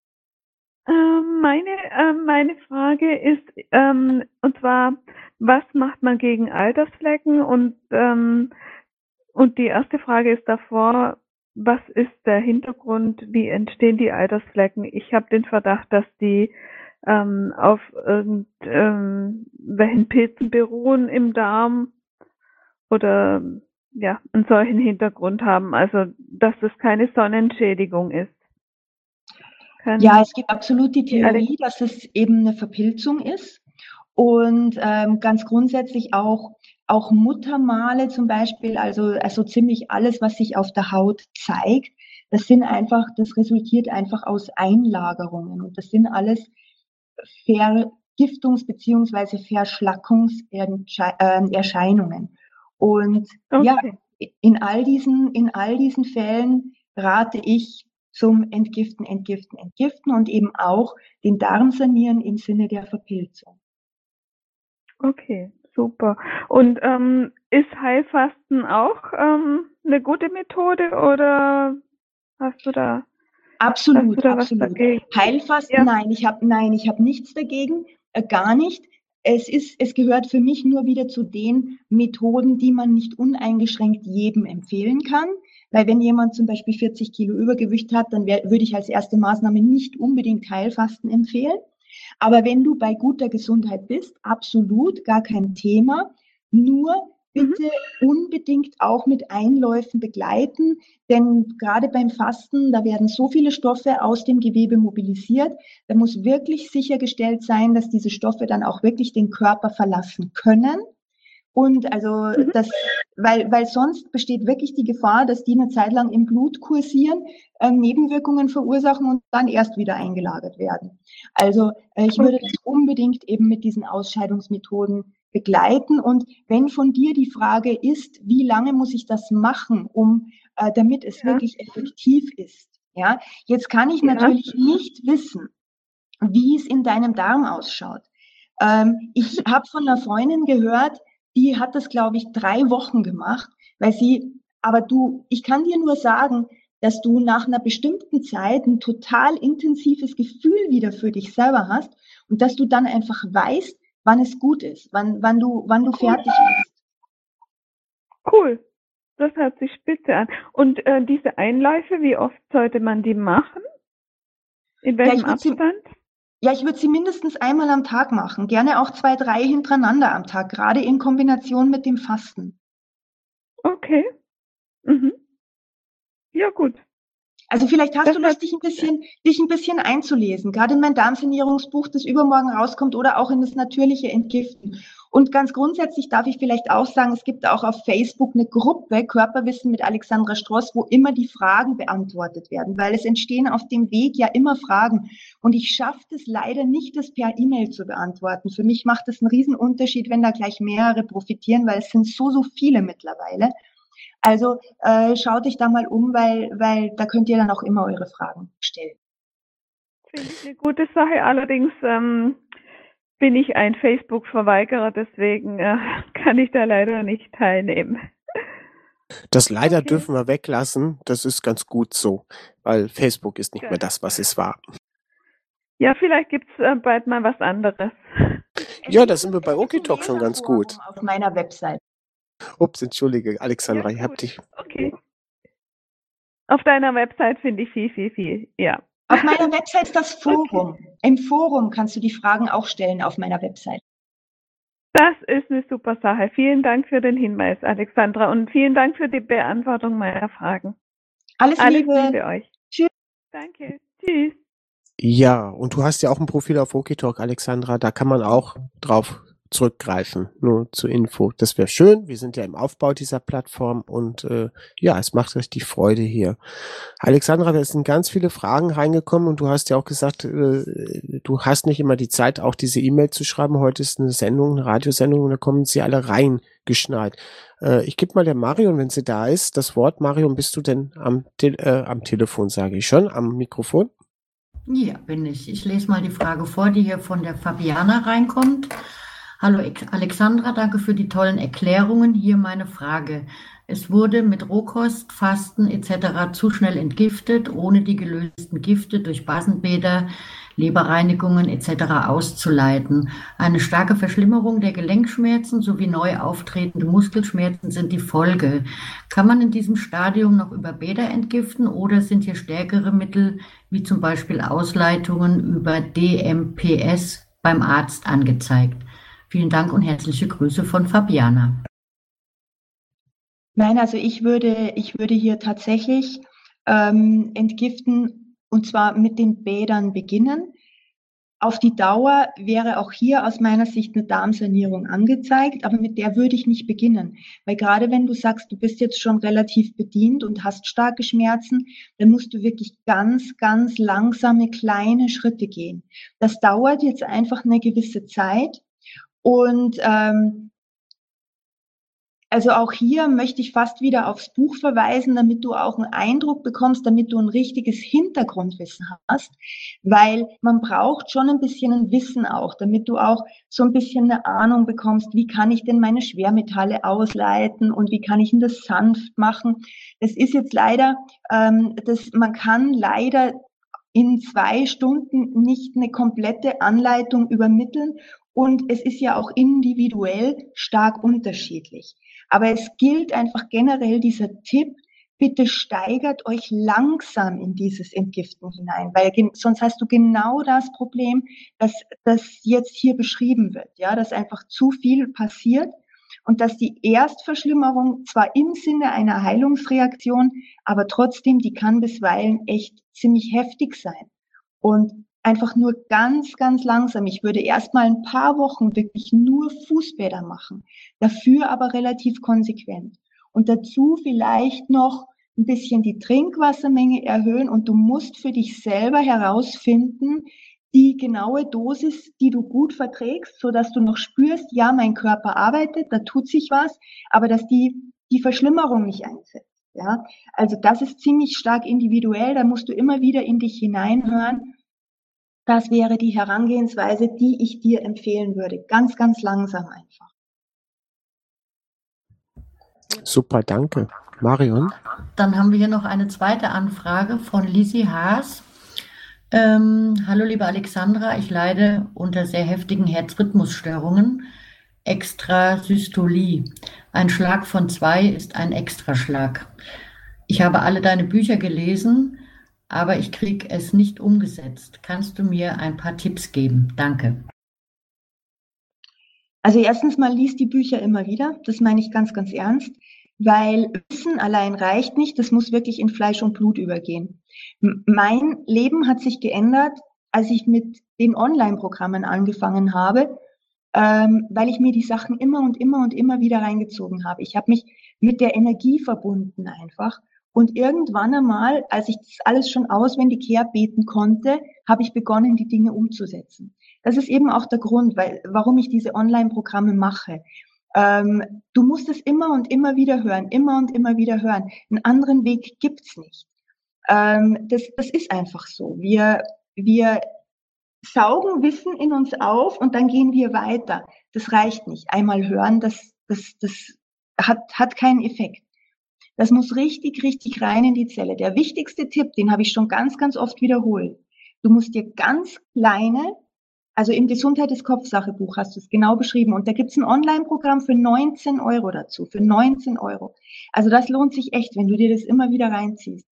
[SPEAKER 8] Meine Frage ist, und zwar, was macht man gegen Altersflecken? Und die erste Frage ist davor, was ist der Hintergrund, wie entstehen die Altersflecken? Ich habe den Verdacht, dass die auf irgendwelchen Pilzen beruhen im Darm oder ja, einen solchen Hintergrund haben, also dass es keine Sonnenschädigung ist.
[SPEAKER 2] Ja, es gibt absolut die Theorie, dass es eben eine Verpilzung ist und ganz grundsätzlich auch Muttermale zum Beispiel, also ziemlich alles, was sich auf der Haut zeigt, das resultiert einfach aus Einlagerungen und das sind alles Vergiftungs- bzw. Verschlackungserscheinungen. Und ja, in all diesen Fällen rate ich zum Entgiften und eben auch den Darm sanieren im Sinne der Verpilzung.
[SPEAKER 8] Okay, super. Und ist Heilfasten auch eine gute Methode oder hast du da
[SPEAKER 2] Absolut.
[SPEAKER 8] was dagegen?
[SPEAKER 2] Heilfasten, ja. Nein, ich habe nichts dagegen, gar nicht. es gehört für mich nur wieder zu den Methoden, die man nicht uneingeschränkt jedem empfehlen kann. Weil wenn jemand zum Beispiel 40 Kilo Übergewicht hat, dann würde ich als erste Maßnahme nicht unbedingt Heilfasten empfehlen. Aber wenn du bei guter Gesundheit bist, absolut gar kein Thema. Nur bitte unbedingt auch mit Einläufen begleiten, denn gerade beim Fasten, da werden so viele Stoffe aus dem Gewebe mobilisiert, da muss wirklich sichergestellt sein, dass diese Stoffe dann auch wirklich den Körper verlassen können. Und also weil sonst besteht wirklich die Gefahr, dass die eine Zeit lang im Blut kursieren, Nebenwirkungen verursachen und dann erst wieder eingelagert werden. Also ich würde das unbedingt eben mit diesen Ausscheidungsmethoden begleiten. Und wenn von dir die Frage ist, wie lange muss ich das machen, damit es wirklich effektiv ist? Ja, jetzt kann ich natürlich nicht wissen, wie es in deinem Darm ausschaut. Ich habe von einer Freundin gehört, die hat das, glaube ich, 3 Wochen gemacht, ich kann dir nur sagen, dass du nach einer bestimmten Zeit ein total intensives Gefühl wieder für dich selber hast und dass du dann einfach weißt, wann es gut ist, wann du fertig bist.
[SPEAKER 8] Cool. Das hört sich spitze an. Und diese Einläufe, wie oft sollte man die machen? In welchem Abstand?
[SPEAKER 2] Ich würde sie mindestens einmal am Tag machen. Gerne auch 2, 3 hintereinander am Tag, gerade in Kombination mit dem Fasten.
[SPEAKER 8] Okay. Ja, gut.
[SPEAKER 2] Also vielleicht hast du Lust, dich ein bisschen einzulesen, gerade in mein Darmsanierungsbuch, das übermorgen rauskommt, oder auch in das natürliche Entgiften. Und ganz grundsätzlich darf ich vielleicht auch sagen, es gibt auch auf Facebook eine Gruppe, Körperwissen mit Alexandra Stross, wo immer die Fragen beantwortet werden, weil es entstehen auf dem Weg ja immer Fragen. Und ich schaffe es leider nicht, das per E-Mail zu beantworten. Für mich macht es einen riesen Unterschied, wenn da gleich mehrere profitieren, weil es sind so viele mittlerweile. Also schaut euch da mal um, weil da könnt ihr dann auch immer eure Fragen stellen.
[SPEAKER 8] Finde ich eine gute Sache. Allerdings bin ich ein Facebook-Verweigerer, deswegen kann ich da leider nicht teilnehmen.
[SPEAKER 1] Das leider dürfen wir weglassen. Das ist ganz gut so, weil Facebook ist nicht mehr das, was es war.
[SPEAKER 8] Ja, vielleicht gibt es bald mal was anderes.
[SPEAKER 1] Ja, da sind wir bei OKTalk schon ganz gut.
[SPEAKER 2] Auf meiner Website.
[SPEAKER 1] Ups, entschuldige, Alexandra, ich hab dich.
[SPEAKER 8] Okay. Auf deiner Website finde ich viel, ja.
[SPEAKER 2] Auf meiner Website ist das Forum. Okay. Im Forum kannst du die Fragen auch stellen auf meiner Website.
[SPEAKER 8] Das ist eine super Sache. Vielen Dank für den Hinweis, Alexandra, und vielen Dank für die Beantwortung meiner Fragen.
[SPEAKER 2] Alles Liebe
[SPEAKER 8] euch.
[SPEAKER 2] Tschüss.
[SPEAKER 8] Danke. Tschüss.
[SPEAKER 1] Ja, und du hast ja auch ein Profil auf OKTalk, Alexandra, da kann man auch drauf zurückgreifen, nur zur Info. Das wäre schön, wir sind ja im Aufbau dieser Plattform und es macht richtig Freude hier. Alexandra, da sind ganz viele Fragen reingekommen und du hast ja auch gesagt, du hast nicht immer die Zeit, auch diese E-Mail zu schreiben. Heute ist eine Sendung, eine Radiosendung und da kommen sie alle reingeschneit. Ich gebe mal der Marion, wenn sie da ist, das Wort. Marion, bist du denn am Telefon, sage ich schon, am Mikrofon?
[SPEAKER 3] Ja, bin ich. Ich lese mal die Frage vor, die hier von der Fabiana reinkommt. Hallo Alexandra, danke für die tollen Erklärungen. Hier meine Frage. Es wurde mit Rohkost, Fasten etc. zu schnell entgiftet, ohne die gelösten Gifte durch Basenbäder, Leberreinigungen etc. auszuleiten. Eine starke Verschlimmerung der Gelenkschmerzen sowie neu auftretende Muskelschmerzen sind die Folge. Kann man in diesem Stadium noch über Bäder entgiften oder sind hier stärkere Mittel wie zum Beispiel Ausleitungen über DMPS beim Arzt angezeigt? Vielen Dank und herzliche Grüße von Fabiana.
[SPEAKER 2] Nein, also ich würde hier tatsächlich entgiften und zwar mit den Bädern beginnen. Auf die Dauer wäre auch hier aus meiner Sicht eine Darmsanierung angezeigt, aber mit der würde ich nicht beginnen. Weil gerade wenn du sagst, du bist jetzt schon relativ bedient und hast starke Schmerzen, dann musst du wirklich ganz, ganz langsame, kleine Schritte gehen. Das dauert jetzt einfach eine gewisse Zeit. Und also auch hier möchte ich fast wieder aufs Buch verweisen, damit du auch einen Eindruck bekommst, damit du ein richtiges Hintergrundwissen hast, weil man braucht schon ein bisschen ein Wissen auch, damit du auch so ein bisschen eine Ahnung bekommst, wie kann ich denn meine Schwermetalle ausleiten und wie kann ich denn das sanft machen. Das ist jetzt leider, man kann leider in 2 Stunden nicht eine komplette Anleitung übermitteln. und es ist ja auch individuell stark unterschiedlich. Aber es gilt einfach generell dieser Tipp, bitte steigert euch langsam in dieses Entgiften hinein, weil sonst hast du genau das Problem, das jetzt hier beschrieben wird, ja, dass einfach zu viel passiert und dass die Erstverschlimmerung zwar im Sinne einer Heilungsreaktion, aber trotzdem, die kann bisweilen echt ziemlich heftig sein. Und einfach nur ganz, ganz langsam. Ich würde erst mal ein paar Wochen wirklich nur Fußbäder machen, dafür aber relativ konsequent. Und dazu vielleicht noch ein bisschen die Trinkwassermenge erhöhen und du musst für dich selber herausfinden, die genaue Dosis, die du gut verträgst, so dass du noch spürst, ja, mein Körper arbeitet, da tut sich was, aber dass die Verschlimmerung nicht einsetzt. Ja, also das ist ziemlich stark individuell, da musst du immer wieder in dich hineinhören. Das wäre die Herangehensweise, die ich dir empfehlen würde. Ganz, ganz langsam einfach.
[SPEAKER 1] Super, danke. Marion?
[SPEAKER 3] Dann haben wir hier noch eine zweite Anfrage von Lisi Haas. Hallo liebe Alexandra, ich leide unter sehr heftigen Herzrhythmusstörungen, Extrasystolie. Ein Schlag von 2 ist ein Extraschlag. Ich habe alle deine Bücher gelesen, aber ich kriege es nicht umgesetzt. Kannst du mir ein paar Tipps geben? Danke.
[SPEAKER 2] Also erstens mal, lies die Bücher immer wieder. Das meine ich ganz, ganz ernst. Weil Wissen allein reicht nicht, das muss wirklich in Fleisch und Blut übergehen. Mein Leben hat sich geändert, als ich mit den Online-Programmen angefangen habe, weil ich mir die Sachen immer und immer wieder reingezogen habe. Ich habe mich mit der Energie verbunden einfach. Und irgendwann einmal, als ich das alles schon auswendig herbeten konnte, habe ich begonnen, die Dinge umzusetzen. Das ist eben auch der Grund, warum ich diese Online-Programme mache. Du musst es immer und immer wieder hören, immer und immer wieder hören. Einen anderen Weg gibt's nicht. Das ist einfach so. Wir saugen Wissen in uns auf und dann gehen wir weiter. Das reicht nicht. Einmal hören, das hat keinen Effekt. Das muss richtig, richtig rein in die Zelle. Der wichtigste Tipp, den habe ich schon ganz, ganz oft wiederholt. Du musst dir ganz kleine, also im Gesundheit ist Kopfsache Buch hast du es genau beschrieben. Und da gibt's ein Online-Programm für 19 € dazu, für 19 €. Also das lohnt sich echt, wenn du dir das immer wieder reinziehst.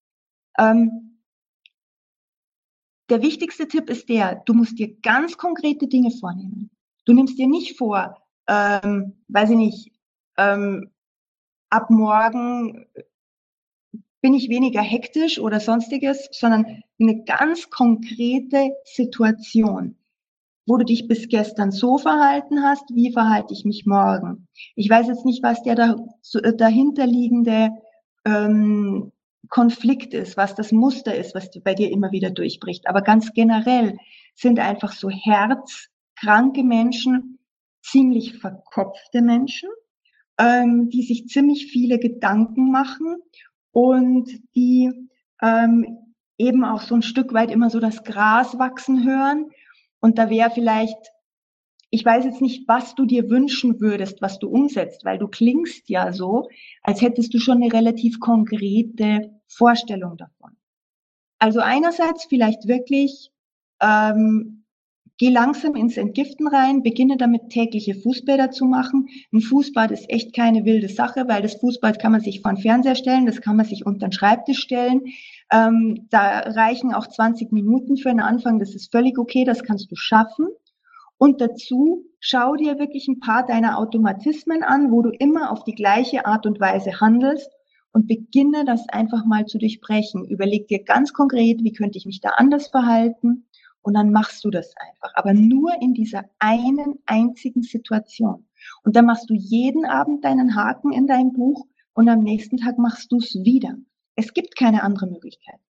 [SPEAKER 2] Der wichtigste Tipp ist du musst dir ganz konkrete Dinge vornehmen. Du nimmst dir nicht vor, weiß ich nicht, ab morgen bin ich weniger hektisch oder sonstiges, sondern eine ganz konkrete Situation, wo du dich bis gestern so verhalten hast, wie verhalte ich mich morgen? Ich weiß jetzt nicht, was der dahinterliegende Konflikt ist, was das Muster ist, was bei dir immer wieder durchbricht. Aber ganz generell sind einfach so herzkranke Menschen ziemlich verkopfte Menschen, die sich ziemlich viele Gedanken machen und die eben auch so ein Stück weit immer so das Gras wachsen hören. Und da wäre vielleicht, ich weiß jetzt nicht, was du dir wünschen würdest, was du umsetzt, weil du klingst ja so, als hättest du schon eine relativ konkrete Vorstellung davon. Also einerseits vielleicht wirklich, geh langsam ins Entgiften rein, beginne damit tägliche Fußbäder zu machen. Ein Fußbad ist echt keine wilde Sache, weil das Fußbad kann man sich vor den Fernseher stellen, das kann man sich unter den Schreibtisch stellen. Da reichen auch 20 Minuten für einen Anfang, das ist völlig okay, das kannst du schaffen. Und dazu schau dir wirklich ein paar deiner Automatismen an, wo du immer auf die gleiche Art und Weise handelst und beginne das einfach mal zu durchbrechen. Überleg dir ganz konkret, wie könnte ich mich da anders verhalten? Und dann machst du das einfach, aber nur in dieser einen einzigen Situation. Und dann machst du jeden Abend deinen Haken in dein Buch und am nächsten Tag machst du es wieder. Es gibt keine andere Möglichkeit.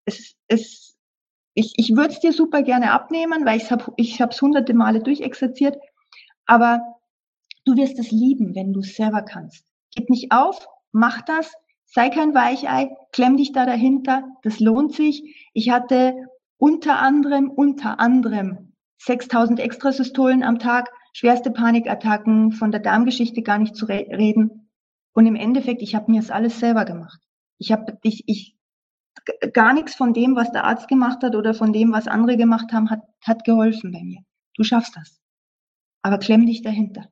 [SPEAKER 2] Ich würde es dir super gerne abnehmen, weil ich habe es hunderte Male durchexerziert, aber du wirst es lieben, wenn du es selber kannst. Gib nicht auf, mach das, sei kein Weichei, klemm dich da dahinter, das lohnt sich. Ich hatte unter anderem 6.000 Extrasystolen am Tag, schwerste Panikattacken, von der Darmgeschichte gar nicht zu reden. Und im Endeffekt, ich habe mir das alles selber gemacht. Gar nichts von dem, was der Arzt gemacht hat oder von dem, was andere gemacht haben, hat geholfen bei mir. Du schaffst das. aber klemm dich dahinter.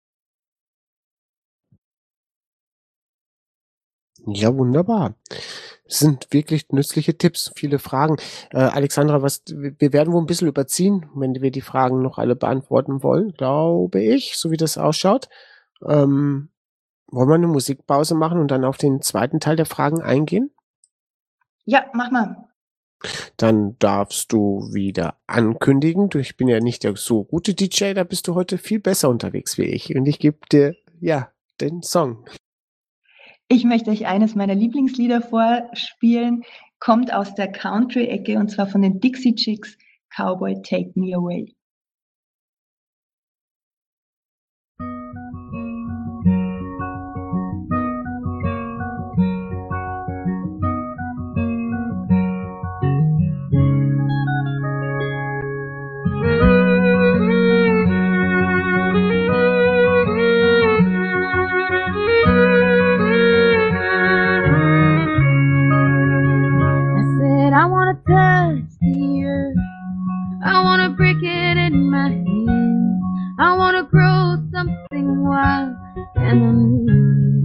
[SPEAKER 1] Ja, wunderbar. Das sind wirklich nützliche Tipps, viele Fragen. Alexandra, wir werden wohl ein bisschen überziehen, wenn wir die Fragen noch alle beantworten wollen, glaube ich, so wie das ausschaut. Wollen wir eine Musikpause machen und dann auf den zweiten Teil der Fragen eingehen?
[SPEAKER 2] Ja, mach mal.
[SPEAKER 1] Dann darfst du wieder ankündigen. Ich bin ja nicht der so gute DJ, da bist du heute viel besser unterwegs wie ich. Und ich gebe dir, den Song.
[SPEAKER 2] Ich möchte euch eines meiner Lieblingslieder vorspielen. Kommt aus der Country-Ecke und zwar von den Dixie Chicks. Cowboy, Take Me Away.
[SPEAKER 6] Touch the earth. I wanna break it in my hands. I wanna grow something wild and unruly.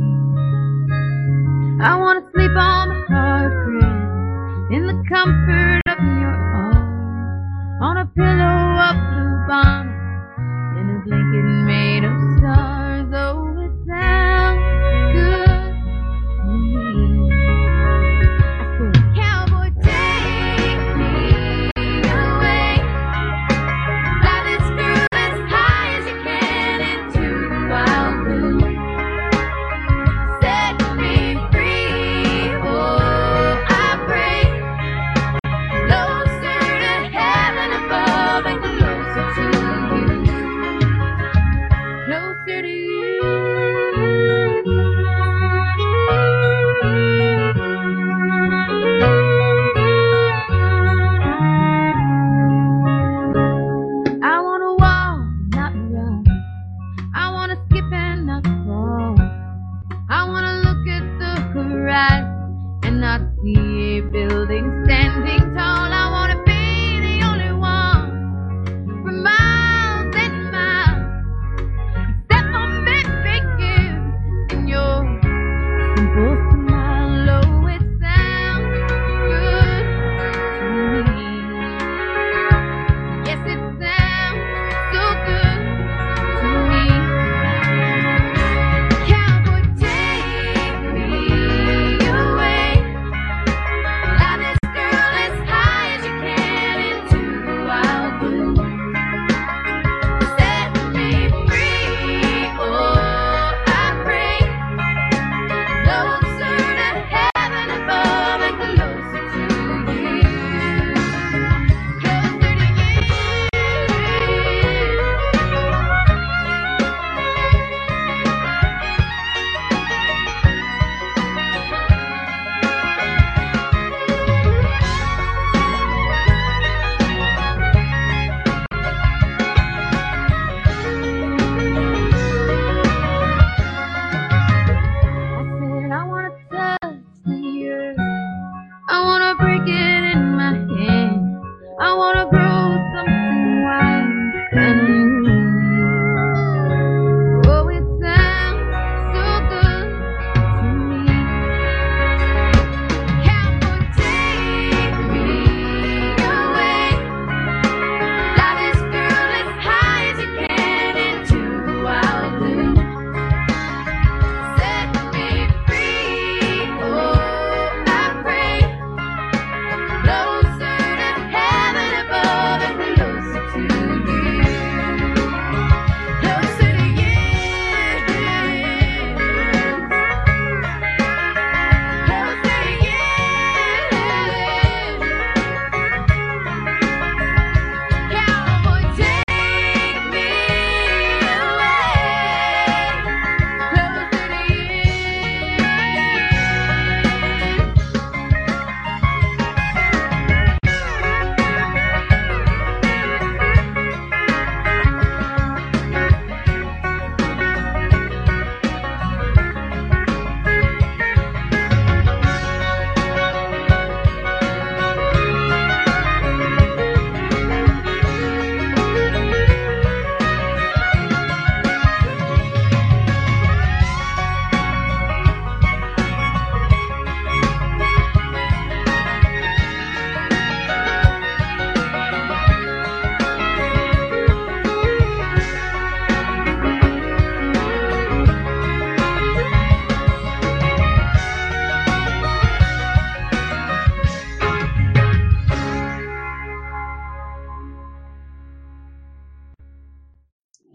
[SPEAKER 6] I wanna sleep on the hard grass in the comfort of your arms, on a pillow of blue bonnet, in a blanket made of stars. Oh, it sounds good to me.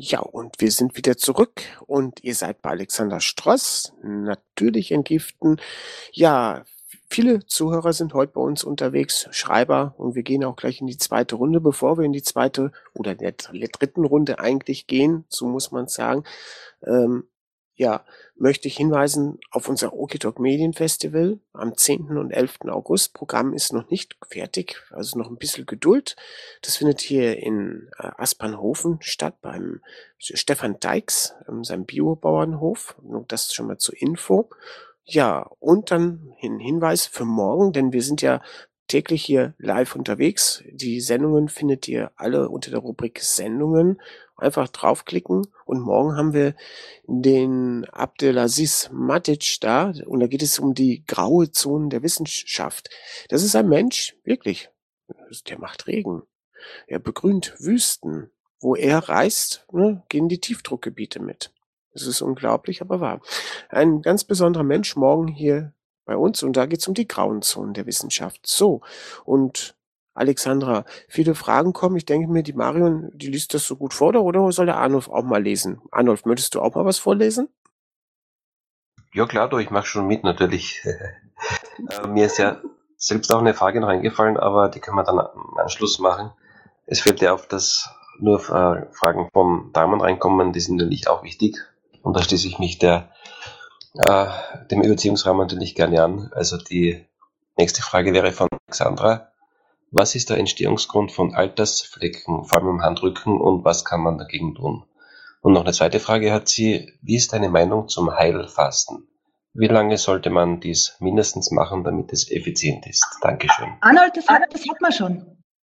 [SPEAKER 1] Ja, und wir sind wieder zurück und ihr seid bei Alexander Stross, natürlich entgiften. Ja, viele Zuhörer sind heute bei uns unterwegs, Schreiber, und wir gehen auch gleich in die zweite Runde. Bevor wir in die zweite oder der dritten Runde eigentlich gehen, so muss man sagen, ja, möchte ich hinweisen auf unser Okitok Medienfestival am 10. und 11. August. Programm ist noch nicht fertig, also noch ein bisschen Geduld. Das findet hier in Aspernhofen statt beim Stefan Deix, seinem Biobauernhof. Nur das schon mal zur Info. Ja, und dann ein Hinweis für morgen, denn wir sind ja täglich hier live unterwegs. Die Sendungen findet ihr alle unter der Rubrik Sendungen. Einfach draufklicken und morgen haben wir den Abdelaziz Matic da und da geht es um die graue Zonen der Wissenschaft. Das ist ein Mensch, wirklich, der macht Regen. Er begrünt Wüsten. Wo er reist, ne, gehen die Tiefdruckgebiete mit. Das ist unglaublich, aber wahr. Ein ganz besonderer Mensch morgen hier bei uns und da geht es um die grauen Zonen der Wissenschaft. So, und Alexandra, viele Fragen kommen. Ich denke mir, die Marion, die liest das so gut vor, oder soll der Arnulf auch mal lesen? Arnulf, möchtest du auch mal was vorlesen?
[SPEAKER 4] Ja klar, du, ich mache schon mit, natürlich. Mir ist ja selbst auch eine Frage noch eingefallen, aber die können wir dann am Anschluss machen. Es fällt ja auf, dass nur Fragen von Damen reinkommen, die sind natürlich auch wichtig. Und da schließe ich mich dem Überziehungsrahmen natürlich gerne an. Also die nächste Frage wäre von Alexandra. Was ist der Entstehungsgrund von Altersflecken, vor allem im Handrücken, und was kann man dagegen tun? Und noch eine zweite Frage hat sie, wie ist deine Meinung zum Heilfasten? Wie lange sollte man dies mindestens machen, damit es effizient ist? Dankeschön.
[SPEAKER 2] Arnold, das hat man schon.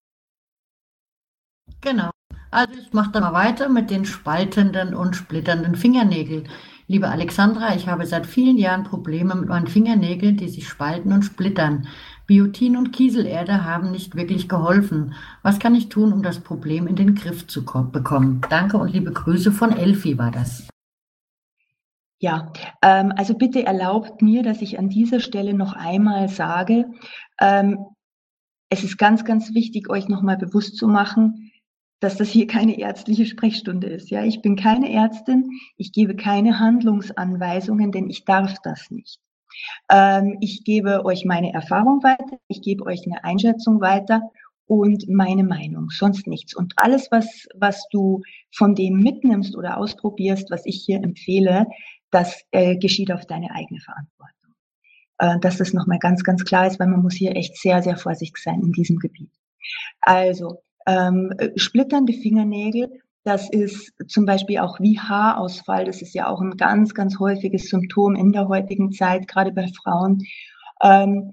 [SPEAKER 3] Genau. Also ich mache dann mal weiter mit den spaltenden und splitternden Fingernägeln. Liebe Alexandra, ich habe seit vielen Jahren Probleme mit meinen Fingernägeln, die sich spalten und splittern. Biotin und Kieselerde haben nicht wirklich geholfen. Was kann ich tun, um das Problem in den Griff zu bekommen? Danke und liebe Grüße von Elfi war das.
[SPEAKER 2] Ja, also bitte erlaubt mir, dass ich an dieser Stelle noch einmal sage, es ist ganz, ganz wichtig, euch nochmal bewusst zu machen, dass das hier keine ärztliche Sprechstunde ist. Ja, ich bin keine Ärztin, ich gebe keine Handlungsanweisungen, denn ich darf das nicht. Ich gebe euch meine Erfahrung weiter, ich gebe euch eine Einschätzung weiter und meine Meinung, sonst nichts. Und alles, was du von dem mitnimmst oder ausprobierst, was ich hier empfehle, das geschieht auf deine eigene Verantwortung. Dass das nochmal ganz, ganz klar ist, weil man muss hier echt sehr, sehr vorsichtig sein in diesem Gebiet. Also, splitternde Fingernägel, das ist zum Beispiel auch wie Haarausfall, das ist ja auch ein ganz, ganz häufiges Symptom in der heutigen Zeit, gerade bei Frauen. Ein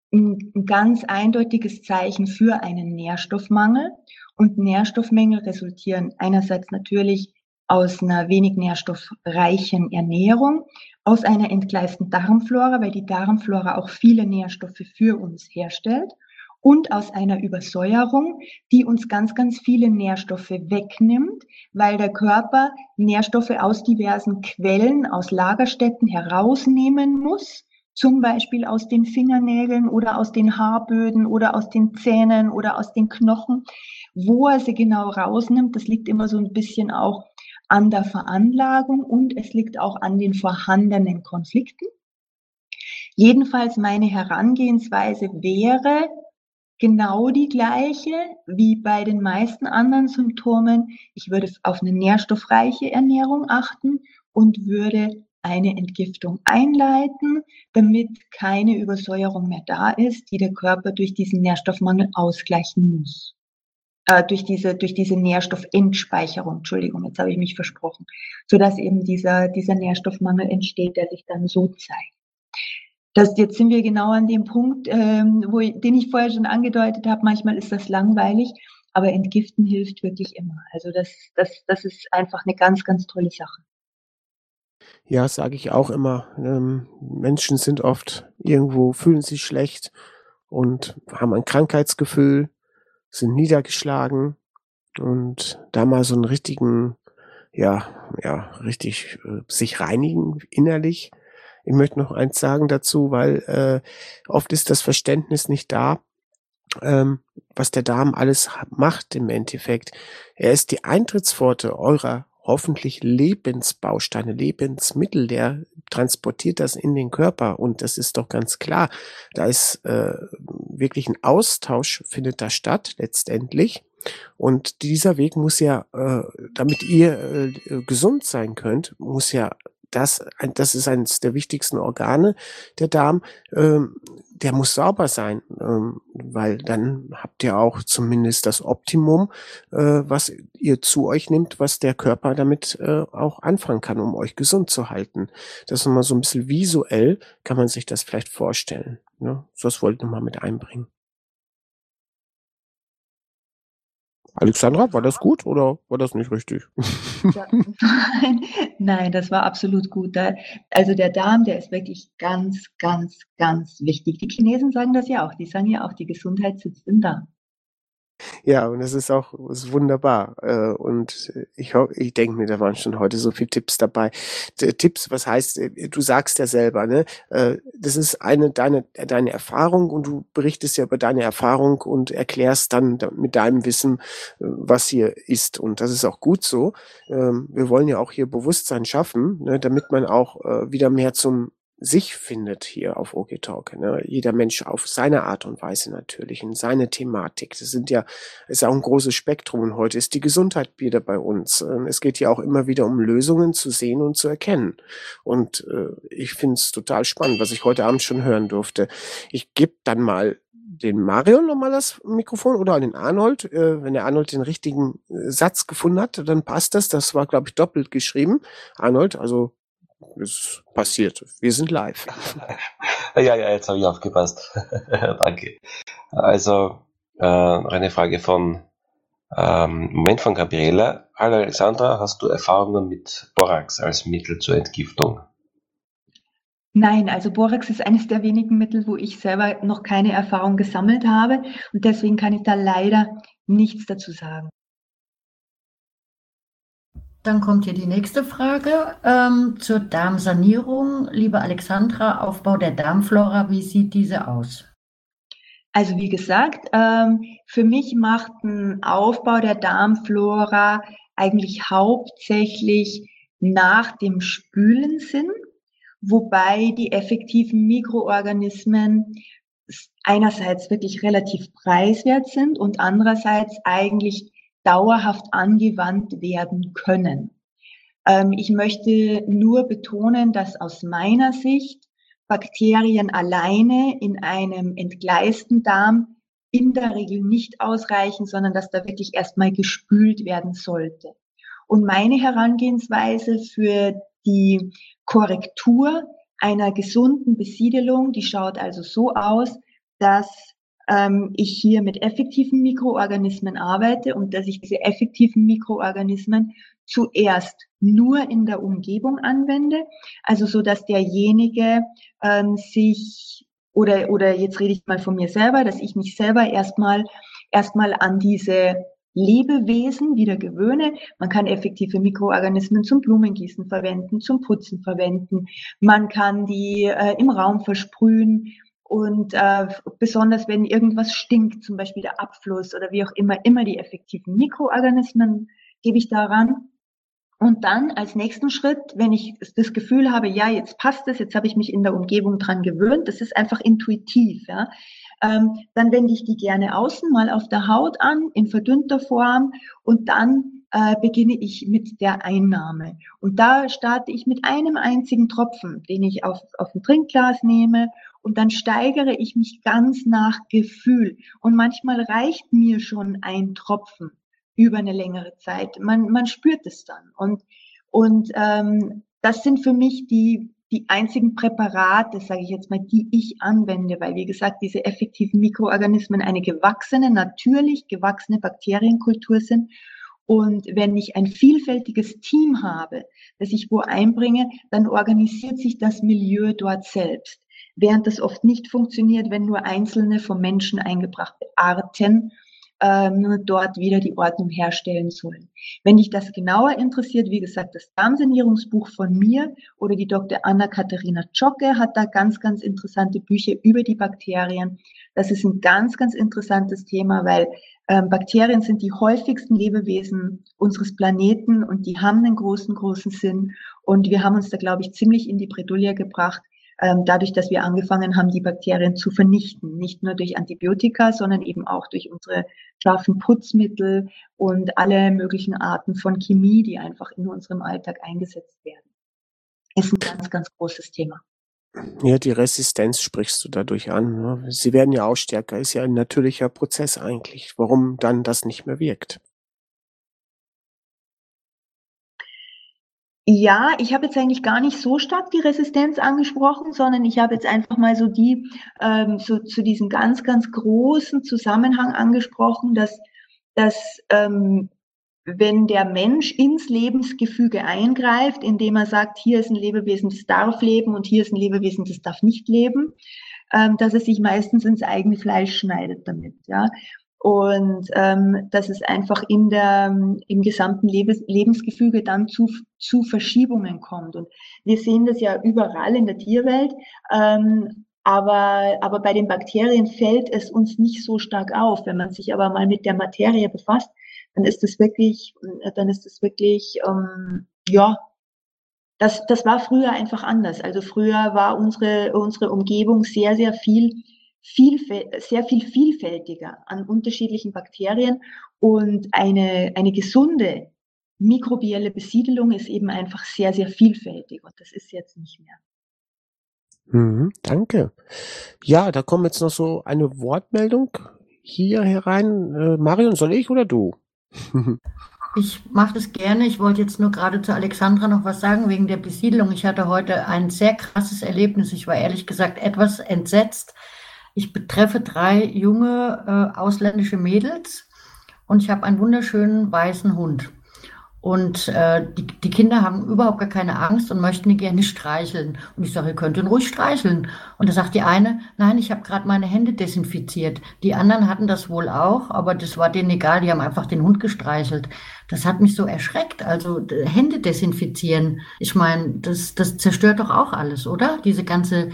[SPEAKER 2] ganz eindeutiges Zeichen für einen Nährstoffmangel. Und Nährstoffmängel resultieren einerseits natürlich aus einer wenig nährstoffreichen Ernährung, aus einer entgleisten Darmflora, weil die Darmflora auch viele Nährstoffe für uns herstellt, und aus einer Übersäuerung, die uns ganz, ganz viele Nährstoffe wegnimmt, weil der Körper Nährstoffe aus diversen Quellen, aus Lagerstätten herausnehmen muss, zum Beispiel aus den Fingernägeln oder aus den Haarböden oder aus den Zähnen oder aus den Knochen. Wo er sie genau rausnimmt, das liegt immer so ein bisschen auch an der Veranlagung und es liegt auch an den vorhandenen Konflikten. Jedenfalls meine Herangehensweise wäre genau die gleiche wie bei den meisten anderen Symptomen. Ich würde auf eine nährstoffreiche Ernährung achten und würde eine Entgiftung einleiten, damit keine Übersäuerung mehr da ist, die der Körper durch diesen Nährstoffmangel ausgleichen muss. Durch diese Nährstoffentspeicherung, Entschuldigung, jetzt habe ich mich versprochen, sodass eben dieser Nährstoffmangel entsteht, der sich dann so zeigt. Jetzt sind wir genau an dem Punkt, den ich vorher schon angedeutet habe. Manchmal ist das langweilig, aber Entgiften hilft wirklich immer. Also das ist einfach eine ganz, ganz tolle Sache.
[SPEAKER 1] Ja, sage ich auch immer. Menschen sind oft irgendwo, fühlen sich schlecht und haben ein Krankheitsgefühl, sind niedergeschlagen und da mal so einen richtigen, richtig sich reinigen innerlich. Ich möchte noch eins sagen dazu, weil oft ist das Verständnis nicht da, was der Darm alles macht im Endeffekt. Er ist die Eintrittspforte eurer hoffentlich Lebensbausteine, Lebensmittel, der transportiert das in den Körper und das ist doch ganz klar. Da ist wirklich ein Austausch, findet da statt letztendlich. Und dieser Weg muss ja, damit ihr gesund sein könnt, muss ja das ist eines der wichtigsten Organe, der Darm, der muss sauber sein, weil dann habt ihr auch zumindest das Optimum, was ihr zu euch nimmt, was der Körper damit auch anfangen kann, um euch gesund zu halten. Das ist nochmal so ein bisschen visuell, kann man sich das vielleicht vorstellen. Ne? Das wollte ich nochmal mit einbringen. Alexandra, war das gut oder war das nicht richtig?
[SPEAKER 2] Ja, nein, das war absolut gut. Also der Darm, der ist wirklich ganz, ganz, ganz wichtig. Die Chinesen sagen das ja auch. Die sagen ja auch, die Gesundheit sitzt im Darm.
[SPEAKER 1] Ja, und es ist wunderbar. Und ich denke mir, da waren schon heute so viele Tipps dabei. Tipps, was heißt, du sagst ja selber, ne? Das ist deine Erfahrung und du berichtest ja über deine Erfahrung und erklärst dann mit deinem Wissen, was hier ist. Und das ist auch gut so. Wir wollen ja auch hier Bewusstsein schaffen, ne, damit man auch wieder mehr zum sich findet hier auf OK Talk. Ne? Jeder Mensch auf seine Art und Weise natürlich, in seine Thematik. Das ist auch ein großes Spektrum und heute ist die Gesundheit wieder bei uns. Es geht ja auch immer wieder um Lösungen zu sehen und zu erkennen. Und ich finde es total spannend, was ich heute Abend schon hören durfte. Ich gebe dann mal den Marion nochmal das Mikrofon oder an den Arnold. Wenn der Arnold den richtigen Satz gefunden hat, dann passt das. Das war, glaube ich, doppelt geschrieben. Arnold, also ist passiert. Wir sind live.
[SPEAKER 4] Ja, jetzt habe ich aufgepasst. Danke. Also, eine Frage von Gabriela. Hallo Alexandra, hast du Erfahrungen mit Borax als Mittel zur Entgiftung?
[SPEAKER 2] Nein, also Borax ist eines der wenigen Mittel, wo ich selber noch keine Erfahrung gesammelt habe und deswegen kann ich da leider nichts dazu sagen.
[SPEAKER 3] Dann kommt hier die nächste Frage zur Darmsanierung. Liebe Alexandra, Aufbau der Darmflora, wie sieht diese aus?
[SPEAKER 2] Also wie gesagt, für mich macht ein Aufbau der Darmflora eigentlich hauptsächlich nach dem Spülen Sinn, wobei die effektiven Mikroorganismen einerseits wirklich relativ preiswert sind und andererseits eigentlich dauerhaft angewandt werden können. Ich möchte nur betonen, dass aus meiner Sicht Bakterien alleine in einem entgleisten Darm in der Regel nicht ausreichen, sondern dass da wirklich erstmal gespült werden sollte. Und meine Herangehensweise für die Korrektur einer gesunden Besiedelung, die schaut also so aus, dass ich hier mit effektiven Mikroorganismen arbeite und dass ich diese effektiven Mikroorganismen zuerst nur in der Umgebung anwende, also so, dass derjenige sich oder jetzt rede ich mal von mir selber, dass ich mich selber erstmal an diese Lebewesen wieder gewöhne. Man kann effektive Mikroorganismen zum Blumengießen verwenden, zum Putzen verwenden. Man kann die im Raum versprühen. Und besonders wenn irgendwas stinkt, zum Beispiel der Abfluss oder wie auch immer die effektiven Mikroorganismen gebe ich daran. Und dann als nächsten Schritt, wenn ich das Gefühl habe, ja, jetzt passt es, jetzt habe ich mich in der Umgebung dran gewöhnt, das ist einfach intuitiv, ja, dann wende ich die gerne außen mal auf der Haut an, in verdünnter Form und dann beginne ich mit der Einnahme. Und da starte ich mit einem einzigen Tropfen, den ich auf ein Trinkglas nehme. Und dann steigere ich mich ganz nach Gefühl. Und manchmal reicht mir schon ein Tropfen über eine längere Zeit. Man spürt es dann. Und das sind für mich die einzigen Präparate, sage ich jetzt mal, die ich anwende, weil, wie gesagt, diese effektiven Mikroorganismen eine natürlich gewachsene Bakterienkultur sind. Und wenn ich ein vielfältiges Team habe, das ich wo einbringe, dann organisiert sich das Milieu dort selbst. Während das oft nicht funktioniert, wenn nur einzelne vom Menschen eingebrachte Arten dort wieder die Ordnung herstellen sollen. Wenn dich das genauer interessiert, wie gesagt, das Darmsanierungsbuch von mir oder die Dr. Anna-Katharina Zschocke hat da ganz, ganz interessante Bücher über die Bakterien. Das ist ein ganz, ganz interessantes Thema, weil Bakterien sind die häufigsten Lebewesen unseres Planeten und die haben einen großen, großen Sinn. Und wir haben uns da, glaube ich, ziemlich in die Bredouille gebracht, dadurch, dass wir angefangen haben, die Bakterien zu vernichten. Nicht nur durch Antibiotika, sondern eben auch durch unsere scharfen Putzmittel und alle möglichen Arten von Chemie, die einfach in unserem Alltag eingesetzt werden. Ist ein ganz, ganz großes Thema.
[SPEAKER 1] Ja, die Resistenz sprichst du dadurch an. Ne? Sie werden ja auch stärker, ist ja ein natürlicher Prozess eigentlich. Warum dann das nicht mehr wirkt?
[SPEAKER 2] Ja, ich habe jetzt eigentlich gar nicht so stark die Resistenz angesprochen, sondern ich habe jetzt einfach mal so so zu diesem ganz, ganz großen Zusammenhang angesprochen, dass wenn der Mensch ins Lebensgefüge eingreift, indem er sagt, hier ist ein Lebewesen, das darf leben und hier ist ein Lebewesen, das darf nicht leben, dass es sich meistens ins eigene Fleisch schneidet damit, ja. Und dass es einfach im gesamten Lebensgefüge dann zu Verschiebungen kommt. Und wir sehen das ja überall in der Tierwelt, aber bei den Bakterien fällt es uns nicht so stark auf. Wenn man sich aber mal mit der Materie befasst, dann ist es wirklich, ja, das war früher einfach anders. Also früher war unsere Umgebung sehr, sehr viel vielfältiger an unterschiedlichen Bakterien und eine gesunde mikrobielle Besiedelung ist eben einfach sehr, sehr vielfältig und das ist jetzt nicht mehr.
[SPEAKER 1] Danke. Ja, da kommt jetzt noch so eine Wortmeldung hier herein. Marion, soll ich oder du?
[SPEAKER 3] Ich mache das gerne. Ich wollte jetzt nur gerade zu Alexandra noch was sagen wegen der Besiedelung. Ich hatte heute ein sehr krasses Erlebnis. Ich war ehrlich gesagt etwas entsetzt. Ich betreffe 3 junge ausländische Mädels und ich habe einen wunderschönen weißen Hund. Und die Kinder haben überhaupt gar keine Angst und möchten ihn gerne streicheln. Und ich sage, ihr könnt ihn ruhig streicheln. Und da sagt die eine, nein, ich habe gerade meine Hände desinfiziert. Die anderen hatten das wohl auch, aber das war denen egal, die haben einfach den Hund gestreichelt. Das hat mich so erschreckt. Also Hände desinfizieren, ich meine, das zerstört doch auch alles, oder? Diese ganze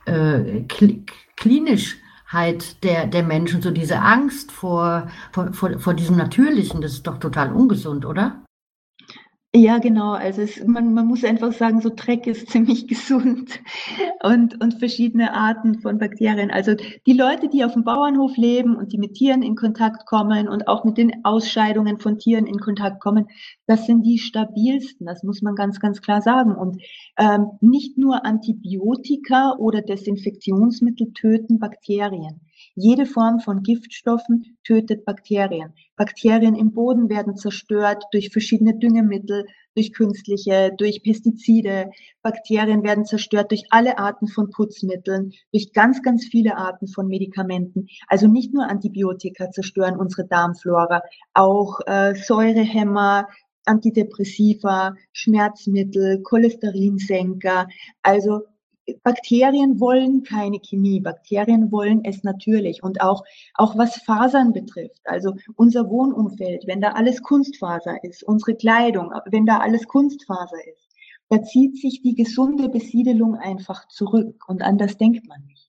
[SPEAKER 3] Klinischheit der Menschen, so diese Angst vor diesem Natürlichen, das ist doch total ungesund, oder?
[SPEAKER 2] Ja, genau. Also man muss einfach sagen, so Dreck ist ziemlich gesund und verschiedene Arten von Bakterien. Also die Leute, die auf dem Bauernhof leben und die mit Tieren in Kontakt kommen und auch mit den Ausscheidungen von Tieren in Kontakt kommen, das sind die stabilsten. Das muss man ganz, ganz klar sagen. Und nicht nur Antibiotika oder Desinfektionsmittel töten Bakterien. Jede Form von Giftstoffen tötet Bakterien. Bakterien im Boden werden zerstört durch verschiedene Düngemittel, durch künstliche, durch Pestizide. Bakterien werden zerstört durch alle Arten von Putzmitteln, durch ganz, ganz viele Arten von Medikamenten. Also nicht nur Antibiotika zerstören unsere Darmflora, auch Säurehämmer, Antidepressiva, Schmerzmittel, Cholesterinsenker. Also Bakterien wollen keine Chemie, Bakterien wollen es natürlich und auch was Fasern betrifft, also unser Wohnumfeld, wenn da alles Kunstfaser ist, unsere Kleidung, wenn da alles Kunstfaser ist, da zieht sich die gesunde Besiedelung einfach zurück und an das denkt man nicht.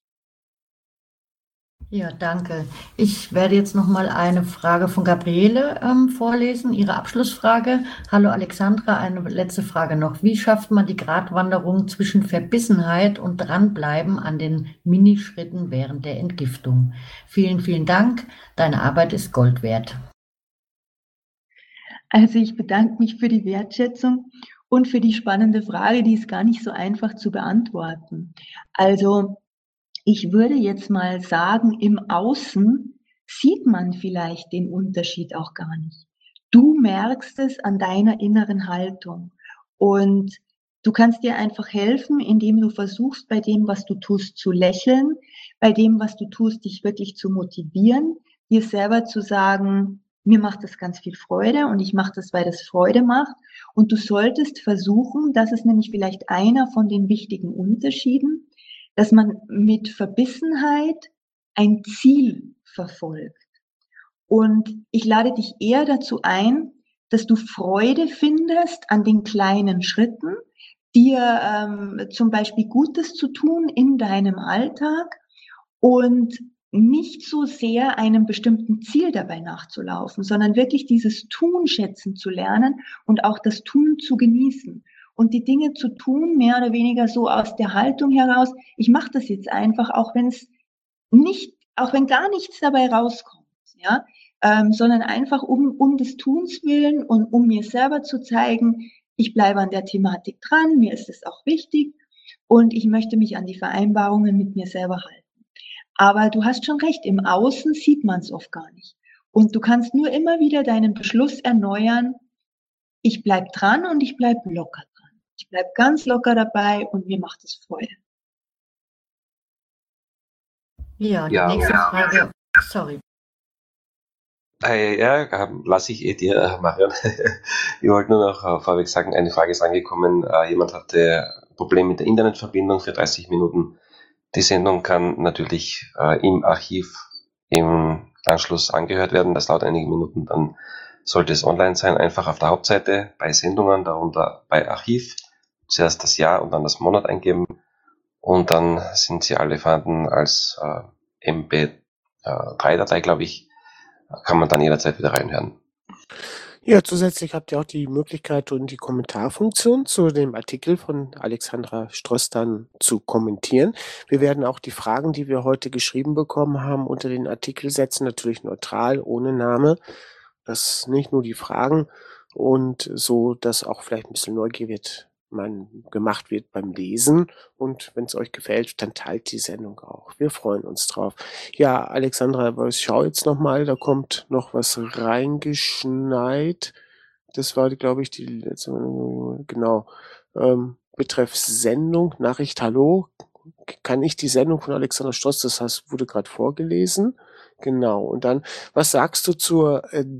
[SPEAKER 3] Ja, danke. Ich werde jetzt noch mal eine Frage von Gabriele vorlesen, ihre Abschlussfrage. Hallo Alexandra, eine letzte Frage noch. Wie schafft man die Gratwanderung zwischen Verbissenheit und Dranbleiben an den Minischritten während der Entgiftung? Vielen, vielen Dank. Deine Arbeit ist Gold wert.
[SPEAKER 2] Also ich bedanke mich für die Wertschätzung und für die spannende Frage, die ist gar nicht so einfach zu beantworten. Also ich würde jetzt mal sagen, im Außen sieht man vielleicht den Unterschied auch gar nicht. Du merkst es an deiner inneren Haltung und du kannst dir einfach helfen, indem du versuchst, bei dem, was du tust, zu lächeln, bei dem, was du tust, dich wirklich zu motivieren, dir selber zu sagen, mir macht das ganz viel Freude und ich mache das, weil das Freude macht. Und du solltest versuchen, das ist nämlich vielleicht einer von den wichtigen Unterschieden, dass man mit Verbissenheit ein Ziel verfolgt. Und ich lade dich eher dazu ein, dass du Freude findest an den kleinen Schritten, dir zum Beispiel Gutes zu tun in deinem Alltag und nicht so sehr einem bestimmten Ziel dabei nachzulaufen, sondern wirklich dieses Tun schätzen zu lernen und auch das Tun zu genießen. Und die Dinge zu tun, mehr oder weniger so aus der Haltung heraus, ich mache das jetzt einfach, auch wenn gar nichts dabei rauskommt, ja, sondern einfach um des Tuns willen und um mir selber zu zeigen, ich bleibe an der Thematik dran, mir ist es auch wichtig und ich möchte mich an die Vereinbarungen mit mir selber halten. Aber du hast schon recht, im Außen sieht man es oft gar nicht. Und du kannst nur immer wieder deinen Beschluss erneuern, ich bleib dran und ich bleib locker dran. Ich bleib ganz locker dabei und mir macht es Freude.
[SPEAKER 3] Ja, die
[SPEAKER 4] Ja,
[SPEAKER 3] nächste Frage. Sorry.
[SPEAKER 4] Lasse ich dir, Marion. Ich wollte nur noch vorweg sagen, eine Frage ist angekommen. Jemand hatte Probleme mit der Internetverbindung für 30 Minuten. Die Sendung kann natürlich im Archiv im Anschluss angehört werden. Das dauert einige Minuten, dann sollte es online sein. Einfach auf der Hauptseite bei Sendungen, darunter bei Archiv, zuerst das Jahr und dann das Monat eingeben. Und dann sind sie alle vorhanden als MP3-Datei, glaube ich. Kann man dann jederzeit wieder reinhören.
[SPEAKER 1] Ja, zusätzlich habt ihr auch die Möglichkeit und die Kommentarfunktion zu dem Artikel von Alexandra Stross dann zu kommentieren. Wir werden auch die Fragen, die wir heute geschrieben bekommen haben, unter den Artikel setzen, natürlich neutral, ohne Name. Das nicht nur die Fragen und so, dass auch vielleicht ein bisschen Neugier gemacht wird beim Lesen. Und wenn es euch gefällt, dann teilt die Sendung auch. Wir freuen uns drauf. Ja, Alexandra, ich schaue jetzt nochmal, da kommt noch was reingeschneit. Das war, glaube ich, die letzte, genau. Betreff Sendung, Nachricht, hallo. Kann ich die Sendung von Alexandra Stross, das heißt, wurde gerade vorgelesen. Genau. Und dann, was sagst du zur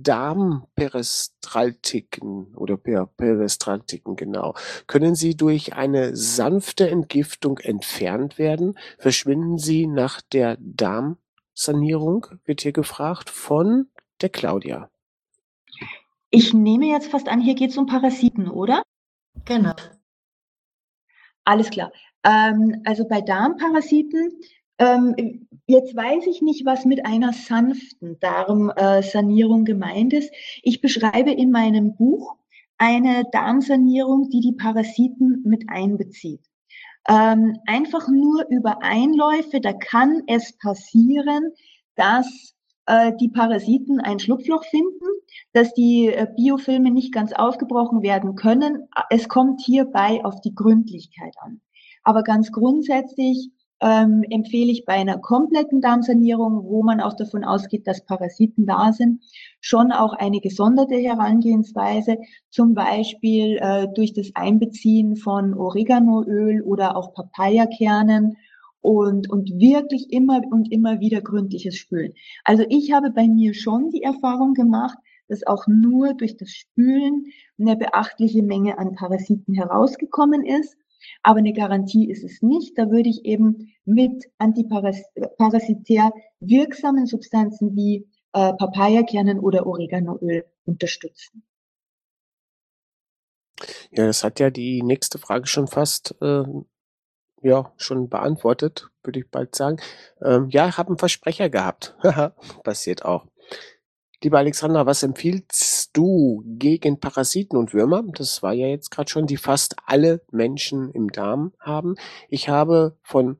[SPEAKER 1] Darmperistaltiken oder Peristaltiken, genau? Können sie durch eine sanfte Entgiftung entfernt werden? Verschwinden sie nach der Darmsanierung? Wird hier gefragt von der Claudia.
[SPEAKER 2] Ich nehme jetzt fast an, hier geht es um Parasiten, oder?
[SPEAKER 3] Genau.
[SPEAKER 2] Alles klar. Also bei Darmparasiten, jetzt weiß ich nicht, was mit einer sanften Darmsanierung gemeint ist. Ich beschreibe in meinem Buch eine Darmsanierung, die die Parasiten mit einbezieht. Einfach nur über Einläufe, da kann es passieren, dass die Parasiten ein Schlupfloch finden, dass die Biofilme nicht ganz aufgebrochen werden können. Es kommt hierbei auf die Gründlichkeit an. Aber ganz grundsätzlich empfehle ich bei einer kompletten Darmsanierung, wo man auch davon ausgeht, dass Parasiten da sind, schon auch eine gesonderte Herangehensweise, zum Beispiel durch das Einbeziehen von Oreganoöl oder auch Papayakernen und wirklich immer und immer wieder gründliches Spülen. Also ich habe bei mir schon die Erfahrung gemacht, dass auch nur durch das Spülen eine beachtliche Menge an Parasiten herausgekommen ist. Aber eine Garantie ist es nicht. Da würde ich eben mit antiparasitär wirksamen Substanzen wie Papayakernen oder Oreganoöl unterstützen.
[SPEAKER 1] Ja, das hat ja die nächste Frage schon fast schon beantwortet, würde ich bald sagen. Ja, habe einen Versprecher gehabt. Passiert auch. Liebe Alexandra, was empfiehlst du gegen Parasiten und Würmer? Das war ja jetzt gerade schon, die fast alle Menschen im Darm haben. Ich habe von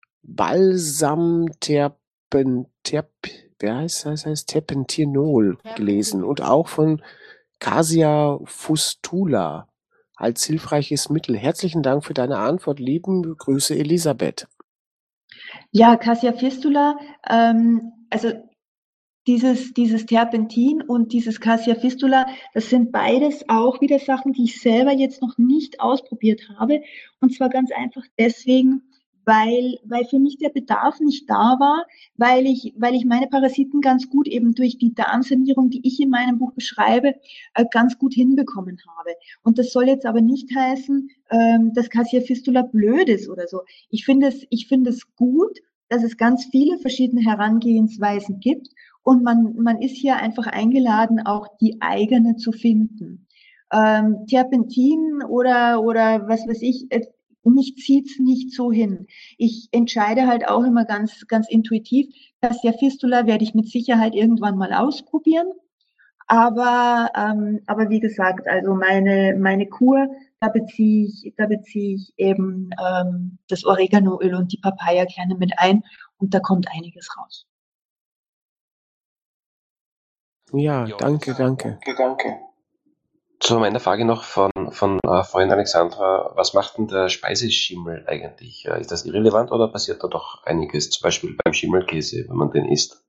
[SPEAKER 1] Terpentinol gelesen und auch von Casia fustula als hilfreiches Mittel. Herzlichen Dank für deine Antwort. Lieben Grüße, Elisabeth.
[SPEAKER 2] Ja, Casia fistula, also dieses Terpentin und dieses Casia fistula, das sind beides auch wieder Sachen, die ich selber jetzt noch nicht ausprobiert habe. Und zwar ganz einfach deswegen, weil für mich der Bedarf nicht da war, weil ich meine Parasiten ganz gut eben durch die Darmsanierung, die ich in meinem Buch beschreibe, ganz gut hinbekommen habe. Und das soll jetzt aber nicht heißen, dass Casia fistula blöd ist oder so. Ich finde es gut, dass es ganz viele verschiedene Herangehensweisen gibt. Und man ist hier einfach eingeladen, auch die eigene zu finden. Terpentin oder was weiß ich, mich zieht's nicht so hin. Ich entscheide halt auch immer ganz, ganz intuitiv, Cassia Fistula werde ich mit Sicherheit irgendwann mal ausprobieren. Aber wie gesagt, also meine Kur, da beziehe ich eben das Oreganoöl und die Papayakerne mit ein und da kommt einiges raus.
[SPEAKER 1] Ja, danke.
[SPEAKER 4] Zu meiner Frage noch von vorhin, Alexandra, was macht denn der Speiseschimmel eigentlich? Ist das irrelevant oder passiert da doch einiges, zum Beispiel beim Schimmelkäse, wenn man den isst?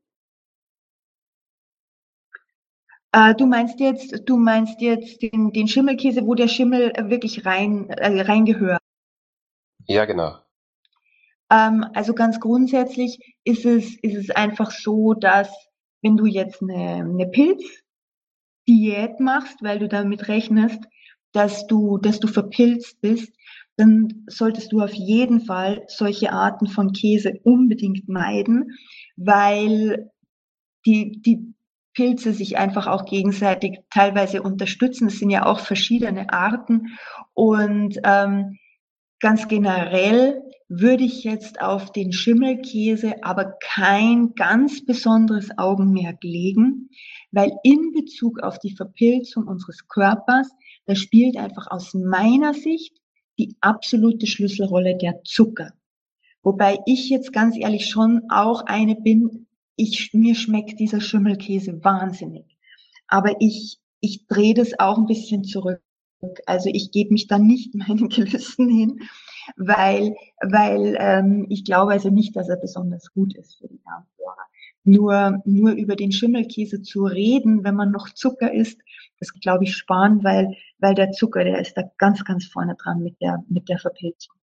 [SPEAKER 2] Du meinst jetzt den Schimmelkäse, wo der Schimmel wirklich reingehört?
[SPEAKER 4] Ja, genau.
[SPEAKER 2] Also ganz grundsätzlich ist es einfach so, dass wenn du jetzt eine Pilzdiät machst, weil du damit rechnest, dass du verpilzt bist, dann solltest du auf jeden Fall solche Arten von Käse unbedingt meiden, weil die Pilze sich einfach auch gegenseitig teilweise unterstützen. Es sind ja auch verschiedene Arten und ganz generell würde ich jetzt auf den Schimmelkäse aber kein ganz besonderes Augenmerk legen, weil in Bezug auf die Verpilzung unseres Körpers, da spielt einfach aus meiner Sicht die absolute Schlüsselrolle der Zucker. Wobei ich jetzt ganz ehrlich schon auch eine bin, mir schmeckt dieser Schimmelkäse wahnsinnig. Aber ich drehe das auch ein bisschen zurück. Also ich gebe mich dann nicht meinen Gelüsten hin, weil ich glaube also nicht, dass er besonders gut ist für die Darmflora. Nur über den Schimmelkäse zu reden, wenn man noch Zucker isst, das glaube ich sparen, weil der Zucker, der ist da ganz, ganz vorne dran mit der Verpilzung.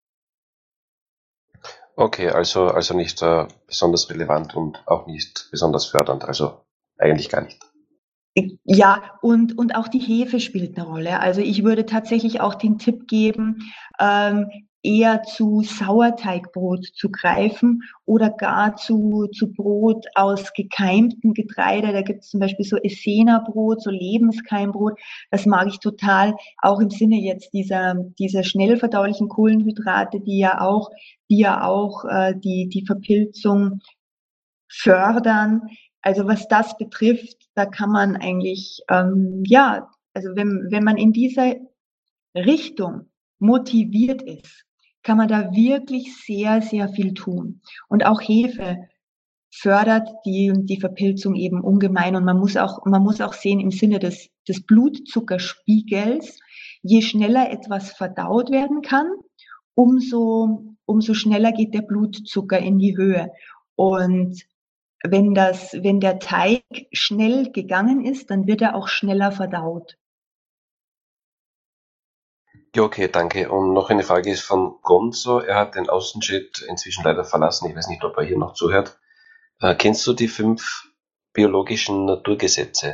[SPEAKER 4] Okay, also nicht besonders relevant und auch nicht besonders fördernd, also eigentlich gar nicht.
[SPEAKER 2] Ja, und auch die Hefe spielt eine Rolle. Also ich würde tatsächlich auch den Tipp geben, eher zu Sauerteigbrot zu greifen oder gar zu Brot aus gekeimtem Getreide. Da gibt es zum Beispiel so Essener-Brot, so Lebenskeimbrot. Das mag ich total, auch im Sinne jetzt dieser schnell verdaulichen Kohlenhydrate, die ja auch die Verpilzung fördern. Also was das betrifft, da kann man eigentlich, also wenn man in dieser Richtung motiviert ist, kann man da wirklich sehr, sehr viel tun. Und auch Hefe fördert die Verpilzung eben ungemein. Und man muss auch sehen im Sinne des Blutzuckerspiegels, je schneller etwas verdaut werden kann, umso schneller geht der Blutzucker in die Höhe. Und wenn der Teig schnell gegangen ist, dann wird er auch schneller verdaut.
[SPEAKER 4] Ja, okay, danke. Und noch eine Frage ist von Gonzo. Er hat den Außenchat inzwischen leider verlassen. Ich weiß nicht, ob er hier noch zuhört. Kennst du die 5 biologischen Naturgesetze?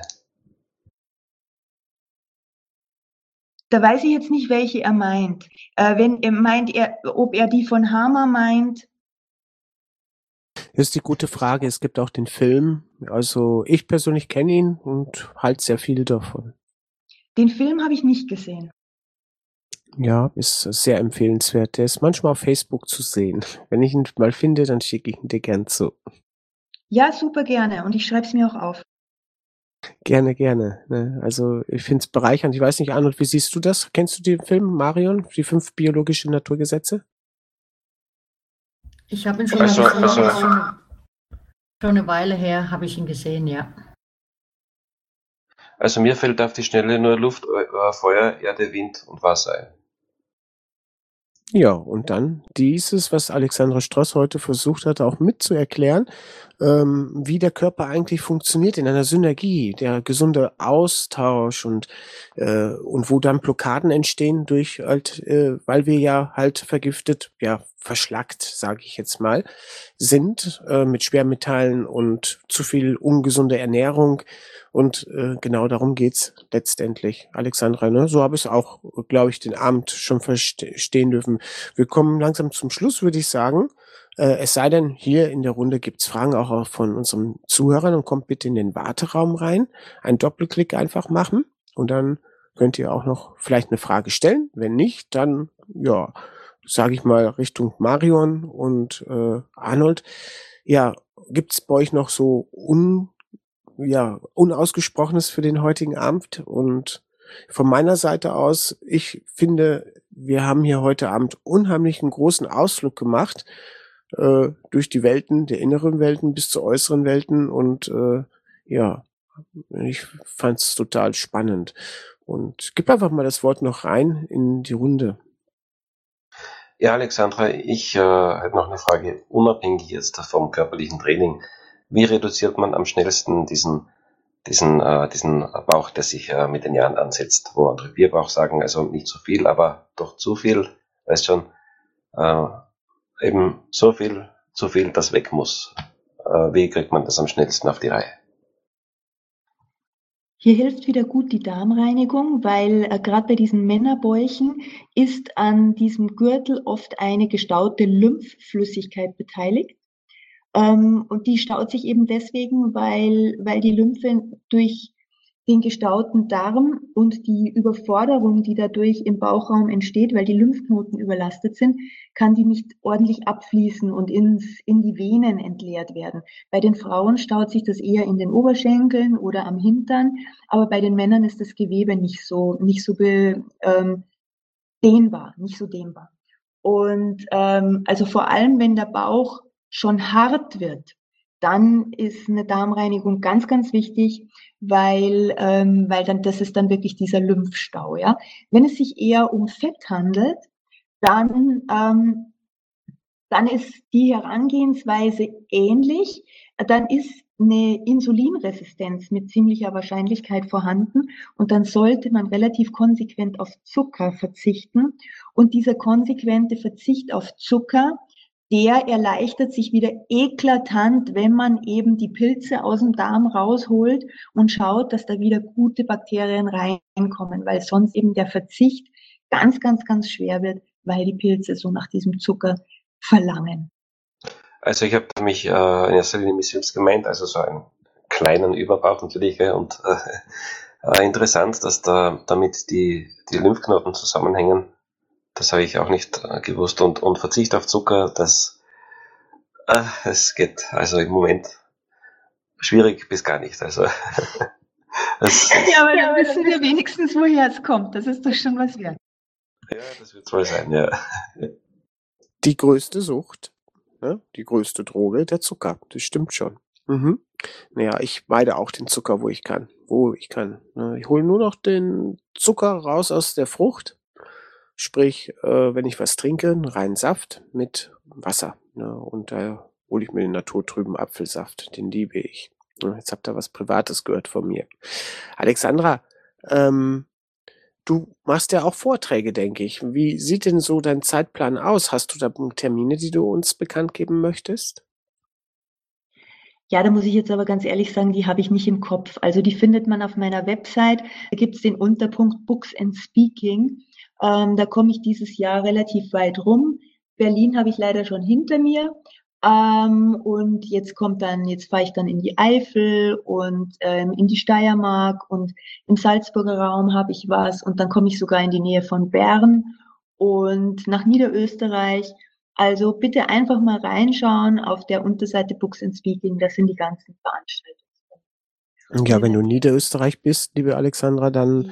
[SPEAKER 2] Da weiß ich jetzt nicht, welche er meint. Ob er die von Hamer meint?
[SPEAKER 1] Das ist die gute Frage. Es gibt auch den Film. Also ich persönlich kenne ihn und halte sehr viel davon.
[SPEAKER 2] Den Film habe ich nicht gesehen.
[SPEAKER 1] Ja, ist sehr empfehlenswert. Der ist manchmal auf Facebook zu sehen. Wenn ich ihn mal finde, dann schicke ich ihn dir gern zu.
[SPEAKER 2] Ja, super gerne. Und ich schreibe es mir auch auf.
[SPEAKER 1] Gerne. Ne? Also ich finde es bereichernd. Ich weiß nicht, Arnold, wie siehst du das? Kennst du den Film, Marion? Die 5 biologischen Naturgesetze?
[SPEAKER 3] Ich habe ihn schon mal schon eine Weile her, habe ich ihn gesehen, ja.
[SPEAKER 4] Also mir fällt auf die Schnelle nur Luft, Feuer, Erde, Wind und Wasser ein.
[SPEAKER 1] Ja, und dann dieses, was Alexandra Stross heute versucht hat, auch mitzuerklären, wie der Körper eigentlich funktioniert in einer Synergie, der gesunde Austausch und wo dann Blockaden entstehen durch halt, weil wir ja halt vergiftet, ja, verschlackt, sage ich jetzt mal, sind mit Schwermetallen und zu viel ungesunde Ernährung. Und genau darum geht's letztendlich, Alexandra. Ne? So habe ich es auch, glaube ich, den Abend schon verstehen dürfen. Wir kommen langsam zum Schluss, würde ich sagen. Es sei denn, hier in der Runde gibt's Fragen auch von unseren Zuhörern und kommt bitte in den Warteraum rein. Einen Doppelklick einfach machen und dann könnt ihr auch noch vielleicht eine Frage stellen. Wenn nicht, dann, ja, sage ich mal Richtung Marion und Arnold. Ja, gibt's bei euch noch so Unausgesprochenes für den heutigen Abend? Und von meiner Seite aus, ich finde, wir haben hier heute Abend unheimlich einen großen Ausflug gemacht durch die Welten, der inneren Welten bis zu äußeren Welten und ich fand's total spannend. Und gib einfach mal das Wort noch rein in die Runde.
[SPEAKER 4] Ja, Alexandra, ich hätte noch eine Frage, unabhängig jetzt vom körperlichen Training. Wie reduziert man am schnellsten diesen Bauch, der sich mit den Jahren ansetzt, wo andere Bierbauch sagen, also nicht so viel, aber doch zu viel, weißt schon, eben so viel, zu viel, das weg muss. Wie kriegt man das am schnellsten auf die Reihe?
[SPEAKER 2] Hier hilft wieder gut die Darmreinigung, weil gerade bei diesen Männerbäuchen ist an diesem Gürtel oft eine gestaute Lymphflüssigkeit beteiligt. Und die staut sich eben deswegen, weil die Lymphe durch den gestauten Darm und die Überforderung, die dadurch im Bauchraum entsteht, weil die Lymphknoten überlastet sind, kann die nicht ordentlich abfließen und in die Venen entleert werden. Bei den Frauen staut sich das eher in den Oberschenkeln oder am Hintern, aber bei den Männern ist das Gewebe nicht so dehnbar. Und also vor allem, wenn der Bauch schon hart wird, dann ist eine Darmreinigung ganz, ganz wichtig, weil dann das ist dann wirklich dieser Lymphstau. Ja? Wenn es sich eher um Fett handelt, dann ist die Herangehensweise ähnlich. Dann ist eine Insulinresistenz mit ziemlicher Wahrscheinlichkeit vorhanden und dann sollte man relativ konsequent auf Zucker verzichten. Und dieser konsequente Verzicht auf Zucker, der erleichtert sich wieder eklatant, wenn man eben die Pilze aus dem Darm rausholt und schaut, dass da wieder gute Bakterien reinkommen, weil sonst eben der Verzicht ganz, ganz, ganz schwer wird, weil die Pilze so nach diesem Zucker verlangen.
[SPEAKER 4] Also ich habe mich in erster Linie mich selbst gemeint, also so einen kleinen Überbauch natürlich, und interessant, dass damit die Lymphknoten zusammenhängen. Das habe ich auch nicht gewusst. Und Verzicht auf Zucker, es geht also im Moment schwierig bis gar nicht. Also
[SPEAKER 2] ja, aber dann wissen wir wenigstens, woher es kommt. Das ist doch schon was wert.
[SPEAKER 4] Ja, das wird es wohl sein, ja.
[SPEAKER 1] Die größte Sucht, ne? Die größte Droge, der Zucker. Das stimmt schon. Mhm. Naja, ich meide auch den Zucker, wo ich kann. Ich hole nur noch den Zucker raus aus der Frucht. Sprich, wenn ich was trinke, einen reinen Saft mit Wasser. Ne? Und da hole ich mir den naturtrüben Apfelsaft, den liebe ich. Jetzt habt ihr was Privates gehört von mir. Alexandra, du machst ja auch Vorträge, denke ich. Wie sieht denn so dein Zeitplan aus? Hast du da Termine, die du uns bekannt geben möchtest?
[SPEAKER 2] Ja, da muss ich jetzt aber ganz ehrlich sagen, die habe ich nicht im Kopf. Also die findet man auf meiner Website. Da gibt es den Unterpunkt Books and Speaking. Da komme ich dieses Jahr relativ weit rum. Berlin habe ich leider schon hinter mir. Und jetzt fahre ich dann in die Eifel und in die Steiermark und im Salzburger Raum habe ich was und dann komme ich sogar in die Nähe von Bern und nach Niederösterreich. Also bitte einfach mal reinschauen auf der Unterseite Books and Speaking, das sind die ganzen Veranstaltungen.
[SPEAKER 1] Ja, wenn du in Niederösterreich bist, liebe Alexandra, dann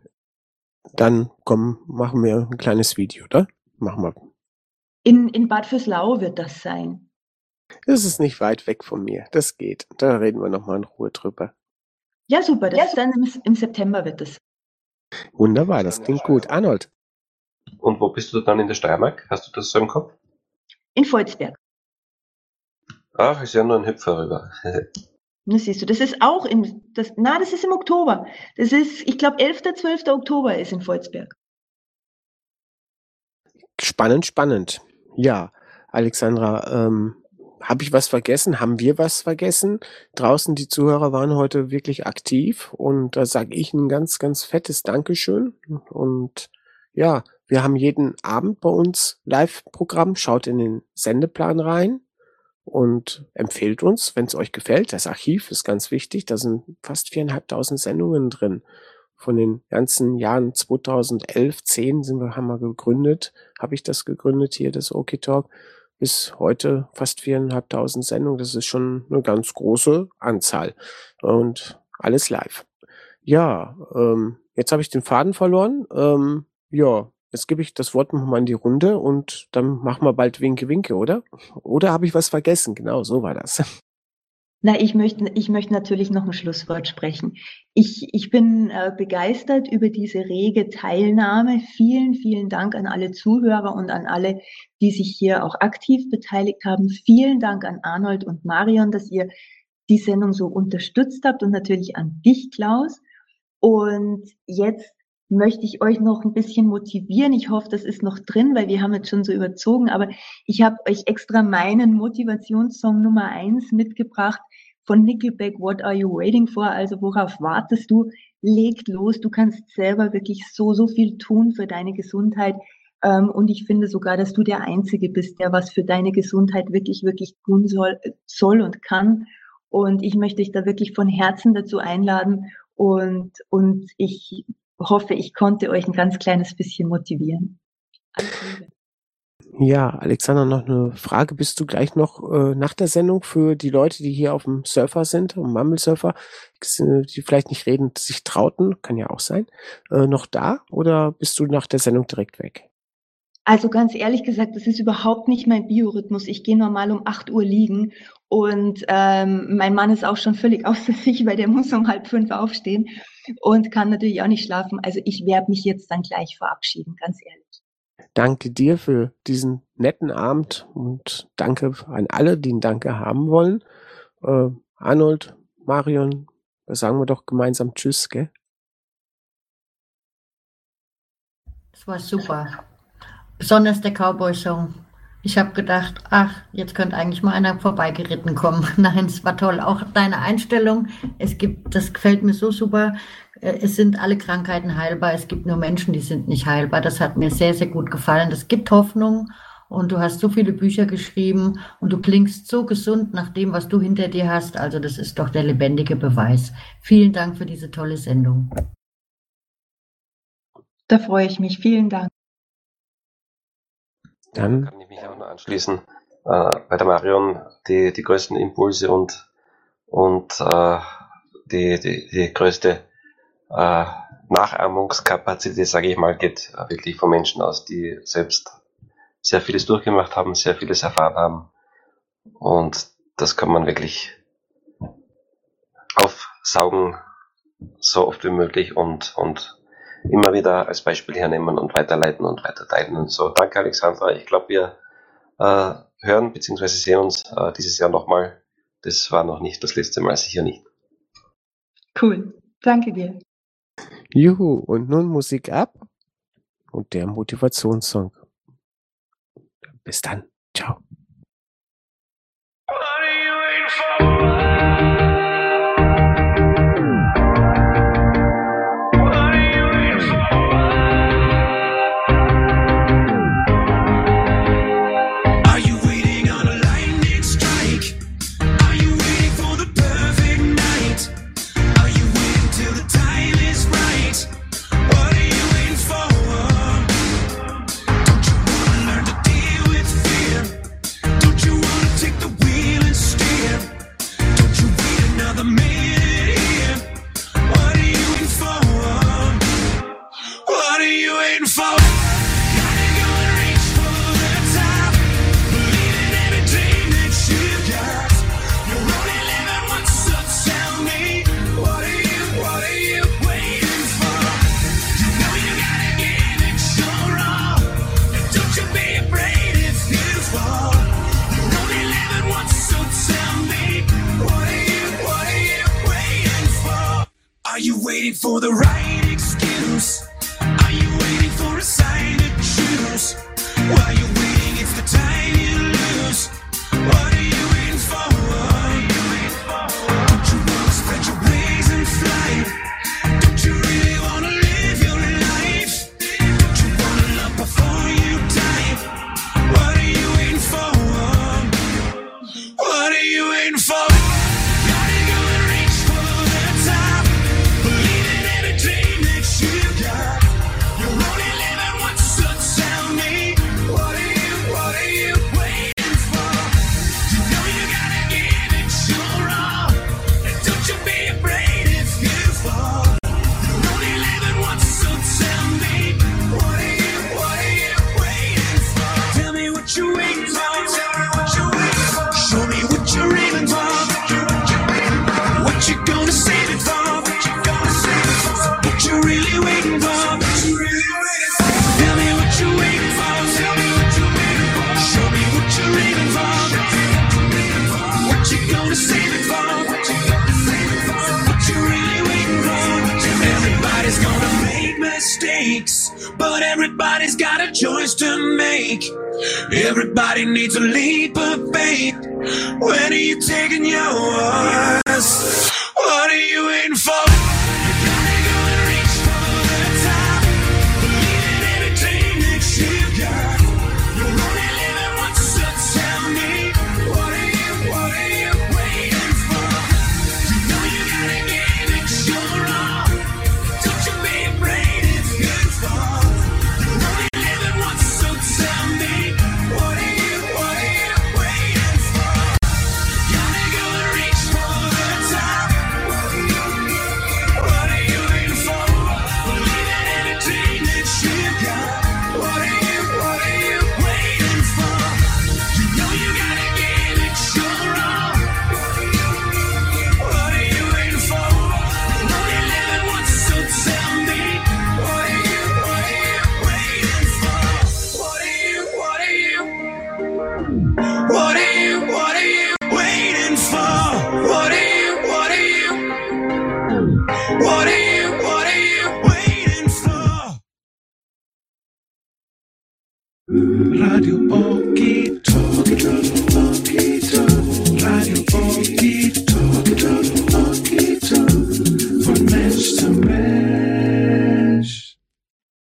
[SPEAKER 1] komm, machen wir ein kleines Video, oder? Machen wir.
[SPEAKER 2] In Bad Vöslau wird das sein.
[SPEAKER 1] Das ist nicht weit weg von mir. Das geht. Da reden wir nochmal in Ruhe drüber.
[SPEAKER 2] Ja, super. Das ist dann im September wird das.
[SPEAKER 1] Wunderbar, das klingt gut. Arnold.
[SPEAKER 4] Und wo bist du dann in der Steiermark? Hast du das so im Kopf?
[SPEAKER 2] In Volzberg.
[SPEAKER 4] Ach, ist ja nur ein Hüpfer rüber.
[SPEAKER 2] Das siehst du, das ist auch das ist im Oktober. Das ist, ich glaube, 11., 12. Oktober ist in Volzberg.
[SPEAKER 1] Spannend. Ja, Alexandra, habe ich was vergessen? Haben wir was vergessen? Draußen, die Zuhörer waren heute wirklich aktiv und da sage ich ein ganz, ganz fettes Dankeschön. Und ja, wir haben jeden Abend bei uns Live-Programm. Schaut in den Sendeplan rein und empfehlt uns, wenn es euch gefällt. Das Archiv ist ganz wichtig. Da sind fast 4.500 Sendungen drin. von den ganzen Jahren 2011, 10 habe ich das gegründet hier, das Okie-Talk, bis heute fast 4.500 Sendungen. Das ist schon eine ganz große Anzahl und alles live. Ja, jetzt habe ich den Faden verloren. Ja, jetzt gebe ich das Wort nochmal in die Runde und dann machen wir bald Winke, Winke, oder? Oder habe ich was vergessen? Genau, so war das.
[SPEAKER 2] Na, ich möchte natürlich noch ein Schlusswort sprechen. Ich bin begeistert über diese rege Teilnahme. Vielen, vielen Dank an alle Zuhörer und an alle, die sich hier auch aktiv beteiligt haben. Vielen Dank an Arnold und Marion, dass ihr die Sendung so unterstützt habt und natürlich an dich, Klaus. Und jetzt möchte ich euch noch ein bisschen motivieren. Ich hoffe, das ist noch drin, weil wir haben jetzt schon so überzogen, aber ich habe euch extra meinen Motivationssong Nummer 1 mitgebracht von Nickelback, What Are You Waiting For? Also worauf wartest du? Legt los, du kannst selber wirklich so viel tun für deine Gesundheit und ich finde sogar, dass du der Einzige bist, der was für deine Gesundheit wirklich tun soll und kann und ich möchte dich da wirklich von Herzen dazu einladen und ich hoffe, ich konnte euch ein ganz kleines bisschen motivieren. Alles Liebe.
[SPEAKER 1] Ja, Alexander, noch eine Frage. Bist du gleich noch nach der Sendung für die Leute, die hier auf dem Surfer sind, am Mumble-Surfer, die vielleicht nicht reden, sich trauten, kann ja auch sein, noch da oder bist du nach der Sendung direkt weg?
[SPEAKER 2] Also ganz ehrlich gesagt, das ist überhaupt nicht mein Biorhythmus. Ich gehe normal um 8 Uhr liegen und mein Mann ist auch schon völlig außer sich, weil der muss um 4:30 aufstehen und kann natürlich auch nicht schlafen. Also ich werde mich jetzt dann gleich verabschieden, ganz ehrlich.
[SPEAKER 1] Danke dir für diesen netten Abend und danke an alle, die ein Danke haben wollen. Arnold, Marion, sagen wir doch gemeinsam Tschüss, gell?
[SPEAKER 3] Das war super. Besonders der Cowboy-Song. Ich habe gedacht, jetzt könnte eigentlich mal einer vorbeigeritten kommen. Nein, es war toll. Auch deine Einstellung. Das gefällt mir so super. Es sind alle Krankheiten heilbar. Es gibt nur Menschen, die sind nicht heilbar. Das hat mir sehr, sehr gut gefallen. Das gibt Hoffnung. Und du hast so viele Bücher geschrieben und du klingst so gesund nach dem, was du hinter dir hast. Also das ist doch der lebendige Beweis. Vielen Dank für diese tolle Sendung.
[SPEAKER 2] Da freue ich mich. Vielen Dank.
[SPEAKER 4] Dann kann ich mich auch noch anschließen. Bei der Marion die größten Impulse und die größte Nachahmungskapazität, sage ich mal, geht wirklich von Menschen aus, die selbst sehr vieles durchgemacht haben, sehr vieles erfahren haben. Und das kann man wirklich aufsaugen, so oft wie möglich und immer wieder als Beispiel hernehmen und weiterleiten und weiterteilen und so. Danke, Alexandra. Ich glaube, wir hören bzw. sehen uns dieses Jahr nochmal. Das war noch nicht das letzte Mal, sicher nicht.
[SPEAKER 2] Cool. Danke dir.
[SPEAKER 1] Juhu, und nun Musik ab und der Motivationssong. Bis dann. Ciao.
[SPEAKER 6] Are you waiting for the right excuse? Are you waiting for a sign to choose? While you're waiting, it's the time you lose. What are you waiting for? Don't you wanna spread your wings and fly? Don't you really wanna live your life? Don't you wanna love before you die? What are you waiting for? What are you waiting for? Gotta go and reach for the top. Believe in every dream
[SPEAKER 9] but everybody's got a choice to make. Everybody needs a leap of faith. When are you taking yours? What are you waiting for? Radio